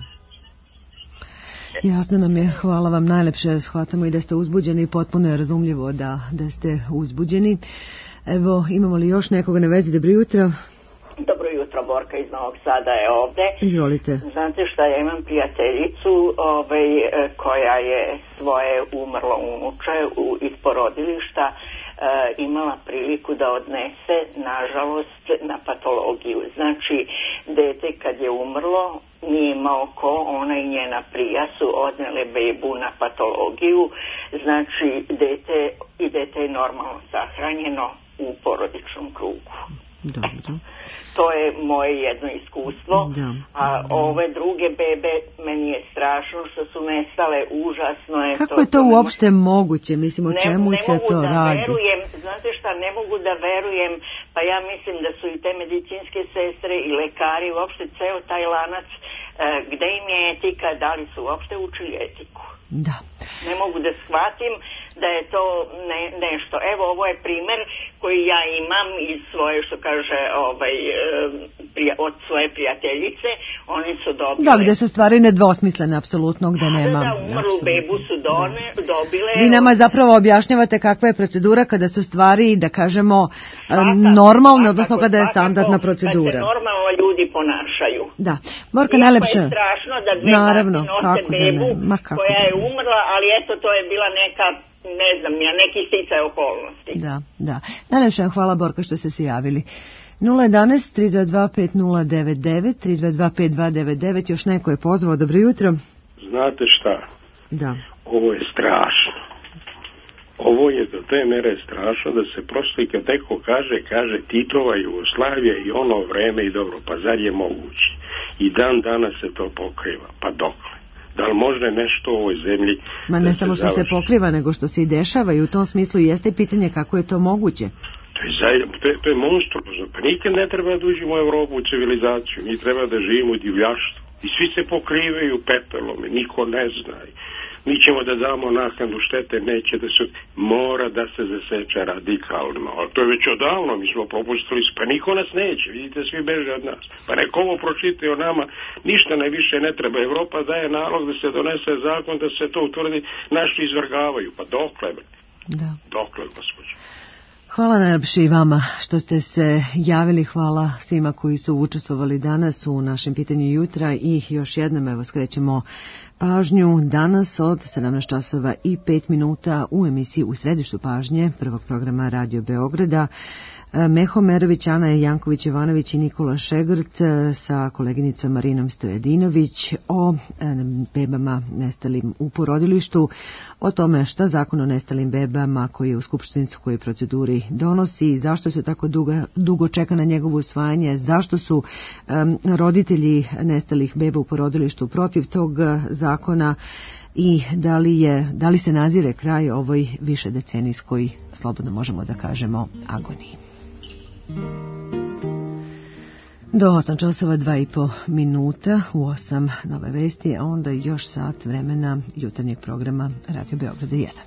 Jasno nam je, hvala vam najlepše, shvatamo i da ste uzbuđeni, potpuno je razumljivo da, da ste uzbuđeni. Evo, imamo li još nekoga na vezi? Dobro jutro. Dobro jutro, Borka iz Novog Sada je ovde. Izvolite. Znate šta, ja imam prijateljicu ovaj, koja je svoje umrlo unuče u, iz porodilišta e, imala priliku da odnese, nažalost, na patologiju. Znači, dete kad je umrlo, nije imao ko, ona i njena prija su odnele bebu na patologiju. Znači, dete, i dete je normalno sahranjeno u porodičnom krugu. Dobro. To je moje jedno iskustvo, da, a ove druge bebe, meni je strašno što su nestale, užasno je. Kako to, je to to uopšte ne moguće, mislim, o čemu ne, ne se to da radi? Verujem, znate šta, ne mogu da verujem, pa ja mislim da su i te medicinske sestre i lekari, uopšte ceo taj lanac, e, gde im je etika, da li su uopšte učili etiku. Da. Ne mogu da shvatim da je to ne, nešto. Evo, ovo je primer koji ja imam iz svoje, što kaže, ovaj, prija, od svoje prijateljice. Oni su dobile... Da, gde su stvari nedvosmislene, apsolutno, gde nema... Da, umrlu bebu su done, da. dobile... Vi nama zapravo objašnjavate kakva je procedura kada su stvari, da kažemo, svaka, normalne, svaka, odnosno kada je standardna procedura. Kad se normalno ljudi ponašaju. Da. Morka, najlepše... Iako je strašno da dve Naravno, nose bebu Ma, kako koja je umrla, ali eto, to je bila neka... ne znam, ja neki sticaj okolnosti. Da, da. Najlepše vam hvala, Borka, što ste se javili. nula jedan tri dva dva pet nula devet devet, tri dva dva pet dva devet devet, još neko je pozvao, dobro jutro. Znate šta? Da. Ovo je strašno. Ovo je do te mere strašno da se prosto i kad neko kaže, kaže Titova Jugoslavija i ono vreme i dobro, pa zar je moguće? I dan danas se to pokriva, pa dokle? Da li može nešto u ovoj zemlji... Ma ne samo što se pokriva, nego što se i dešava i u tom smislu jeste pitanje kako je to moguće. To je, zaj... to je, to je monstruozno. Pa nikad ne treba da uđemo u Evropu, u civilizaciju. Mi treba da živimo u divljaštvu. I svi se pokrivaju pepelom. Niko ne zna. Mi ćemo da damo naknadu štete, neće da se... Mora da se zaseče radikalno. A to je već odavno, mi smo propustili, pa niko nas neće, vidite, svi beže od nas. Pa neko ovo pročite o nama, ništa ne više ne treba. Evropa daje nalog da se donese zakon, da se to utvrdi, naši izvrgavaju. Pa dokle, bre? Da. Dokle, gospođo? Hvala najlepše i vama što ste se javili, hvala svima koji su učestvovali danas u našem pitanju jutra i još jednom evo skrećemo pažnju danas od sedamnaest časova i pet minuta u emisiji U središtu pažnje prvog programa Radio Beograda. Meho Merović, Ana Janković, Ivanović i Nikola Šegrt sa koleginicom Marinom Stojadinović o bebama nestalim u porodilištu, o tome šta zakon o nestalim bebama koji je u skupštinskoj proceduri donosi, zašto se tako dugo, dugo čeka na njegovo usvajanje, zašto su um, roditelji nestalih beba u porodilištu protiv tog zakona i da li, je, da li se nazire kraj ovoj višedecenijskoj, slobodno možemo da kažemo, agoniji. Do osam časova dva i po minuta, u osam nove vesti, a onda još sat vremena jutarnjeg programa Radio Beograda jedan.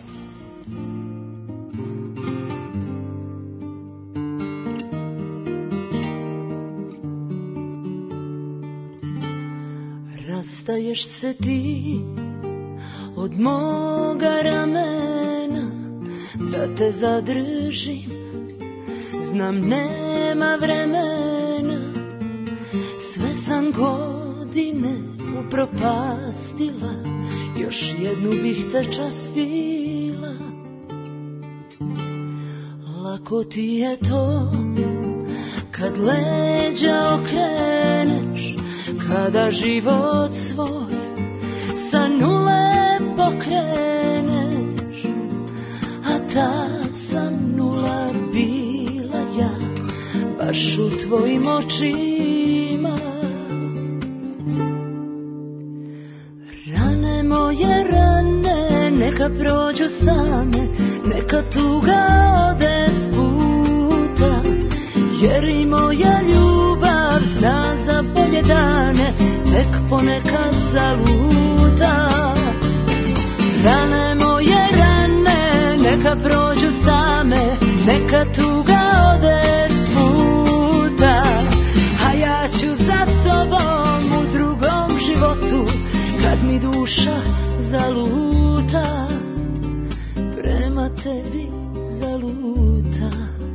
Rastaješ se ti od moga ramena, da te zadržim, znam nema vremena, sve sam godine upropastila, još jednu bih te častila. Lako ti je to kad leđa okreneš, kada život svoj sa nule pokreneš, a ta sam nula bila ja, baš u tvojim očima. neka prođu same, neka tuga ode s puta, jer i moja ljubav zna za bolje dane, tek ponekad zaluta. Rane moje rane, neka prođu same, neka tuga ode s puta, a ja ću za tobom u drugom životu, kad mi duša zaluta, prema tebi zaluta.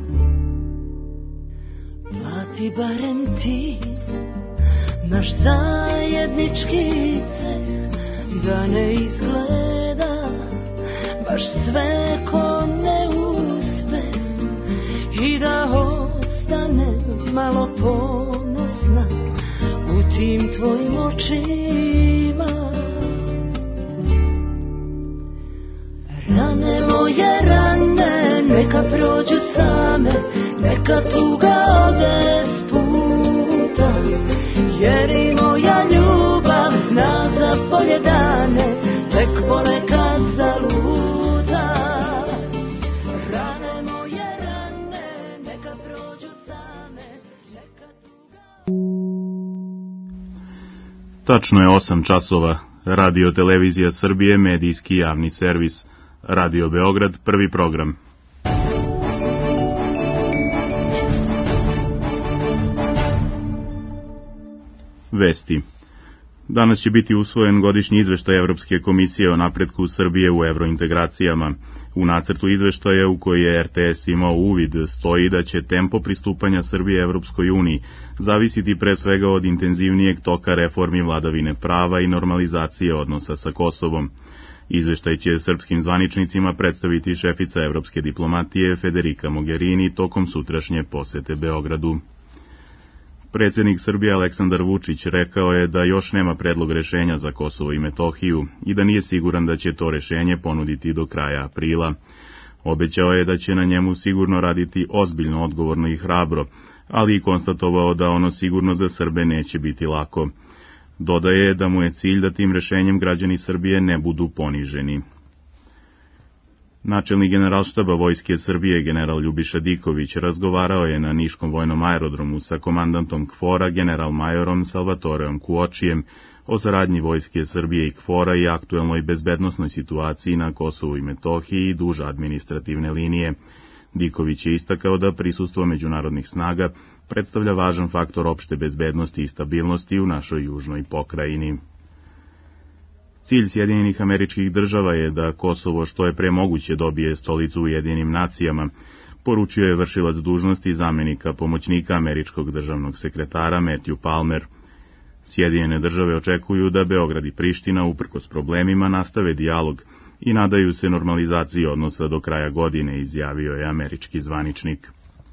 Plati barem ti naš zajednički ceh, da ne izgleda baš sve ko ne uspe, i da ostane malo ponosna u tim tvojim očima. Rane moje rane, neka prođu same, neka tuga ode s puta, jer i moja ljubav zna za bolje dane, tek ponekad zaluta. Rane moje rane, neka prođu same, neka tuga... Tačno je osam časova. Radio Televizija Srbije, medijski javni servis. Radio Beograd, prvi program. Vesti. Danas će biti usvojen godišnji izveštaj Evropske komisije o napretku Srbije u evrointegracijama. U nacrtu izveštaja u koji je R T S imao uvid stoji da će tempo pristupanja Srbije Evropskoj uniji zavisiti pre svega od intenzivnijeg toka reformi vladavine prava i normalizacije odnosa sa Kosovom. Izveštaj će srpskim zvaničnicima predstaviti šefica evropske diplomatije Federica Mogherini tokom sutrašnje posete Beogradu. Predsjednik Srbije Aleksandar Vučić rekao je da još nema predlog rešenja za Kosovo i Metohiju i da nije siguran da će to rešenje ponuditi do kraja aprila. Obećao je da će na njemu sigurno raditi ozbiljno, odgovorno i hrabro, ali i konstatovao da ono sigurno za Srbe neće biti lako. Dodaje da mu je cilj da tim rešenjem građani Srbije ne budu poniženi. Načelnik Generalštaba Vojske Srbije, general Ljubiša Diković, razgovarao je na Niškom vojnom aerodromu sa komandantom KFOR-a, general-majorom Salvatoreom Kuočijem, o saradnji Vojske Srbije i KFOR-a i aktuelnoj bezbednosnoj situaciji na Kosovu i Metohiji i duž administrativne linije. Diković je istakao da prisustvo međunarodnih snaga predstavlja važan faktor opšte bezbednosti i stabilnosti u našoj južnoj pokrajini. Cilj Sjedinjenih Američkih Država je da Kosovo što je pre moguće dobije stolicu u Ujedinjenim nacijama, poručio je vršilac dužnosti zamenika pomoćnika američkog državnog sekretara Matthew Palmer. Sjedinjene države očekuju da Beograd i Priština uprkos problemima nastave dijalog i nadaju se normalizaciji odnosa do kraja godine, izjavio je američki zvaničnik.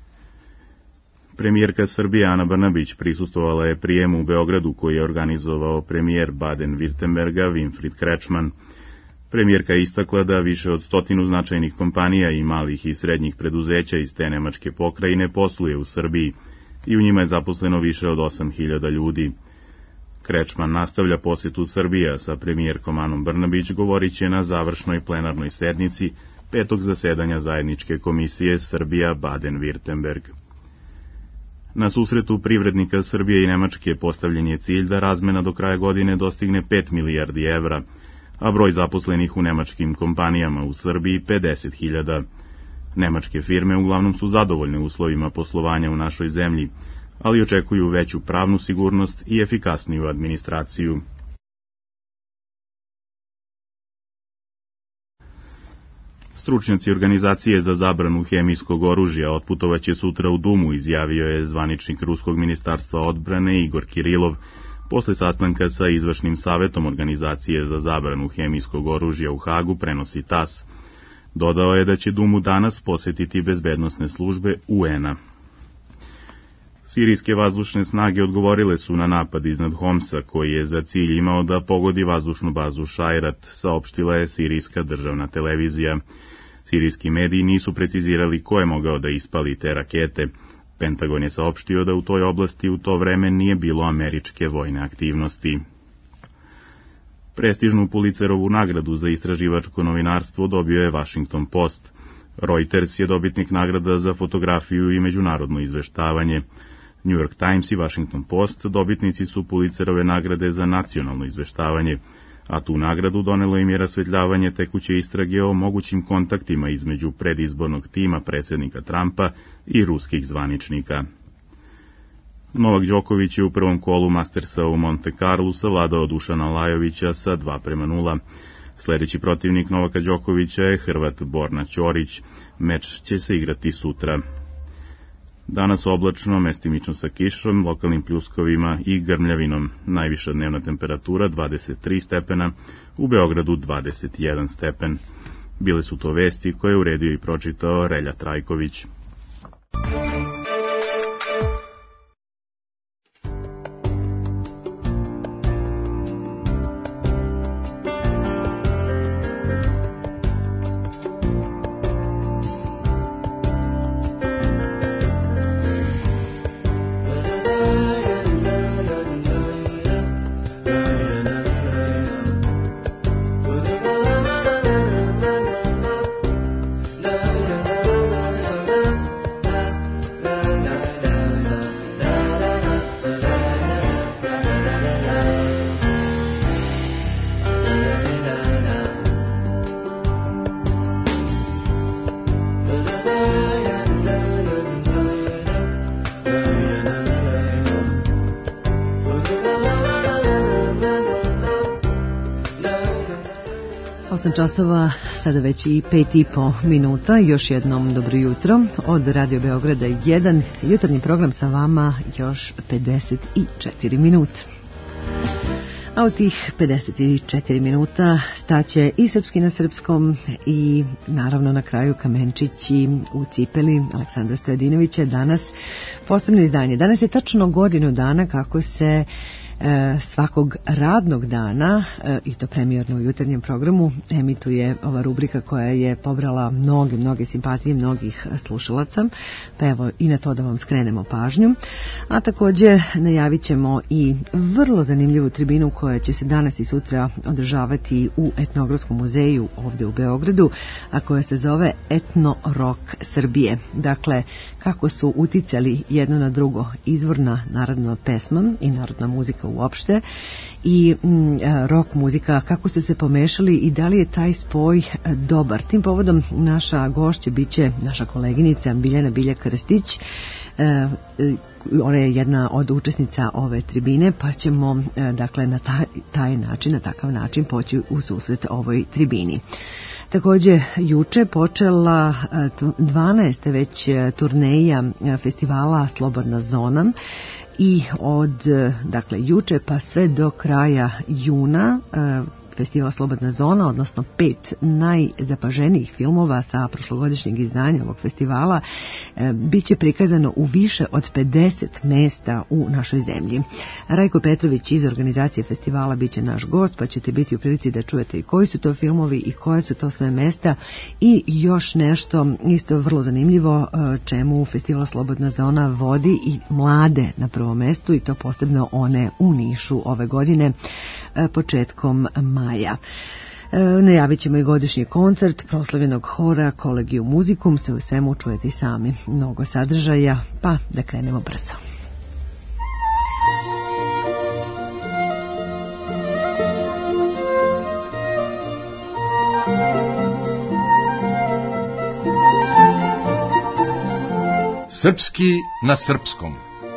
Premijerka Srbije Ana Brnabić prisustvovala je prijemu u Beogradu koji je organizovao premijer Baden-Württemberga Winfried Kretschmann. Premijerka je istakla da više od stotinu značajnih kompanija i malih i srednjih preduzeća iz te nemačke pokrajine posluje u Srbiji i u njima je zaposleno više od osam hiljada ljudi. Kretschmann nastavlja posetu Srbija sa premijerkom Anom Brnabić, govorit će na završnoj plenarnoj sednici petog zasedanja zajedničke komisije Srbija-Baden-Württemberg. Na susretu privrednika Srbije i Nemačke postavljen je cilj da razmena do kraja godine dostigne pet milijardi evra, a broj zaposlenih u nemačkim kompanijama u Srbiji pedeset hiljada. Nemačke firme uglavnom su zadovoljne uslovima poslovanja u našoj zemlji, ali očekuju veću pravnu sigurnost i efikasniju administraciju. Stručnjaci organizacije za zabranu hemijskog oružja otputovaće sutra u Dumu, izjavio je zvaničnik Ruskog ministarstva odbrane Igor Kirilov, posle sastanka sa izvršnim savetom organizacije za zabranu hemijskog oružja u Hagu, prenosi TAS. Dodao je da će Dumu danas posetiti bezbednosne službe U N-a. Sirijske vazdušne snage odgovorile su na napad iznad Homsa, koji je za cilj imao da pogodi vazdušnu bazu Šajrat, saopštila je sirijska državna televizija. Sirijski mediji nisu precizirali ko je mogao da ispali te rakete. Pentagon je saopštio da u toj oblasti u to vreme nije bilo američke vojne aktivnosti. Prestižnu Pulitzerovu nagradu za istraživačko novinarstvo dobio je Washington Post. Reuters je dobitnik nagrada za fotografiju i međunarodno izveštavanje. New York Times i Washington Post dobitnici su Pulitzerove nagrade za nacionalno izveštavanje, a tu nagradu donelo im je rasvetljavanje tekuće istrage o mogućim kontaktima između predizbornog tima predsjednika Trumpa i ruskih zvaničnika. Novak Đoković je u prvom kolu Mastersa u Monte Carlu savladao Dušana Lajovića sa dva prema nula. Sljedeći protivnik Novaka Đokovića je Hrvat Borna Ćorić. Meč će se igrati sutra. Danas oblačno, mestimično sa kišom, lokalnim pljuskovima i grmljavinom. Najviša dnevna temperatura dvadeset tri stepena, u Beogradu dvadeset jedan stepen. Bile su to vesti koje je uredio i pročitao Relja Trajković. osam časova, sada već i pet i po minuta. Još jednom dobro jutro od Radio Beograda jedan. Jutarnji program sa vama još pedeset četiri minuta. A u tih pedeset četiri minuta staće i srpski na srpskom i naravno na kraju Kamenčići u cipeli Aleksandra Stojadinovića. Danas posebno izdanje. Danas je tačno godinu dana kako se E, svakog radnog dana, e, i to premijerno u jutarnjem programu, emituje ova rubrika koja je pobrala mnoge, mnoge simpatije mnogih slušalaca, pa evo i na to da vam skrenemo pažnju. A također najavit ćemo i vrlo zanimljivu tribinu koja će se danas i sutra održavati u Etnografskom muzeju ovdje u Beogradu, a koja se zove Etno Rock Srbije. Dakle, kako su uticali jedno na drugo izvorna narodna pesma i narodna muzika uopšte i mm, rock muzika, kako su se pomešali i da li je taj spoj dobar. Tim povodom naša gošća biće naša koleginica Biljana Bilja Krstić. E, ona je jedna od učesnica ove tribine, pa ćemo e, dakle na taj, taj način, na takav način poći u susret ovoj tribini. Također juče počela dvanaesta već turneja festivala Slobodna zona i od dakle juče pa sve do kraja juna festival Slobodna zona, odnosno pet najzapaženijih filmova sa prošlogodišnjeg izdanja ovog festivala, e, bit će prikazano u više od pedeset mesta u našoj zemlji. Rajko Petrović iz organizacije festivala bit će naš gost, pa ćete biti u prilici da čujete i koji su to filmovi i koje su to sve mesta i još nešto isto vrlo zanimljivo, čemu festival Slobodna zona vodi i mlade na prvom mestu, i to posebno one u Nišu ove godine početkom maja. E, najavit ćemo i godišnji koncert proslavljenog hora Collegium Musicum, se u svemu čujete i sami. Mnogo sadržaja, pa da krenemo brzo. Srpski na srpskom.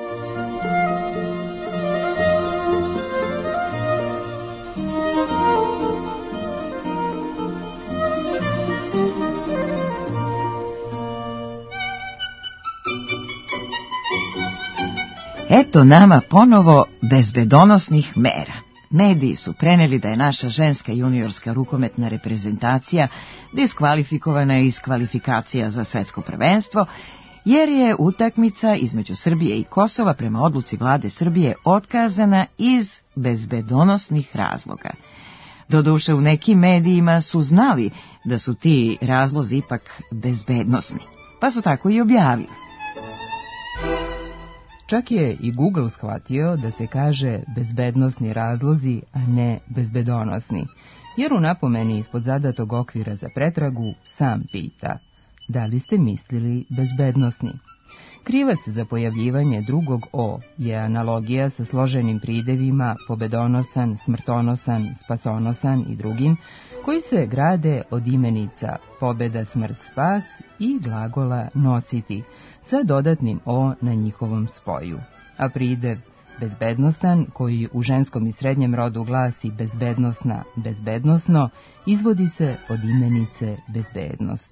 Eto nama ponovo bezbedonosnih mera. Mediji su preneli da je naša ženska juniorska rukometna reprezentacija diskvalifikovana iz kvalifikacija za svetsko prvenstvo, jer je utakmica između Srbije i Kosova prema odluci vlade Srbije otkazana iz bezbedonosnih razloga. Doduše, u nekim medijima su znali da su ti razlozi ipak bezbednosni, pa su tako i objavili. Čak je i Google shvatio da se kaže bezbednosni razlozi, a ne bezbedonosni, jer u napomeni ispod zadatog okvira za pretragu sam pita: da li ste mislili bezbednosni? Krivac za pojavljivanje drugog O je analogija sa složenim pridevima pobedonosan, smrtonosan, spasonosan i drugim, koji se grade od imenica pobeda, smrt, spas i glagola nositi, sa dodatnim O na njihovom spoju. A pridev bezbednostan, koji u ženskom i srednjem rodu glasi bezbednosna, bezbednosno, izvodi se od imenice bezbednost.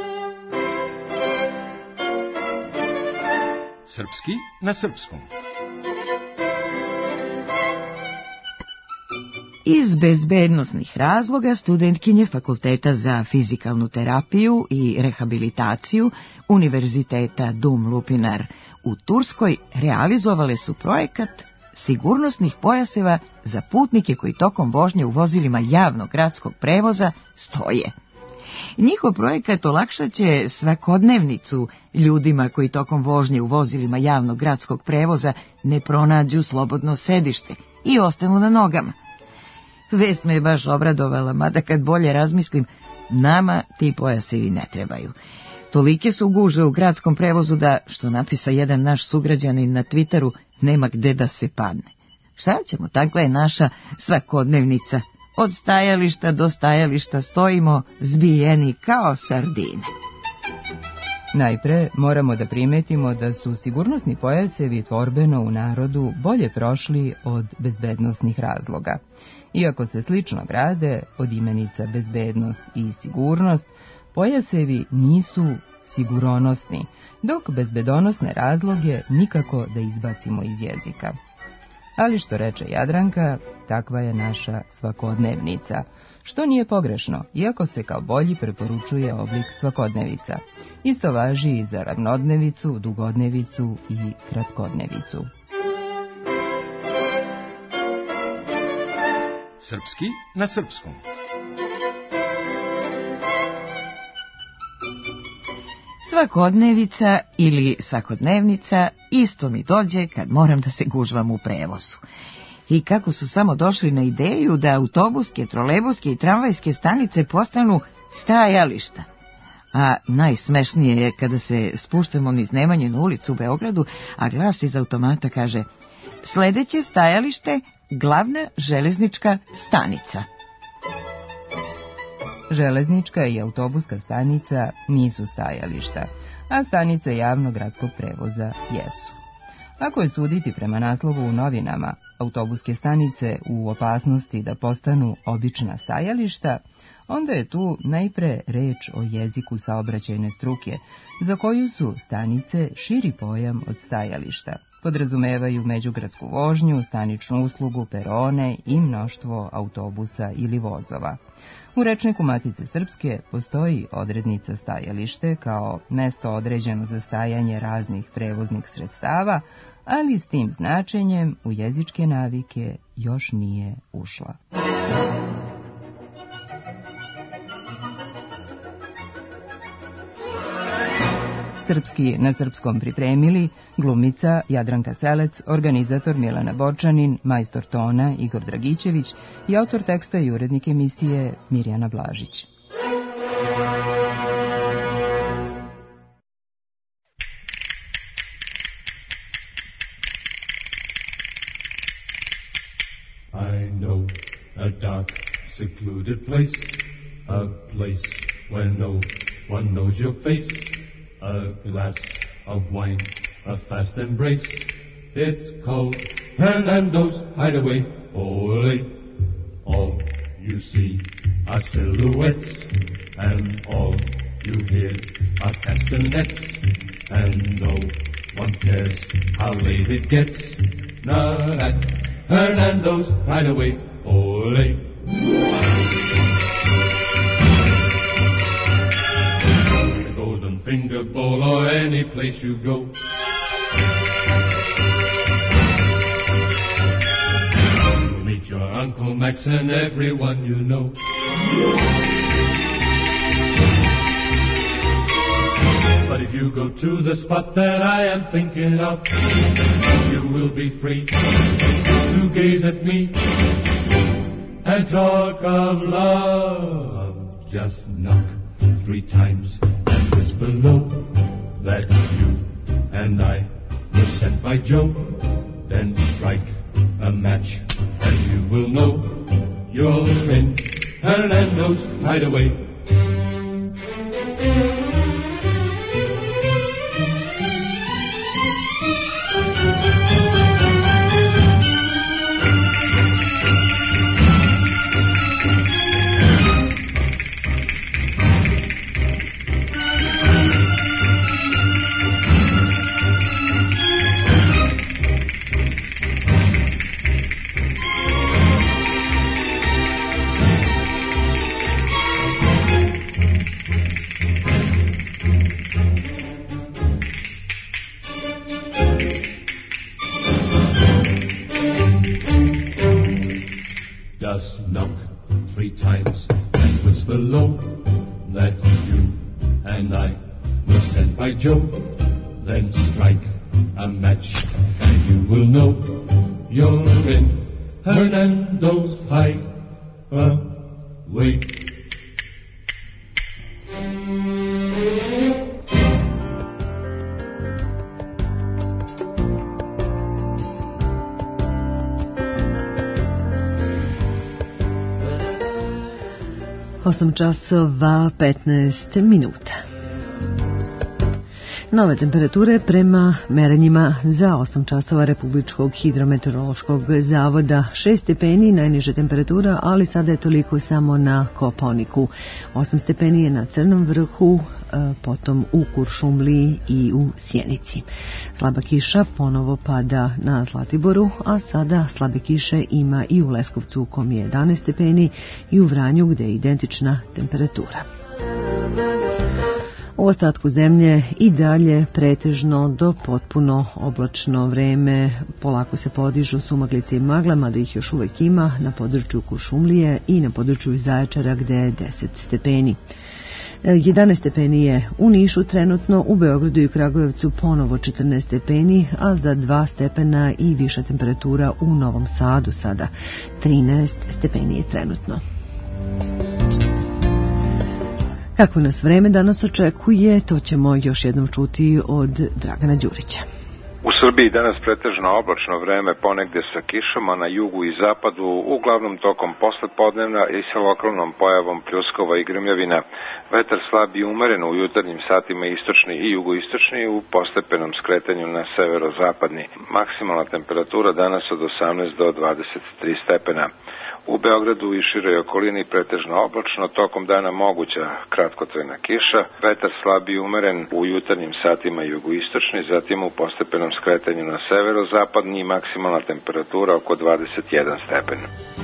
Srpski na srpskom. Iz bezbednosnih razloga studentkinje Fakulteta za fizikalnu terapiju i rehabilitaciju Univerziteta Dum Lupinar u Turskoj realizovale su projekat sigurnosnih pojaseva za putnike koji tokom vožnje u vozilima javnog gradskog prevoza stoje. Njihov projekat olakšat će svakodnevnicu ljudima koji tokom vožnje u vozilima javnog gradskog prevoza ne pronađu slobodno sedište i ostanu na nogama. Vest me je baš obradovala, mada kad bolje razmislim, nama ti pojasevi ne trebaju. Tolike su gužve u gradskom prevozu da, što napisa jedan naš sugrađanin na Twitteru, nema gde da se padne. Šta ćemo, takva je naša svakodnevnica. Od stajališta do stajališta stojimo zbijeni kao sardine. Najpre moramo da primetimo da su sigurnosni pojasevi tvorbeno u narodu bolje prošli od bezbednosnih razloga. Iako se slično grade od imenica bezbednost i sigurnost, pojasevi nisu siguronosni, dok bezbedonosne razloge nikako da izbacimo iz jezika. Ali što reče Jadranka, takva je naša svakodnevnica, što nije pogrešno, iako se kao bolji preporučuje oblik svakodnevica. Isto važi i za ravnodnevicu, dugodnevicu i kratkodnevicu. Srpski na srpskom. Svakodnevica ili svakodnevnica isto mi dođe kad moram da se gužvam u prevozu. I kako su samo došli na ideju da autobuske, trolejbuske i tramvajske stanice postanu stajališta. A najsmešnije je kada se spuštamo niz Nemanjinu ulicu u Beogradu, a glas iz automata kaže: sledeće stajalište, glavna železnička stanica. Železnička i autobuska stanica nisu stajališta, a stanice javnog gradskog prevoza jesu. Ako je suditi prema naslovu u novinama autobuske stanice u opasnosti da postanu obična stajališta, onda je tu najpre reč o jeziku saobraćajne struke, za koju su stanice širi pojam od stajališta. Podrazumevaju međugradsku vožnju, staničnu uslugu, perone i mnoštvo autobusa ili vozova. U rečniku Matice Srpske postoji odrednica stajalište kao mesto određeno za stajanje raznih prevoznih sredstava, ali s tim značenjem u jezičke navike još nije ušla. Srpski na srpskom pripremili glumica Jadranka Selec, organizator Milana Bočanin, majstor tona Igor Dragićević i autor teksta i urednik emisije Mirjana Blažić. I know a dark, secluded place, a place where no one knows your face. A glass of wine, a fast embrace. It's called Hernando's Hideaway. Ole, all you see are silhouettes, and all you hear are castanets, and no one cares how late it gets. Not at Hernando's Hideaway. Ole. Finger bowl or any place you go. You'll meet your Uncle Max and everyone you know. But But if you go to the spot that I am thinking of, you will be free to gaze at me and talk of love. Just knock three times and whisper low that you and I were sent by Joe. Then strike a match and you will know you're in Hernando's hideaway. Just knock three times and whisper low that you and I were sent by Joe. Then strike a match and you will know you're in Hernando's hideaway. osam časova petnaest minuta. Nove temperature prema merenjima za osam časova Republičkog hidrometeorološkog zavoda. šest stepeni najniže temperatura, ali sada je toliko samo na Kopaoniku. osam stepeni je na Crnom vrhu, potom u Kuršumliji i u Sjenici. Slaba kiša ponovo pada na Zlatiboru, a sada slabe kiše ima i u Leskovcu u kom je jedanaest stepeni i u Vranju gde je identična temperatura. U ostatku zemlje i dalje pretežno do potpuno oblačno vreme, polako se podižu sumaglice i magla, mada ih još uvek ima na području Kuršumlije i na području Zaječara gde je deset stepeni. jedanaest stepeni je u Nišu trenutno, u Beogradu i Kragujevcu ponovo četrnaest stepeni, a za dva stepena i viša temperatura u Novom Sadu sada trinaest stepeni je trenutno. Kako nas vreme danas očekuje, to ćemo još jednom čuti od Dragana Đurića. U Srbiji danas pretežno oblačno vreme, ponegde sa kišom, a na jugu i zapadu uglavnom tokom poslepodnevna i sa lokalnom pojavom pljuskova i grmljavina. Vetar slab i umeren u jutarnjim satima istočni i jugoistočni, u postepenom skretanju na severozapadni. Maksimalna temperatura danas od osamnaest do dvadeset tri stepena. U Beogradu i široj okolini pretežno oblačno, tokom dana moguća kratkotrajna kiša, vetar slab i umeren u jutarnjim satima jugoistočni, zatim u postepenom skretanju na severozapadni i maksimalna temperatura oko dvadeset jedan stepen.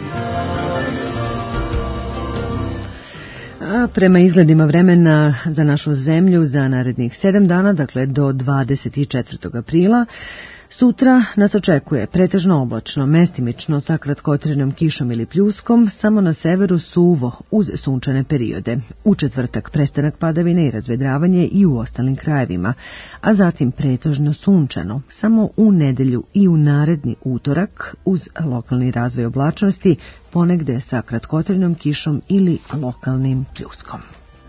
A prema izgledima vremena za našu zemlju za narednih sedam dana, dakle do dvadeset četvrtog aprila, sutra nas očekuje pretežno oblačno, mestimično sa kratkotrenom kišom ili pljuskom, samo na severu suvo uz sunčane periode. U četvrtak prestanak padavine i razvedravanje i u ostalim krajevima, a zatim pretežno sunčano, samo u nedelju i u naredni utorak uz lokalni razvoj oblačnosti, ponegde sa kratkotrenom kišom ili lokalnim pljuskom.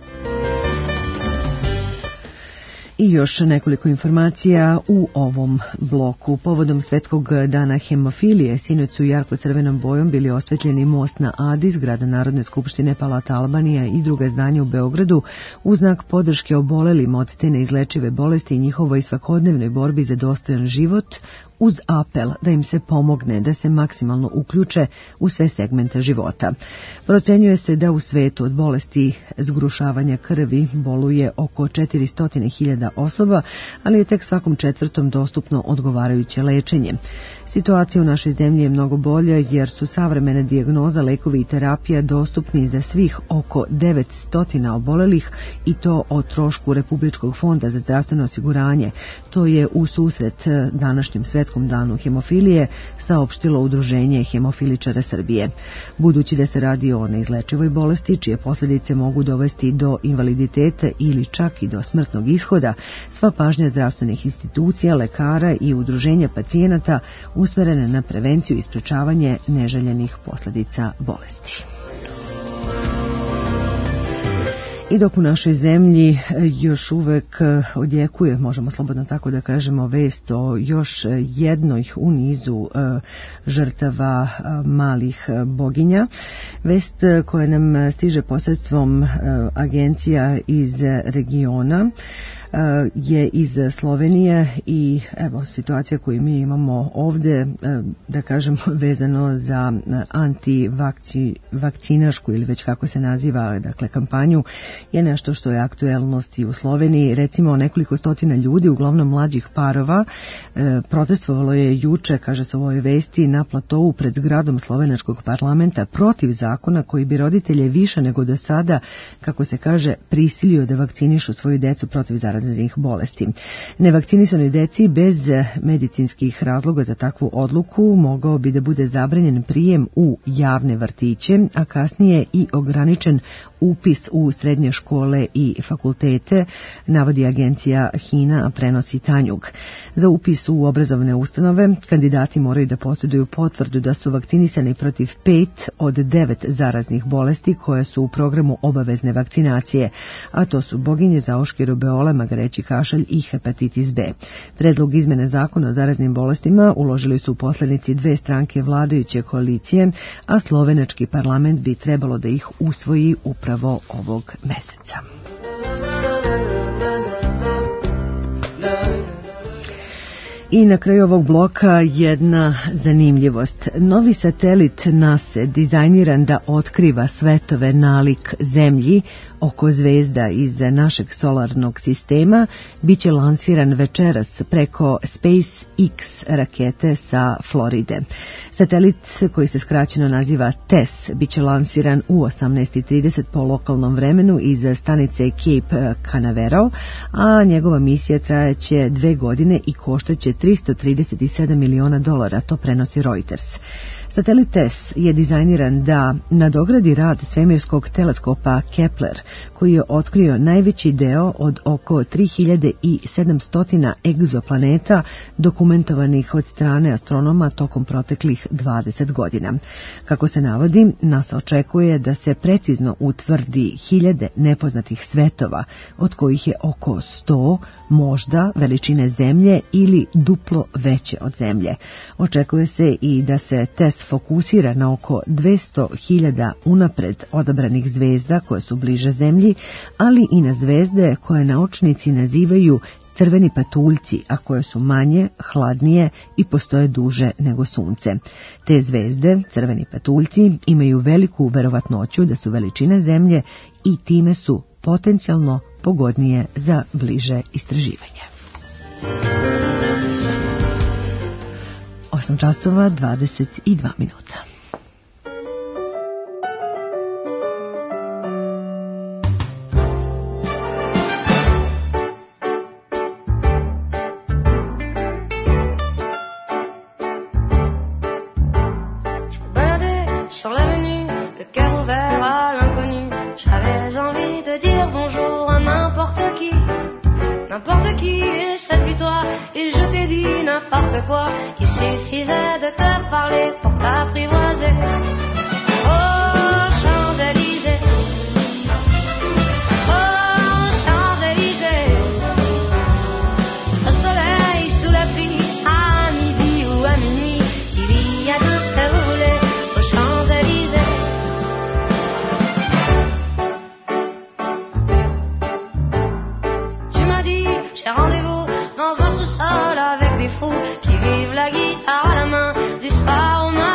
I još nekoliko informacija u ovom bloku. Povodom Svetskog dana hemofilije, sinoć su jarko-crvenom bojom bili osvetljeni most na Adi, zgrada Narodne skupštine, Palata Albanija i druga zdanja u Beogradu u znak podrške obolelima od te neizlečive bolesti i njihovoj svakodnevnoj borbi za dostojan život, uz apel da im se pomogne da se maksimalno uključe u sve segmente života. Procenjuje se da u svetu od bolesti zgrušavanja krvi boluje oko četiristo hiljada osoba, ali je tek svakom četvrtom dostupno odgovarajuće lečenje. Situacija u našoj zemlji je mnogo bolja jer su savremene dijagnoza, lekovi i terapija dostupni za svih oko devetsto obolelih i to o trošku Republičkog fonda za zdravstveno osiguranje. To je u susret današnjem Svetskom danu hemofilije saopštilo Udruženje hemofiličara Srbije. Budući da se radi o neizlečivoj bolesti čije posljedice mogu dovesti do invaliditeta ili čak i do smrtnog ishoda, sva pažnja zdravstvenih institucija, lekara i udruženja pacijenata usmerena na prevenciju i sprečavanje neželjenih posljedica bolesti. I dok u našoj zemlji još uvek odjekuje, možemo slobodno tako da kažemo, vest o još jednoj u nizu žrtava malih boginja, vest koja nam stiže posredstvom agencija iz regiona je iz Slovenije i evo situacija koju mi imamo ovdje, da kažem, vezano za antivakcinašku ili već kako se naziva, dakle, kampanju, je nešto što je aktuelnost i u Sloveniji. Recimo nekoliko stotina ljudi, uglavnom mlađih parova, protestovalo je juče, kaže se u ovoj vesti, na platovu pred zgradom slovenačkog parlamenta protiv zakona koji bi roditelje više nego do sada, kako se kaže, prisilio da vakcinišu svoju decu protiv zaraznih bolesti. Nevakcinisanoj deci bez medicinskih razloga za takvu odluku mogao bi da bude zabranjen prijem u javne vrtiće, a kasnije i ograničen upis u srednje škole i fakultete, navodi agencija Hina, a prenosi Tanjug. Za upis u obrazovne ustanove kandidati moraju da posjeduju potvrdu da su vakcinisani protiv pet od devet zaraznih bolesti koje su u programu obavezne vakcinacije, a to su boginje, zaoške, rubeola, magareći kašalj i hepatitis B. Predlog izmene zakona o zaraznim bolestima uložili su poslanici dve stranke vladajuće koalicije, a slovenački parlament bi trebalo da ih usvoji upravo ovog meseca. I na kraju ovog bloka jedna zanimljivost. Novi satelit NASA, dizajniran da otkriva svetove nalik Zemlji oko zvezda iz našeg solarnog sistema, bit će lansiran večeras preko SpaceX rakete sa Floride. Satelit, koji se skraćeno naziva T E S, bit će lansiran u osamnaest i trideset po lokalnom vremenu iz stanice Cape Canaveral, a njegova misija trajaće dve godine i koštaće tristo trideset sedam miliona dolara, to prenosi Reuters. Satelit T E S je dizajniran da nadogradi rad svemirskog teleskopa Kepler, koji je otkrio najveći deo od oko tri hiljade sedamsto egzoplaneta dokumentovanih od strane astronoma tokom proteklih dvadeset godina. Kako se navodi, NASA očekuje da se precizno utvrdi hiljade nepoznatih svetova, od kojih je oko sto možda veličine Zemlje ili duplo veće od Zemlje. Očekuje se i da se T E S fokusira na oko dvesta hiljada unapred odabranih zvezda koje su bliže Zemlji, ali i na zvezde koje naučnici nazivaju crveni patuljci, a koje su manje, hladnije i postoje duže nego Sunce. Te zvezde, crveni patuljci, imaju veliku verovatnoću da su veličine Zemlje i time su potencijalno pogodnije za bliže istraživanje. osam časova dvadeset dva minuta. Dans un sous-sol avec des fous qui vivent la guitare à la main du soir au matin.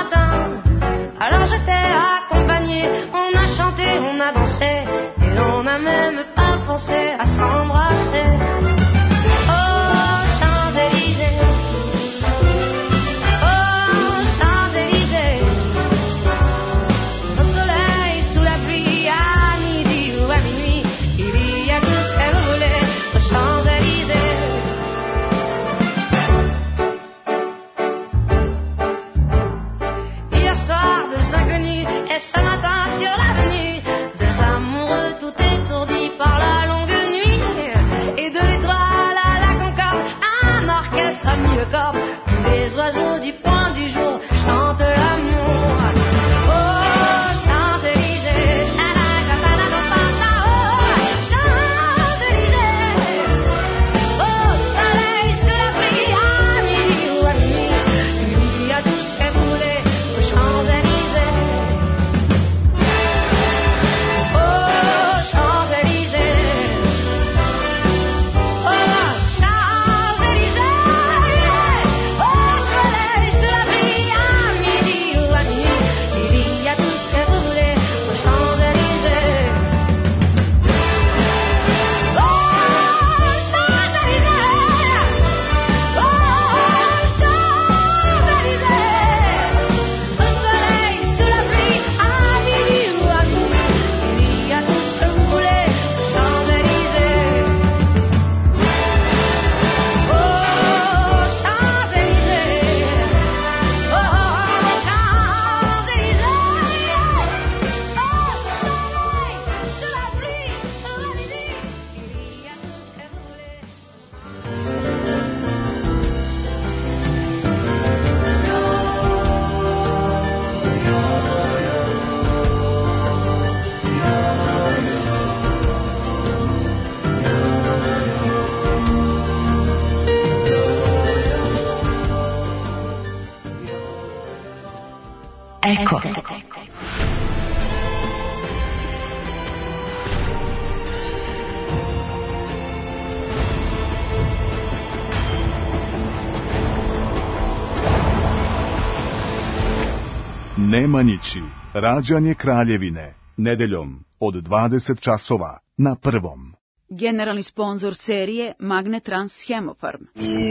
Nemanjići, rađanje kraljevine, nedeljom od dvadeset časova na Prvom. Generalni sponzor serije Magnetrans Hemofarm.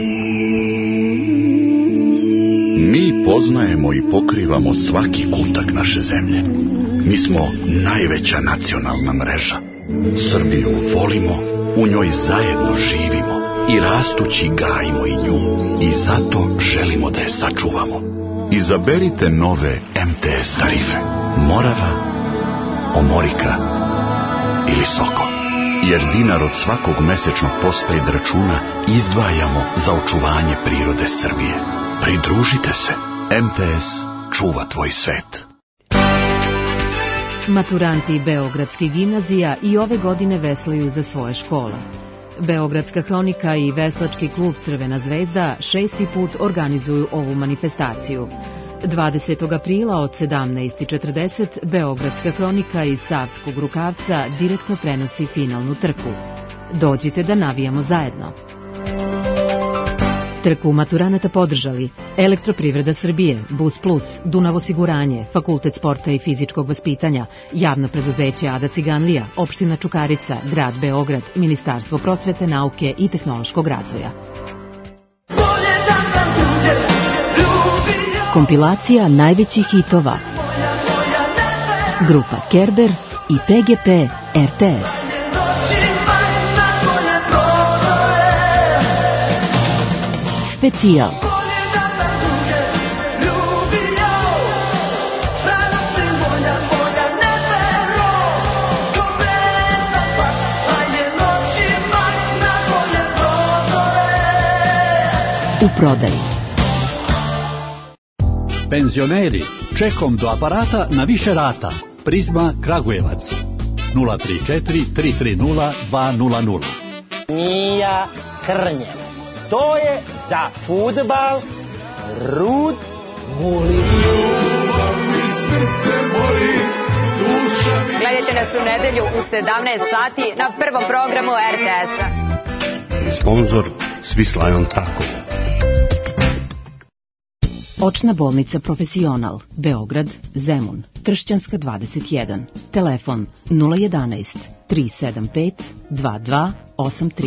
Mi poznajemo i pokrivamo svaki kutak naše zemlje. Mi smo najveća nacionalna mreža. Srbiju volimo, u njoj zajedno živimo i rastući gajimo i nju. I zato želimo da je sačuvamo. Izaberite nove M T S tarife. Morava, Omorika ili Soko. Jer dinar od svakog mesečnog postpaid računa izdvajamo za očuvanje prirode Srbije. Pridružite se. M T S čuva tvoj svet. Maturanti Beogradskih gimnazija i ove godine veslaju za svoje škole. Beogradska hronika i veslački klub Crvena zvezda šesti put organizuju ovu manifestaciju. dvadesetog aprila od sedamnaest i četrdeset Beogradska hronika iz Savskog Rukavca direktno prenosi finalnu trku. Dođite da navijamo zajedno. Trku maturanata podržali Elektroprivreda Srbije, Bus Plus, Dunav osiguranje, Fakultet sporta i fizičkog vaspitanja, Javno preduzeće Ada Ciganlija, Opština Čukarica, Grad Beograd, Ministarstvo prosvete, nauke i tehnološkog razvoja. Kompilacija najvećih hitova. Grupa Kerber i P G P R T S. Specijal. U prodaji. Penzioneri, čekom do aparata na više rata. Prizma Kragujevac. nula tri četiri tri tri nula dva nula nula. Mija Krnjevac. To je za fudbal Rud Vulin. Gledajte nas u nedelju u sedamnaest sati na prvom programu R T S-a. Sponzor Swiss Tako. Očna bolnica Profesional, Beograd, Zemun, Tršćanska dvadeset jedan. Telefon nula jedanaest tri sedam pet dva dva osam tri.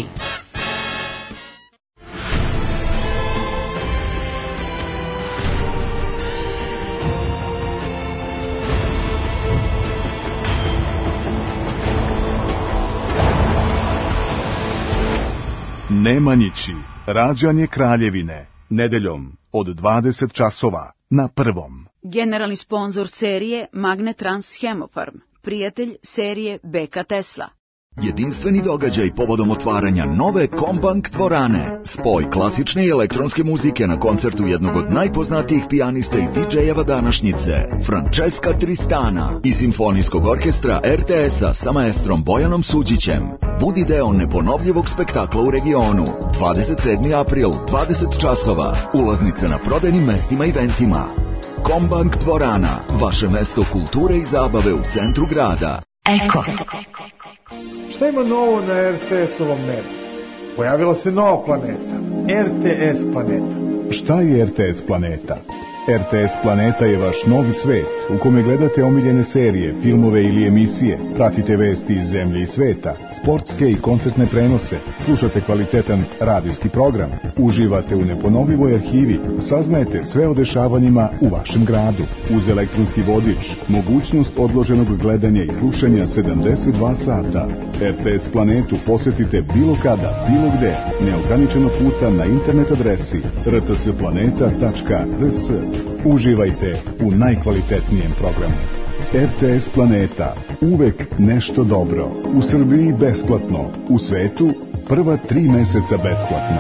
Nemanjići, rađanje kraljevine, nedeljom od dvadeset časova na Prvom. Generalni sponzor serije Magnetrans Hemofarm. Prijatelj serije B K Tesla. Jedinstveni događaj povodom otvaranja nove Kombank dvorane. Spoj klasične i elektronske muzike na koncertu jednog od najpoznatijih pijanista i didžejeva današnjice, Francesca Tristana, i simfonijskog orkestra R T S-a sa maestrom Bojanom Suđićem. Budi deo neponovljivog spektakla u regionu. dvadeset sedmi april, dvadeset časova. Ulaznice na prodajnim mestima i eventima. Kombank dvorana, vaše mesto kulture i zabave u centru grada. Eko. Šta ima novo na R T S-ovom nebu? Pojavila se nova planeta, R T S planeta. Šta je R T S planeta? R T S planeta je vaš novi svet u kome gledate omiljene serije, filmove ili emisije, pratite vesti iz zemlje i sveta, sportske i koncertne prenose, slušate kvalitetan radijski program, uživate u neponovljivoj arhivi, saznajete sve o dešavanjima u vašem gradu. Uz elektronski vodič, mogućnost odloženog gledanja i slušanja sedamdeset dva sata. R T S planetu posetite bilo kada, bilo gde, neograničeno puta na internet adresi r t s planeta tačka r s. Uživajte u najkvalitetnijem programu. R T S planeta, uvek nešto dobro. U Srbiji besplatno, u svetu prva tri meseca besplatno.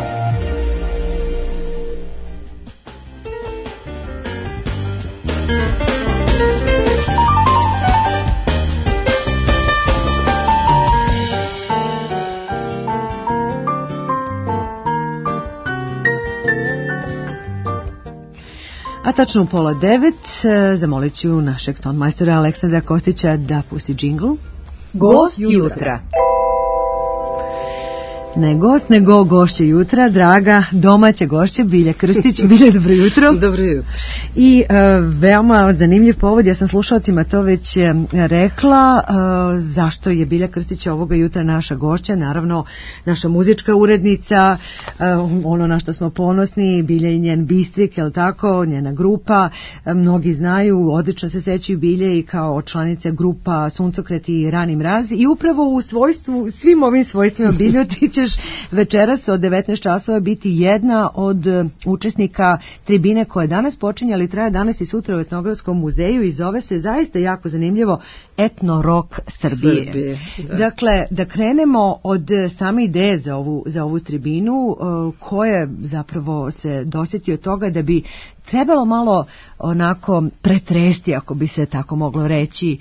A tačno u pola devet zamolit ću našeg tonmajstora Aleksandra Kostića da pusti džingl. Gost jutra. ne gost, nego gošće jutra, draga domaća gošća, Bilja Krstić. Bilja, dobro jutro. Dobro jutro. I uh, veoma zanimljiv povod, ja sam slušalcima to već uh, rekla, uh, zašto je Bilja Krstić ovoga jutra naša gošća, naravno naša muzička urednica, uh, ono na što smo ponosni, Bilja i njen Bistrik, je li tako, njena grupa, uh, mnogi znaju, odlično se sećaju Bilje i kao članice grupa Suncokret i Rani mraz, i upravo u svojstvu, svim ovim svojstvima, Biljo, ti ćeš večeras od devetnaest časova biti jedna od učesnika tribine koja danas počinje, ali traje danas i sutra u Etnografskom muzeju i zove se zaista jako zanimljivo Etno Rock Srbije. Srbije da. Dakle, da krenemo od same ideje za ovu, za ovu tribinu, koje zapravo se dosjetio toga da bi trebalo malo onako pretresti, ako bi se tako moglo reći,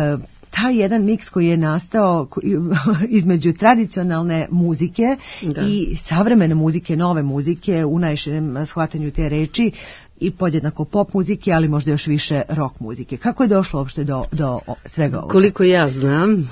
taj jedan miks koji je nastao između tradicionalne muzike da. i savremene muzike, nove muzike u najširem shvatanju te reči, i podjednako pop muzike, ali možda još više rock muzike. Kako je došlo uopšte do, do svega ovoga? Koliko ja znam,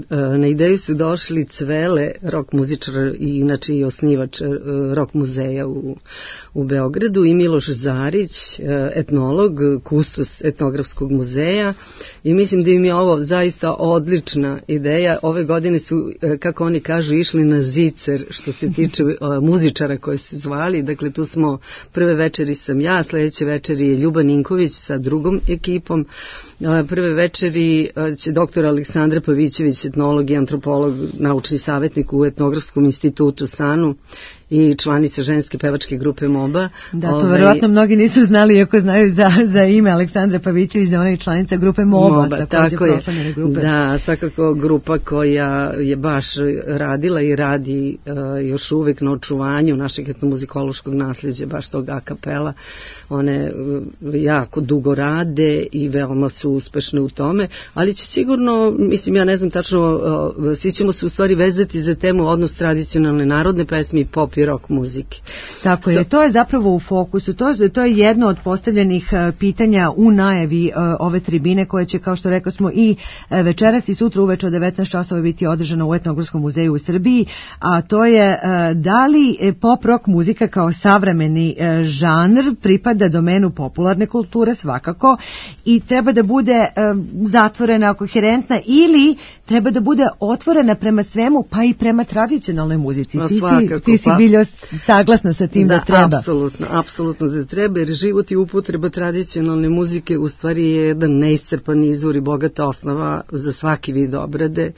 na ideju su došli Cvele, rock muzičar i inače i osnivač rock muzeja u, u Beogradu, i Miloš Zarić, etnolog, kustos Etnografskog muzeja, i mislim da im je ovo zaista odlična ideja. Ove godine su, kako oni kažu, išli na zicer što se tiče muzičara koji su zvali. Dakle, tu smo, prve večeri sam ja, sledeće večeri je Ljuba Ninković sa drugom ekipom. Prve večeri će doktor Aleksandra Pavićević, etnolog i antropolog, naučni savjetnik u Etnografskom institutu SANU i članica ženske pevačke grupe MOBA. Da, to Ove... verovatno mnogi nisu znali, iako znaju za, za ime Aleksandra Pavićević, da ona je članica grupe MOBA. MOBA, tako je. Grupe. Da, svakako grupa koja je baš radila i radi uh, još uvek na očuvanju našeg etnomuzikološkog nasljeđa, baš tog a kapela. One uh, jako dugo rade i veoma su uspešne u tome, ali će sigurno, mislim, ja ne znam tačno, uh, svi ćemo se u stvari vezati za temu odnos tradicionalne narodne pesme i pop i rock muzike. Tako je, so, to je zapravo u fokusu, to, to je jedno od postavljenih uh, pitanja u najavi uh, ove tribine, koje će, kao što rekao smo, i uh, večeras i sutra uveče od devetnaest časova biti održano u Etnografskom muzeju u Srbiji, a to je uh, da li pop rock muzika kao savremeni uh, žanr pripada domenu popularne kulture, svakako, i treba da bude uh, zatvorena, koherentna, ili treba da bude otvorena prema svemu, pa i prema tradicionalnoj muzici. No, ti svakako, si, ti si Biljo saglasna sa tim da, da treba. Apsolutno, apsolutno da treba, jer život i upotreba tradicionalne muzike u stvari je jedan neiscrpan izvor i bogata osnova za svaki vid obrade.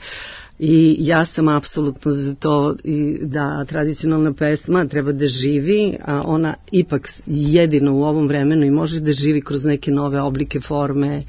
I ja sam apsolutno za to i da tradicionalna pesma treba da živi, a ona ipak jedino u ovom vremenu i može da živi kroz neke nove oblike, forme.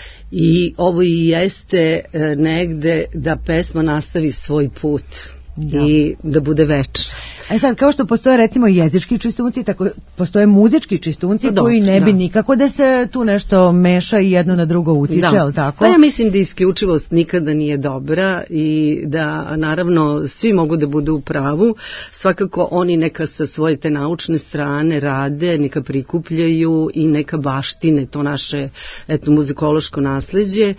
I ovo i jeste negde da pesma nastavi svoj put da. i da bude večna. E sad, kao što postoje recimo jezički čistunci, tako postoje muzički čistunci no, koji ne bi da. nikako da se tu nešto meša i jedno na drugo utiče, da. ali tako? Pa ja mislim da isključivost nikada nije dobra i da naravno svi mogu da budu u pravu. Svakako oni neka sa svoje te naučne strane rade, neka prikupljaju i neka baštine to naše etnomuzikološko nasleđe,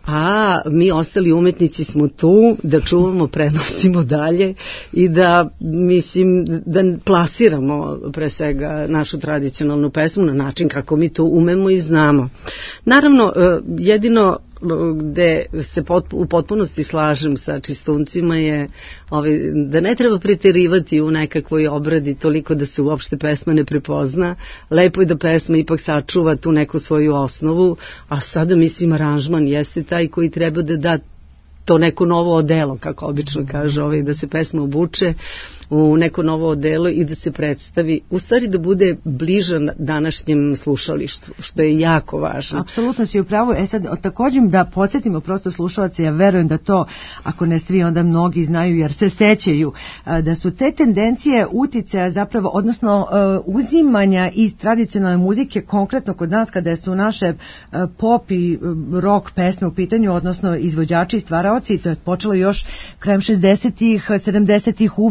a mi ostali umetnici smo tu da čuvamo, prenosimo dalje i da, mislim, da plasiramo pre svega našu tradicionalnu pesmu na način kako mi to umemo i znamo. Naravno, jedino gde se pot, u potpunosti slažem sa čistuncima je ovaj, da ne treba preterivati u nekakvoj obradi toliko da se uopšte pesma ne prepozna. Lepo je da pesma ipak sačuva tu neku svoju osnovu, a sada mislim aranžman jeste taj koji treba da da to neko novo odelo, kako obično kaže, ovaj, da se pesma obuče u neko novo odelo i da se predstavi, u stvari da bude bliža današnjem slušalištu, što je jako važno. Apsolutno si u pravu. E sad, također da podsjetimo prosto slušalce, ja verujem da to, ako ne svi, onda mnogi znaju jer se sećaju, da su te tendencije uticaja zapravo, odnosno uzimanja iz tradicionalne muzike, konkretno kod nas kada su naše pop i rock pesme u pitanju, odnosno izvođači i stvaraoci, to je počelo još krajem šezdesetih, sedamdesetih uveliko,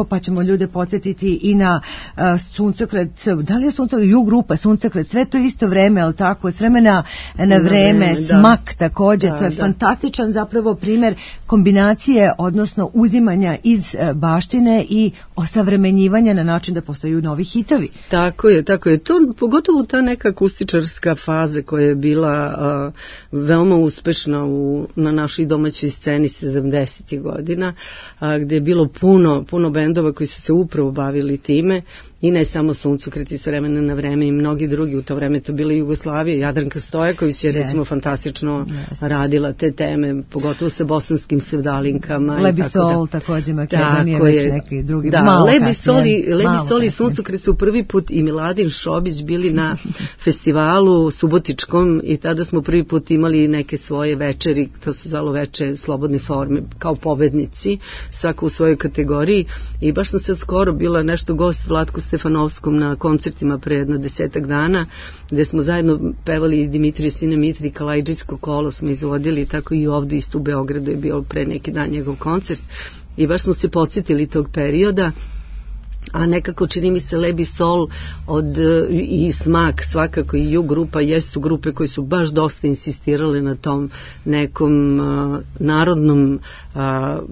pa ćemo ljude podsjetiti i na uh, Suncokret, da li je Suncokret, Jug grupa, Suncokret, sve to isto vreme, ali tako, s vremena na vreme, na Smak da. također, da, to je da. fantastičan zapravo primjer kombinacije, odnosno uzimanja iz uh, baštine i osavremenjivanja na način da postaju novi hitovi. Tako je, tako je. To pogotovo ta neka akustičarska faza koja je bila uh, veoma uspešna u, na našoj domaćoj sceni sedamdesetih godina, uh, gdje je bilo puno, puno bendova koji su se upravo bavili time i ne samo Suncokreti s vremena na vreme i mnogi drugi. U to vreme to bila Jugoslavija. Jadranka Stojaković je recimo yes. fantastično yes. radila te teme, pogotovo sa bosanskim sevdalinkama. Lebi Sol da. također, Makedonija, već neki drugi. Da, malo Lebi Soli, Lebi Soli i Suncokret su prvi put i Miladin Šobić bili na festivalu subotičkom i tada smo prvi put imali neke svoje večeri, to se zvalo veče slobodne forme, kao pobednici, svako u svojoj kategoriji i baš sam sad skoro bila nešto gost Vlatku Stefanovskom na koncertima pre jedno desetak dana, gde smo zajedno pevali Dimitrije Sine Mitri, Kalajđijsko kolo smo izvodili, tako i ovdje isto u Beogradu je bio pre neki dan njegov koncert i baš smo se podsjetili tog perioda, a nekako čini mi se Lebi Sol od, i Smak svakako i Jug grupa jesu grupe koje su baš dosta insistirale na tom nekom uh, narodnom uh,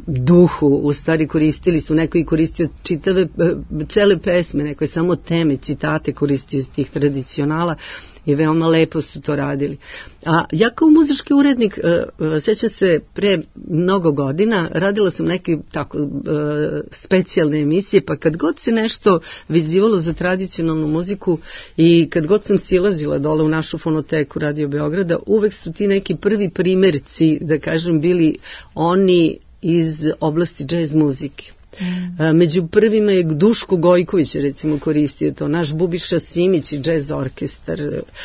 duhu, u stvari koristili su, neko i koristio čitave uh, cele pesme, neko je samo teme, citate koristio iz tih tradicionala i veoma lepo su to radili. A ja kao muzički urednik, uh, sjećam se pre mnogo godina, radila sam neke tako uh, specijalne emisije, pa kad god se nešto vezivalo za tradicionalnu muziku i kad god sam silazila dole u našu fonoteku Radio Beograda, uvek su ti neki prvi primjerci, da kažem, bili oni iz oblasti džez muzike. Mm. Među prvima je Duško Gojković recimo koristio to, naš Bubiša Simić i džez orkestar,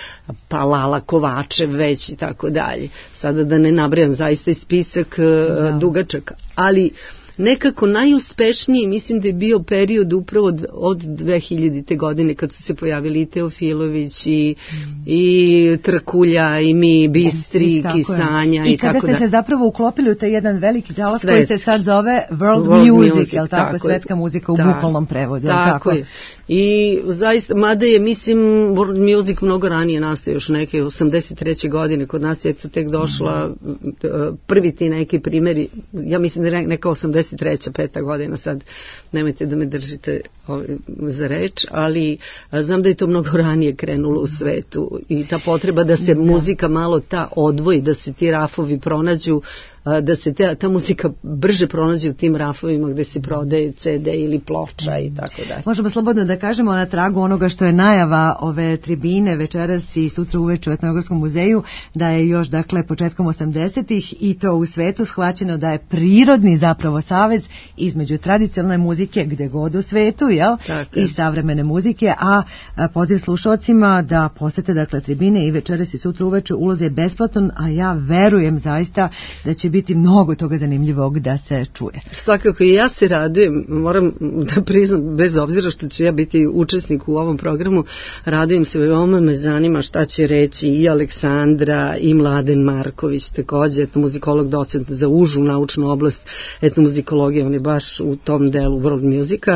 pa Lala Kovačev već i tako dalje. Sada da ne nabrajam zaista i spisak da. dugačak, ali nekako najuspešniji mislim da je bio period upravo od dve hiljadite godine kad su se pojavili i Teofilović i, mm. i Trkulja i mi Bistrik i, i Sanja i, i tako da. I kada ste se zapravo uklopili u taj jedan veliki talas koji se sad zove World, World Music, music jel tako, tako svetska muzika u da. bukvalnom prevodu. Tako, tako je. I zaista, mada je, mislim, World Music mnogo ranije nastao, još neke osamdeset treće godine, kod nas je to tek došla, mm. prvi ti neki primjeri, ja mislim da je neka osamdeset treća, peta godina, sad nemojte da me držite za reč, ali znam da je to mnogo ranije krenulo u svetu i ta potreba da se muzika malo ta odvoji, da se ti rafovi pronađu, da se te, ta muzika brže pronađe u tim rafovima gde se prodaje ce de ili ploča i tako dalje. Možemo slobodno da kažemo na tragu onoga što je najava ove tribine večeras i sutra uveče u Etnogradskom muzeju, da je još dakle početkom osamdesetih i to u svetu shvaćeno da je prirodni zapravo savez između tradicionalne muzike gde god u svetu, jel? I savremene muzike, a poziv slušalcima da posete dakle tribine i večeras i sutra uveče, ulaz je besplatan, a ja verujem zaista da će biti mnogo toga zanimljivog da se čuje. Svakako i ja se radujem, moram da priznam, bez obzira što ću ja biti učesnik u ovom programu, radujem se, veoma me zanima šta će reći i Aleksandra i Mladen Marković, također etnomuzikolog, docent za užu naučnu oblast etnomuzikologije, on je baš u tom delu world musika,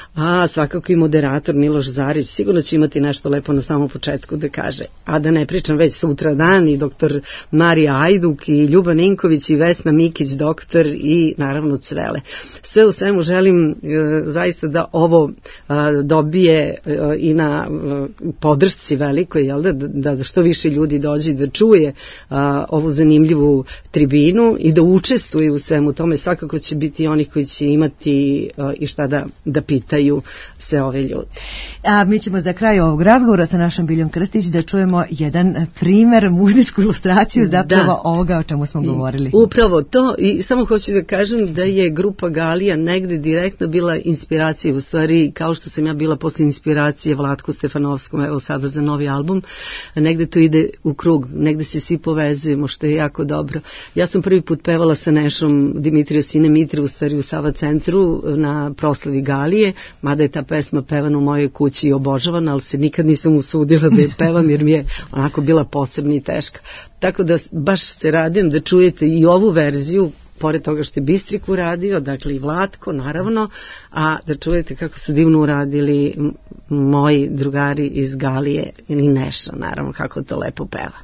a svakako i moderator Miloš Zarić, sigurno će imati nešto lepo na samom početku da kaže. A da ne pričam već sutra dan i doktor Marija Ajduk i Ljuba Ninković i Vesna Mikić, doktor i naravno Cvele. Sve u svemu želim e, zaista da ovo e, dobije e, i na e, podršci velikoj, jel da, da, da što više ljudi dođe da čuje e, ovu zanimljivu tribinu i da učestvuje u svemu tome. Svakako će biti onih koji će imati e, i šta da, da pitaju sve ove ljude. A mi ćemo za kraj ovog razgovora sa našom Biljom Krstić da čujemo jedan primer, muzičku ilustraciju zapravo da. ovoga o čemu smo govorili. Upravo to, i samo hoću da kažem da je grupa Galija negde direktno bila inspiracija, u stvari kao što sam ja bila posle inspiracije Vlatku Stefanovskom, evo sada za novi album, negde to ide u krug, negde se svi povezujemo, što je jako dobro. Ja sam prvi put pevala sa Nešom Dimitrija Sine Mitri, u stvari u Sava centru na proslavi Galije, mada je ta pesma pevana u mojoj kući i obožavana, ali se nikad nisam usudila da je pevam jer mi je onako bila posebna i teška. Tako da baš se radim da čujete i ovu verziju pored toga što je Bistrik uradio, dakle i Vlatko, naravno, a da čujete kako su divno uradili moji drugari iz Galije i Neša, naravno, kako to lepo peva.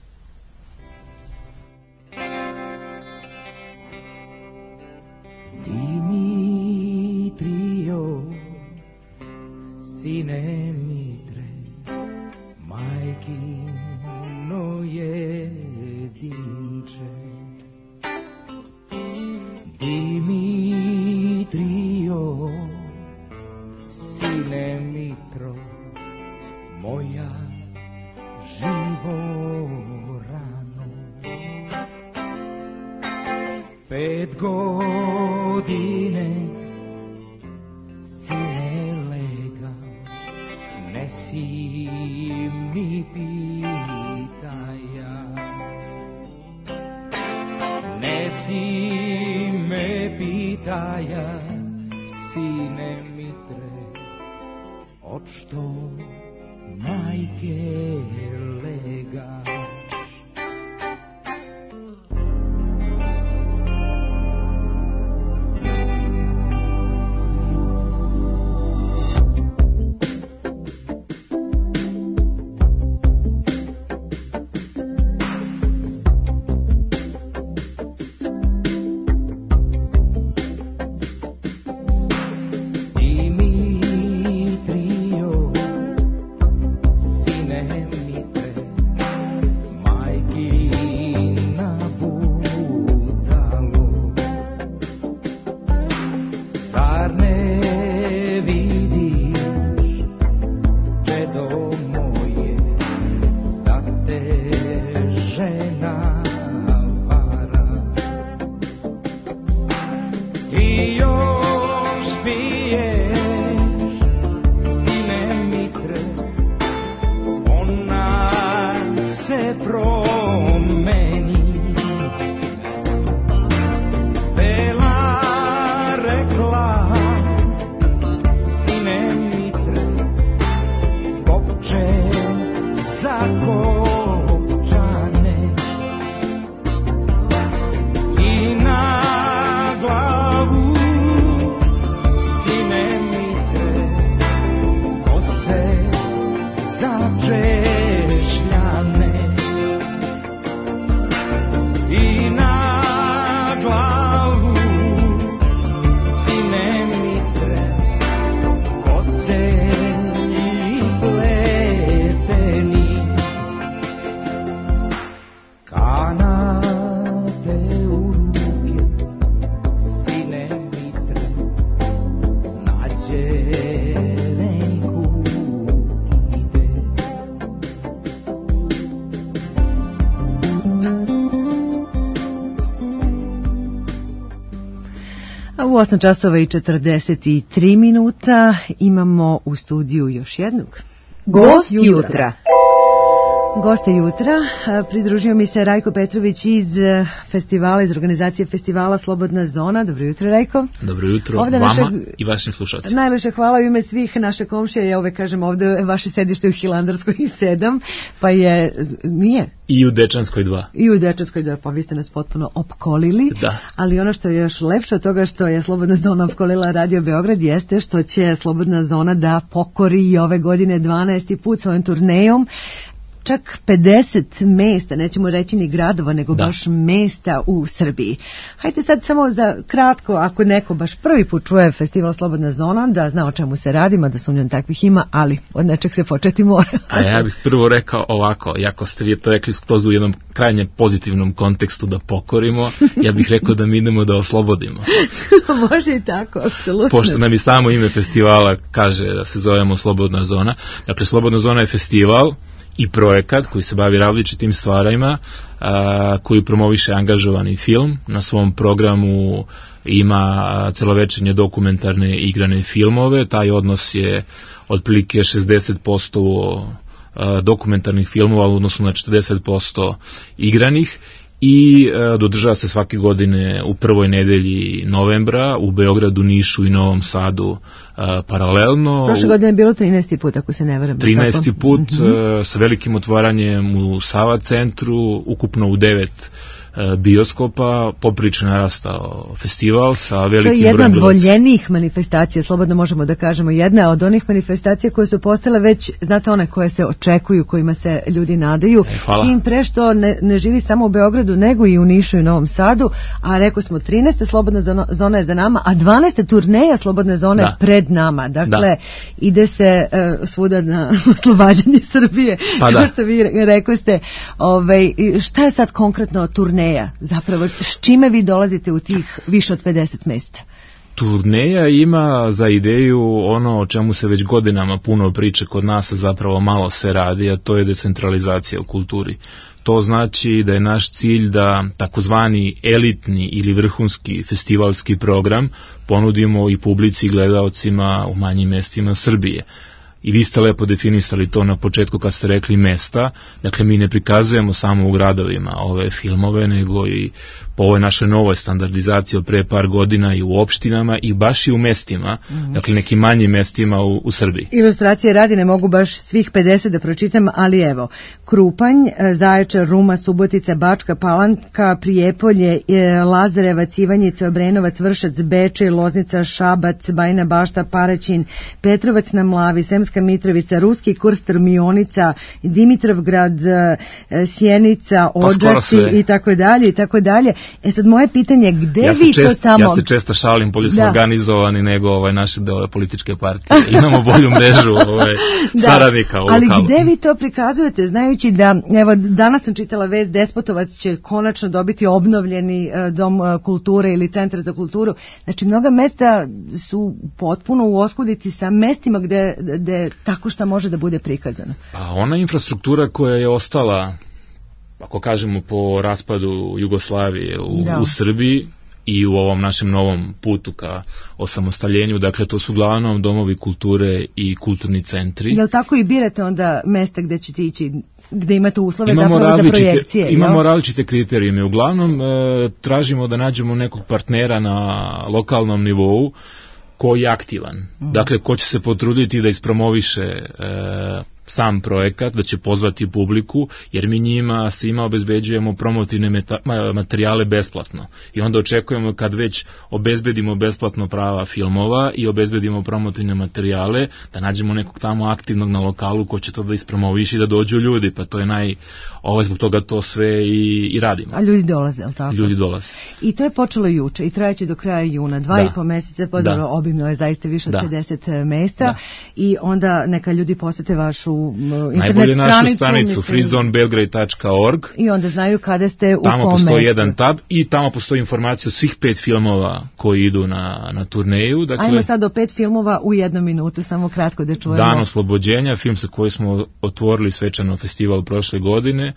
Dimitrio, sine mitre, majkino jedinče. Dimitrio, sine mitro, moja živo rano. Pet godine sine lega, ne si mi pitaja, ne si me pitaja, sine mitre, od što majke legaš. U osam časova i četrdeset tri minuta imamo u studiju još jednog Gost jutra. Goste jutra, pridružio mi se Rajko Petrović iz festivala, iz organizacije festivala Slobodna zona. Dobro jutro, Rajko. Dobro jutro ovde vama naše, i vašim slušalcima. Najlepše hvala u ime svih naše komšije. Ja uvek kažem ovde vaše sedište u Hilandarskoj sedam, pa je, nije? I u Dečanskoj dva. I u Dečanskoj dva, pa vi ste nas potpuno opkolili. Da. Ali ono što je još lepše od toga što je Slobodna zona opkolila Radio Beograd jeste što će Slobodna zona da pokori i ove godine dvanaesti put svojom turnejom čak pedeset mesta, nećemo reći ni gradova, nego da. baš mesta u Srbiji. Hajde sad samo za kratko, ako neko baš prvi put čuje festival Slobodna zona, da zna o čemu se radi, mada sumnjam takvih ima, ali od nečeg se početi mora. A ja bih prvo rekao ovako, jako ste vi to rekli skroz u jednom krajnje pozitivnom kontekstu da pokorimo, ja bih rekao da mi idemo da oslobodimo. Može i tako, apsolutno. Pošto nam i samo ime festivala kaže da se zovemo Slobodna zona. Dakle, Slobodna zona je festival i projekat koji se bavi različitim stvarima, a, koji promoviše angažovani film. Na svom programu ima celovečernje dokumentarne igrane filmove. Taj odnos je otprilike šezdeset posto dokumentarnih filmova u odnosu na četrdeset posto igranih i e, dodržava se svake godine u prvoj nedelji novembra u Beogradu, Nišu i Novom Sadu e, paralelno. Prošle godine je bilo trinaesti put, ako se ne varam. trinaesti put mm-hmm. e, sa velikim otvaranjem u Sava centru, ukupno u devet bioskopa, poprično narastao festival sa velikim brojem gledalaca. To je jedna od voljenijih manifestacija, slobodno možemo da kažemo, jedna od onih manifestacija koje su postale već, znate, one koje se očekuju, kojima se ljudi nadaju. E, hvala. Tim pre što ne, ne živi samo u Beogradu, nego i u Nišu i Novom Sadu, a rekao smo trinaesta slobodna zona je za nama, a dvanaesta turneja slobodne zone je pred nama. Dakle, da. ide se uh, svuda na oslobađanje Srbije, pa kao da. što vi rekao ste. Ovaj, šta je sad konkretno turneja? Zapravo, s čime vi dolazite u tih više od pedeset mesta? Turneja ima za ideju ono o čemu se već godinama puno priče kod nas, zapravo malo se radi, a to je decentralizacija u kulturi. To znači da je naš cilj da takozvani elitni ili vrhunski festivalski program ponudimo i publici i gledaocima u manjim mestima Srbije. I vi ste lepo definisali to na početku kad ste rekli mesta, dakle mi ne prikazujemo samo u gradovima ove filmove, nego i po ovoj našoj novoj standardizaciji od pre par godina i u opštinama i baš i u mestima, mm-hmm. dakle nekim manjim mestima u, u Srbiji. Ilustracije radi, ne mogu baš svih pedeset da pročitam, ali evo, Krupanj, Zaječar, Ruma, Subotica, Bačka, Palanka, Prijepolje, Lazarevac, Ivanjica, Obrenovac, Vršac, Bečej, Loznica, Šabac, Bajina Bašta, Paraćin, Petrovac na Mlavi, Sremska Mitrovica, Ruski Krstar, Mionica, Dimitrovgrad, Sjenica, Odžaci i tako dalje i tako dalje. E sad moje pitanje, gde ja vi čest, to tamo... Ja se često šalim, bolje smo da. organizovani nego ovaj, naše dole političke partije. Imamo bolju mrežu ovaj, da. saradnika u Ali lokalu. Gde vi to prikazujete, znajući da, evo, danas sam čitala vest, Despotovac će konačno dobiti obnovljeni uh, dom uh, kulture ili centar za kulturu. Znači, mnoga mesta su potpuno u oskudici sa mestima gde, gde tako šta može da bude prikazano. Pa ona infrastruktura koja je ostala, ako kažemo po raspadu Jugoslavije u, u Srbiji i u ovom našem novom putu ka osamostaljenju, dakle to su uglavnom domovi kulture i kulturni centri. Jel tako i birate onda mesta gde ćete ići, gde imate uslove imamo zapravo za projekcije? Imamo jel? različite kriterijume. Uglavnom e, tražimo da nađemo nekog partnera na lokalnom nivou koji je aktivan. Mm. Dakle, ko će se potruditi da ispromoviše e, sam projekat, da će pozvati publiku, jer mi njima svima obezbeđujemo promotivne meta, materijale besplatno. I onda očekujemo kad već obezbedimo besplatno prava filmova i obezbedimo promotivne materijale, da nađemo nekog tamo aktivnog na lokalu ko će to da ispromoviši i da dođu ljudi, pa to je naj... Ovo zbog toga to sve i, i radimo. A ljudi dolaze, ali tako? Ljudi dolaze. I to je počelo juče i trajeće do kraja juna, dva da. i po meseca, podano obimno je zaista više od da. pedeset mesta da. i onda neka ljudi posete vašu internet najbolje našu stranicu, stranicu free zone belgrade tačka org i onda znaju kada ste u tamo kom postoji mestu. Jedan tab i tamo postoji informacija o svih pet filmova koji idu na, na turneju. Dakle, ajmo sad do pet filmova u jednu minutu, samo kratko da čujemo. Dan oslobođenja, film sa koji smo otvorili svečano festival prošle godine,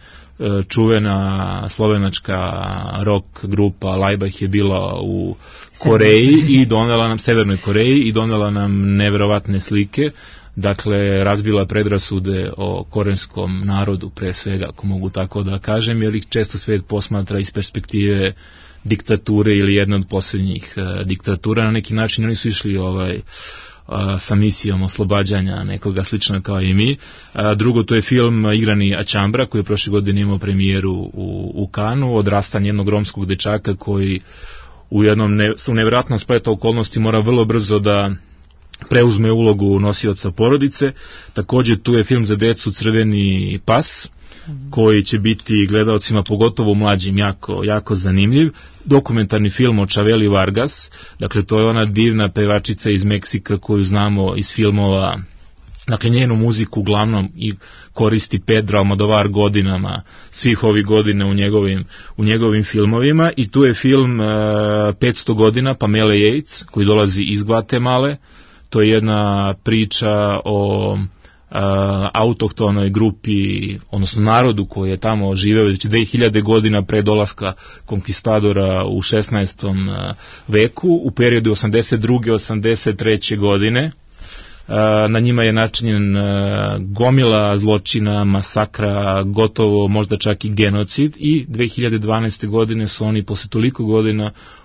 čuvena slovenačka rock grupa Laibach je bila u Koreji i donela nam, Severnoj Koreji i donela nam neverovatne slike. Dakle, razbila predrasude o korejskom narodu, pre svega, ako mogu tako da kažem, jer ih često svijet posmatra iz perspektive diktature ili jedne od posljednjih uh, diktatura. Na neki način oni su išli ovaj, uh, sa misijom oslobađanja nekoga slično kao i mi. Uh, drugo, to je film Igrani Ačambra, koji je prošle godine imao premijeru u, u Kanu, odrastanje jednog romskog dečaka koji u jednom ne, u nevjerojatnom spletu okolnosti mora vrlo brzo da preuzme ulogu nosioca porodice. Također tu je film za decu Crveni pas, koji će biti gledaocima, pogotovo mlađim, jako, jako zanimljiv. Dokumentarni film o Chaveli Vargas, dakle to je ona divna pevačica iz Meksika koju znamo iz filmova. Dakle, njenu muziku uglavnom i koristi Pedro Almodovar godinama, svih ovih godina u njegovim, u njegovim filmovima. I tu je film uh, petsto godina Pamele Yates, koji dolazi iz Gvatemale. To je jedna priča o uh, autohtonoj grupi, odnosno narodu koji je tamo živeo već dve hiljade godina pre dolaska konkistadora u šesnaestom veku, u periodu osamdeset druge do osamdeset treće godine. Uh, na njima je načinjen uh, gomila zločina, masakra, gotovo možda čak i genocid, i dve hiljade dvanaeste godine su oni posle toliko godina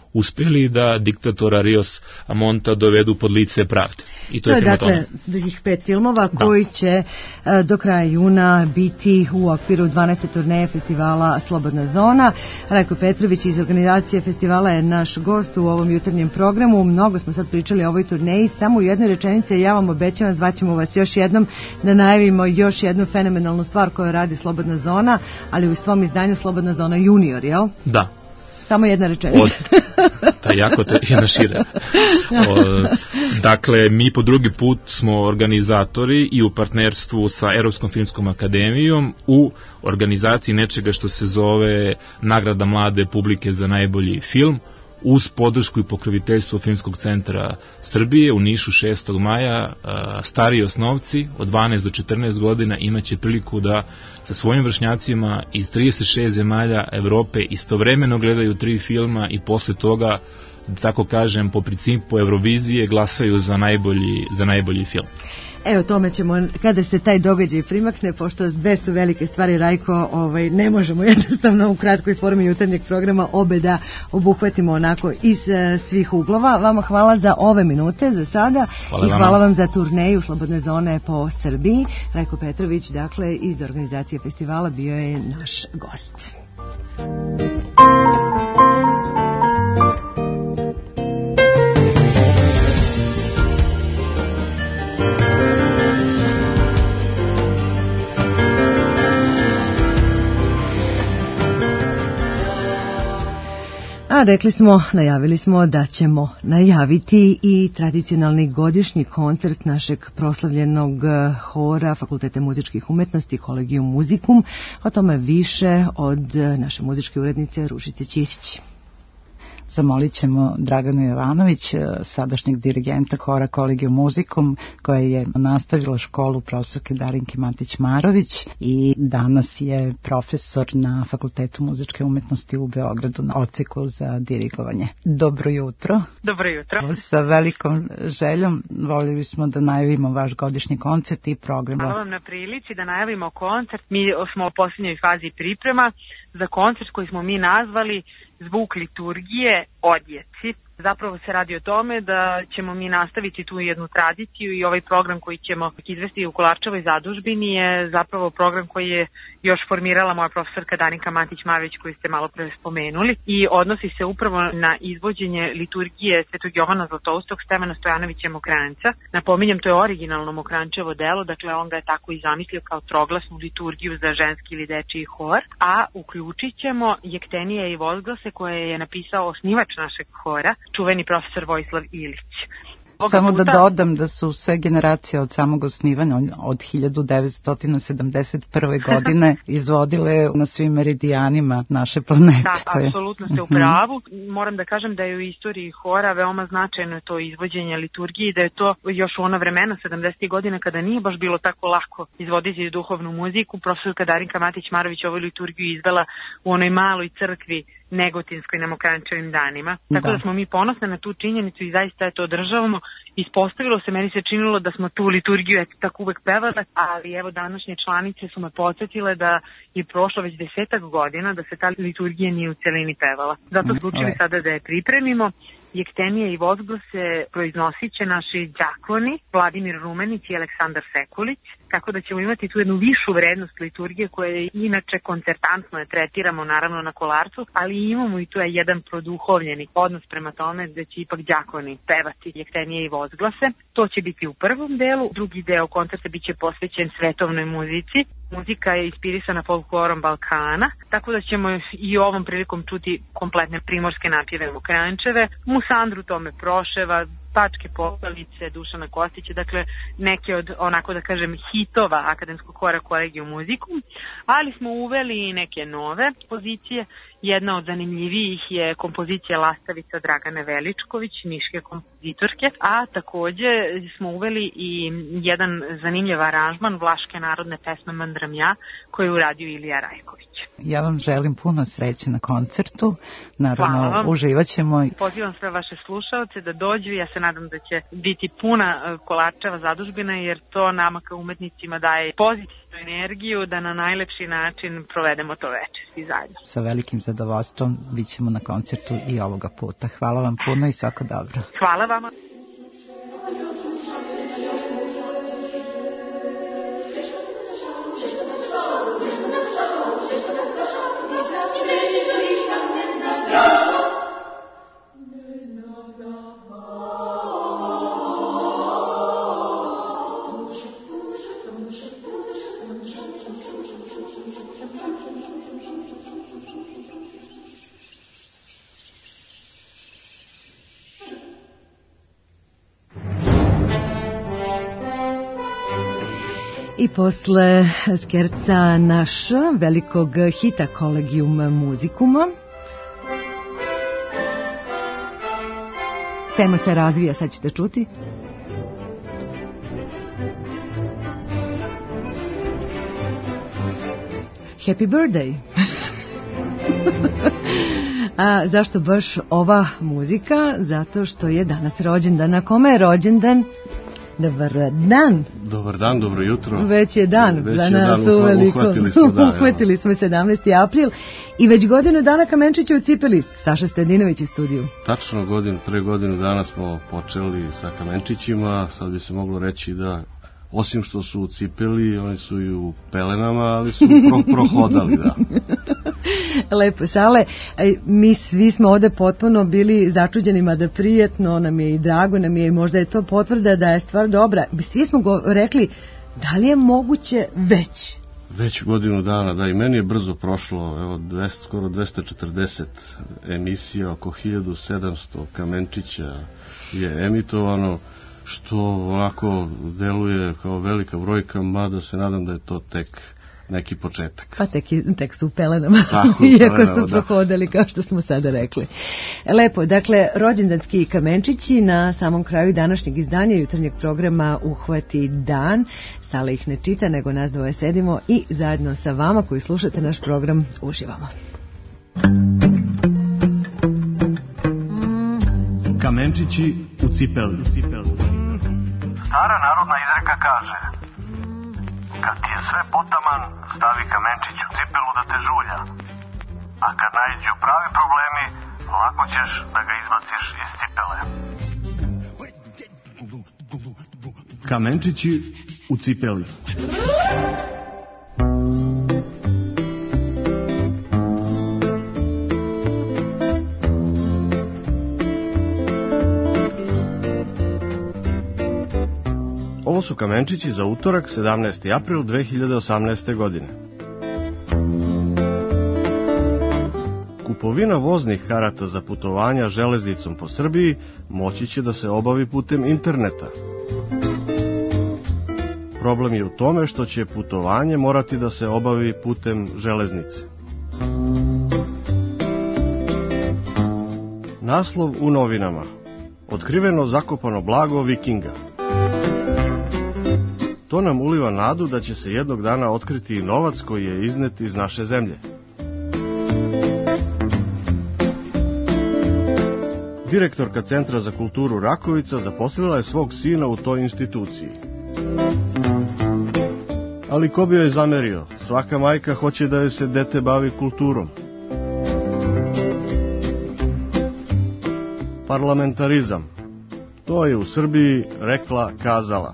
uspeli da diktatora Rios Monta dovedu pod lice pravde. I to, to je, je dakle tih pet filmova da. koji će uh, do kraja juna biti u okviru dvanaeste turneje festivala Slobodna zona. Rajko Petrović iz organizacije festivala je naš gost u ovom jutarnjem programu. Mnogo smo sad pričali o ovoj turneji. Samo u jednoj rečenici ja vam obećavam, zvaćemo vas još jednom da najavimo još jednu fenomenalnu stvar koju radi Slobodna zona, ali u svom izdanju Slobodna zona junior, jel? Da. Samo jedna rečenica. Od, ta jako te jedna šire. O, dakle, mi po drugi put smo organizatori i u partnerstvu sa Europskom filmskom akademijom u organizaciji nečega što se zove Nagrada mlade publike za najbolji film, uz podršku i pokroviteljstvo Filmskog centra Srbije u Nišu šestog maja. Stariji osnovci od dvanaest do četrnaest godina imaće priliku da sa svojim vršnjacima iz trideset šest zemalja Evrope istovremeno gledaju tri filma i posle toga, tako kažem, po principu Eurovizije glasaju za najbolji, za najbolji film. Evo, tome ćemo, kada se taj događaj primakne, pošto dve su velike stvari, Rajko, ovaj, ne možemo jednostavno u kratkoj formi jutarnjeg programa obe da obuhvatimo onako iz uh, svih uglova. Vama hvala za ove minute, za sada, hvala i hvala vam za turneju Slobodne zone po Srbiji. Rajko Petrović, dakle, iz organizacije festivala bio je naš gost. A rekli smo, najavili smo da ćemo najaviti i tradicionalni godišnji koncert našeg proslavljenog hora Fakulteta muzičkih umetnosti Collegium Musicum. O tome više od naše muzičke urednice Ružice Ćirić. Zamolit ćemo Draganu Jovanović, sadašnjeg dirigenta hora Collegium Musicum, koja je nastavila školu profesorke Darinke Matić-Marović i danas je profesor na Fakultetu muzičke umetnosti u Beogradu na odseku za dirigovanje. Dobro jutro. Dobro jutro. Sa velikom željom voljeli smo da najavimo vaš godišnji koncert i program. Hvala vam na prilici da najavimo koncert. Mi smo u posljednjoj fazi priprema za koncert koji smo mi nazvali Zvuk liturgije odjeci. Zapravo se radi o tome da ćemo mi nastaviti tu jednu tradiciju i ovaj program koji ćemo izvesti u Kolarčevoj zadužbini je zapravo program koji je još formirala moja profesorka Darinka Matić-Marović koju ste malo pre spomenuli i odnosi se upravo na izvođenje liturgije Svetog Jovana Zlatoustog Stevana Stojanovića Mokranjca. Napominjem, to je originalno Mokranjčevo delo, dakle on ga je tako i zamislio kao troglasnu liturgiju za ženski ili dečiji hor, a uključit ćemo Jektenije i Vozglase koje je napisao osnivač našeg hora, čuveni profesor Vojislav Ilić. Samo da dodam da su sve generacije od samog osnivanja od hiljadu devetsto sedamdeset prve godine izvodile na svim meridijanima naše planete. Da, apsolutno ste u pravu. Moram da kažem da je u istoriji hora veoma značajno to izvođenje liturgije i da je to još u ona vremena sedamdesetih godina kada nije baš bilo tako lako izvoditi duhovnu muziku. Profesorka Darinka Matić-Marović ovu liturgiju izvela u onoj maloj crkvi Negotinskoj na Mokranjčevim danima. Tako da. da smo mi ponosne na tu činjenicu i zaista je to održavamo. Ispostavilo se, meni se činilo da smo tu liturgiju tako uvek pevali, ali evo današnje članice su me podsjetile da je prošlo već desetak godina da se ta liturgija nije u celini pevala. Zato smo odlučili sada da je pripremimo. Jektenije i Vozglase proiznosit će naši đakoni Vladimir Rumenić i Aleksandar Sekulić, tako da ćemo imati tu jednu višu vrednost liturgije koja je inače koncertantno je tretiramo naravno na Kolarcu, ali imamo i tu je jedan produhovljeni odnos prema tome da će ipak đakoni pevati Jektenije i Vozglase. To će biti u prvom delu, drugi deo koncerta biće posvećen svetovnoj muzici. Muzika je inspirisana folklorom Balkana, tako da ćemo i ovom prilikom čuti kompletne primorske napjeve Mokranjčeve, Musandru Tome Proševa, Pačke Popelice, Dušana Kostića, dakle neke od, onako da kažem, hitova akademskog hora Collegium Musicum, ali smo uveli i neke nove pozicije. Jedna od zanimljivijih je kompozicija Lastavica Dragane Veličković, niške kompozitorke, a takođe smo uveli i jedan zanimljiv aranžman Vlaške narodne pesme Mandram ja, koji je uradio Ilija Rajković. Ja vam želim puno sreće na koncertu, naravno uživat ćemo. Pozivam sve vaše slušalce da dođu, ja se se nadam da će biti puna Kolačeva zadužbina, jer to nama kao umetnicima daje pozitivnu energiju da na najlepši način provedemo to večer svi zajedno. Sa velikim zadovoljstvom bit ćemo na koncertu i ovoga puta. Hvala vam puno i svako dobro. Hvala vama. I posle skerca naš velikog hita Collegium Musicuma, tema se razvija, sad ćete čuti. Happy birthday! A zašto baš ova muzika? Zato što je danas rođendan. Na kome je rođendan? Dobar dan. Dobar dan, dobro jutro. Već je dan već za je nas dan, uveliko. Uhvatili smo, da, uhvatili smo sedamnaesti april i već godinu dana Kamenčića u cipeli. Saša Stojadinović u studiju. Tačno godinu, pre godinu dana smo počeli sa Kamenčićima. Sad bi se moglo reći da osim što su u cipeli, oni su i u pelenama, ali su pro, prohodali, da. Lepo, Sale, mi svi smo ovde potpuno bili začuđeni, mada prijetno, nam je i drago, nam je i možda je to potvrda da je stvar dobra. Svi smo go rekli, da li je moguće već? Već godinu dana, da, i meni je brzo prošlo, evo, dvesta, skoro dvesta četrdeset emisija, oko hiljadu sedamsto Kamenčića je emitovano, što onako deluje kao velika brojka, mada se nadam da je to tek neki početak. Pa tek, tek su u pelenama, Tako, iako pelenama, su prohodali, kao što smo sada rekli. Lepo, dakle, rođendanski Kamenčići na samom kraju današnjeg izdanja jutarnjeg programa Uhvati dan. Sala ih ne čita, nego nas dvoje sedimo i zajedno sa vama koji slušate naš program uživamo. Kamenčići u cipeli. Stara narodna izreka kaže: kad ti je sve potaman, stavi kamenčić u cipelu da te žulja. A kad naiđu pravi problemi, lako ćeš da ga izbaciš iz cipele. Kamenčići u cipeli. Ovo su Kamenčići za utorak, sedamnaesti april dve hiljade osamnaeste. godine. Kupovina voznih karata za putovanja železnicom po Srbiji moći će da se obavi putem interneta. Problem je u tome što će putovanje morati da se obavi putem železnice. Naslov u novinama: otkriveno zakopano blago Vikinga. To nam uliva nadu da će se jednog dana otkriti i novac koji je iznet iz naše zemlje. Direktorka Centra za kulturu Rakovica zaposlila je svog sina u toj instituciji. Ali ko bi joj zamerio? Svaka majka hoće da joj se dete bavi kulturom. Parlamentarizam. To je u Srbiji rekla, kazala.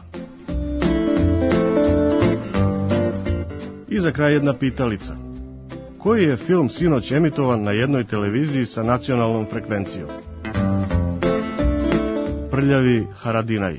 I za kraj jedna pitalica. Koji je film sinoć emitovan na jednoj televiziji sa nacionalnom frekvencijom? Prljavi Haradinaj.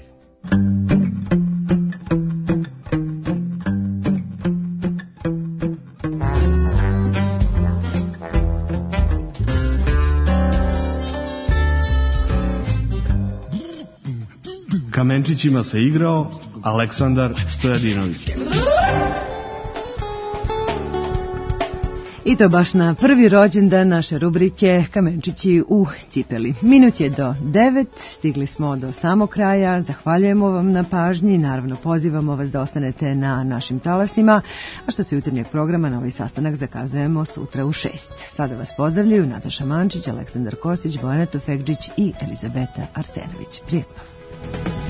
Kamenčićima se igrao Aleksandar Stojadinović. I to baš na prvi rođendan naše rubrike Kamenčići u cipeli. Minut je do devet, stigli smo do samog kraja, zahvaljujemo vam na pažnji, naravno pozivamo vas da ostanete na našim talasima, a što se jutarnjeg programa na ovaj sastanak zakazujemo sutra u šest. Sada vas pozdravljaju Nataša Mančić, Aleksandar Kosić, Bojana Tofegđić i Elizabeta Arsenović. Prijetno!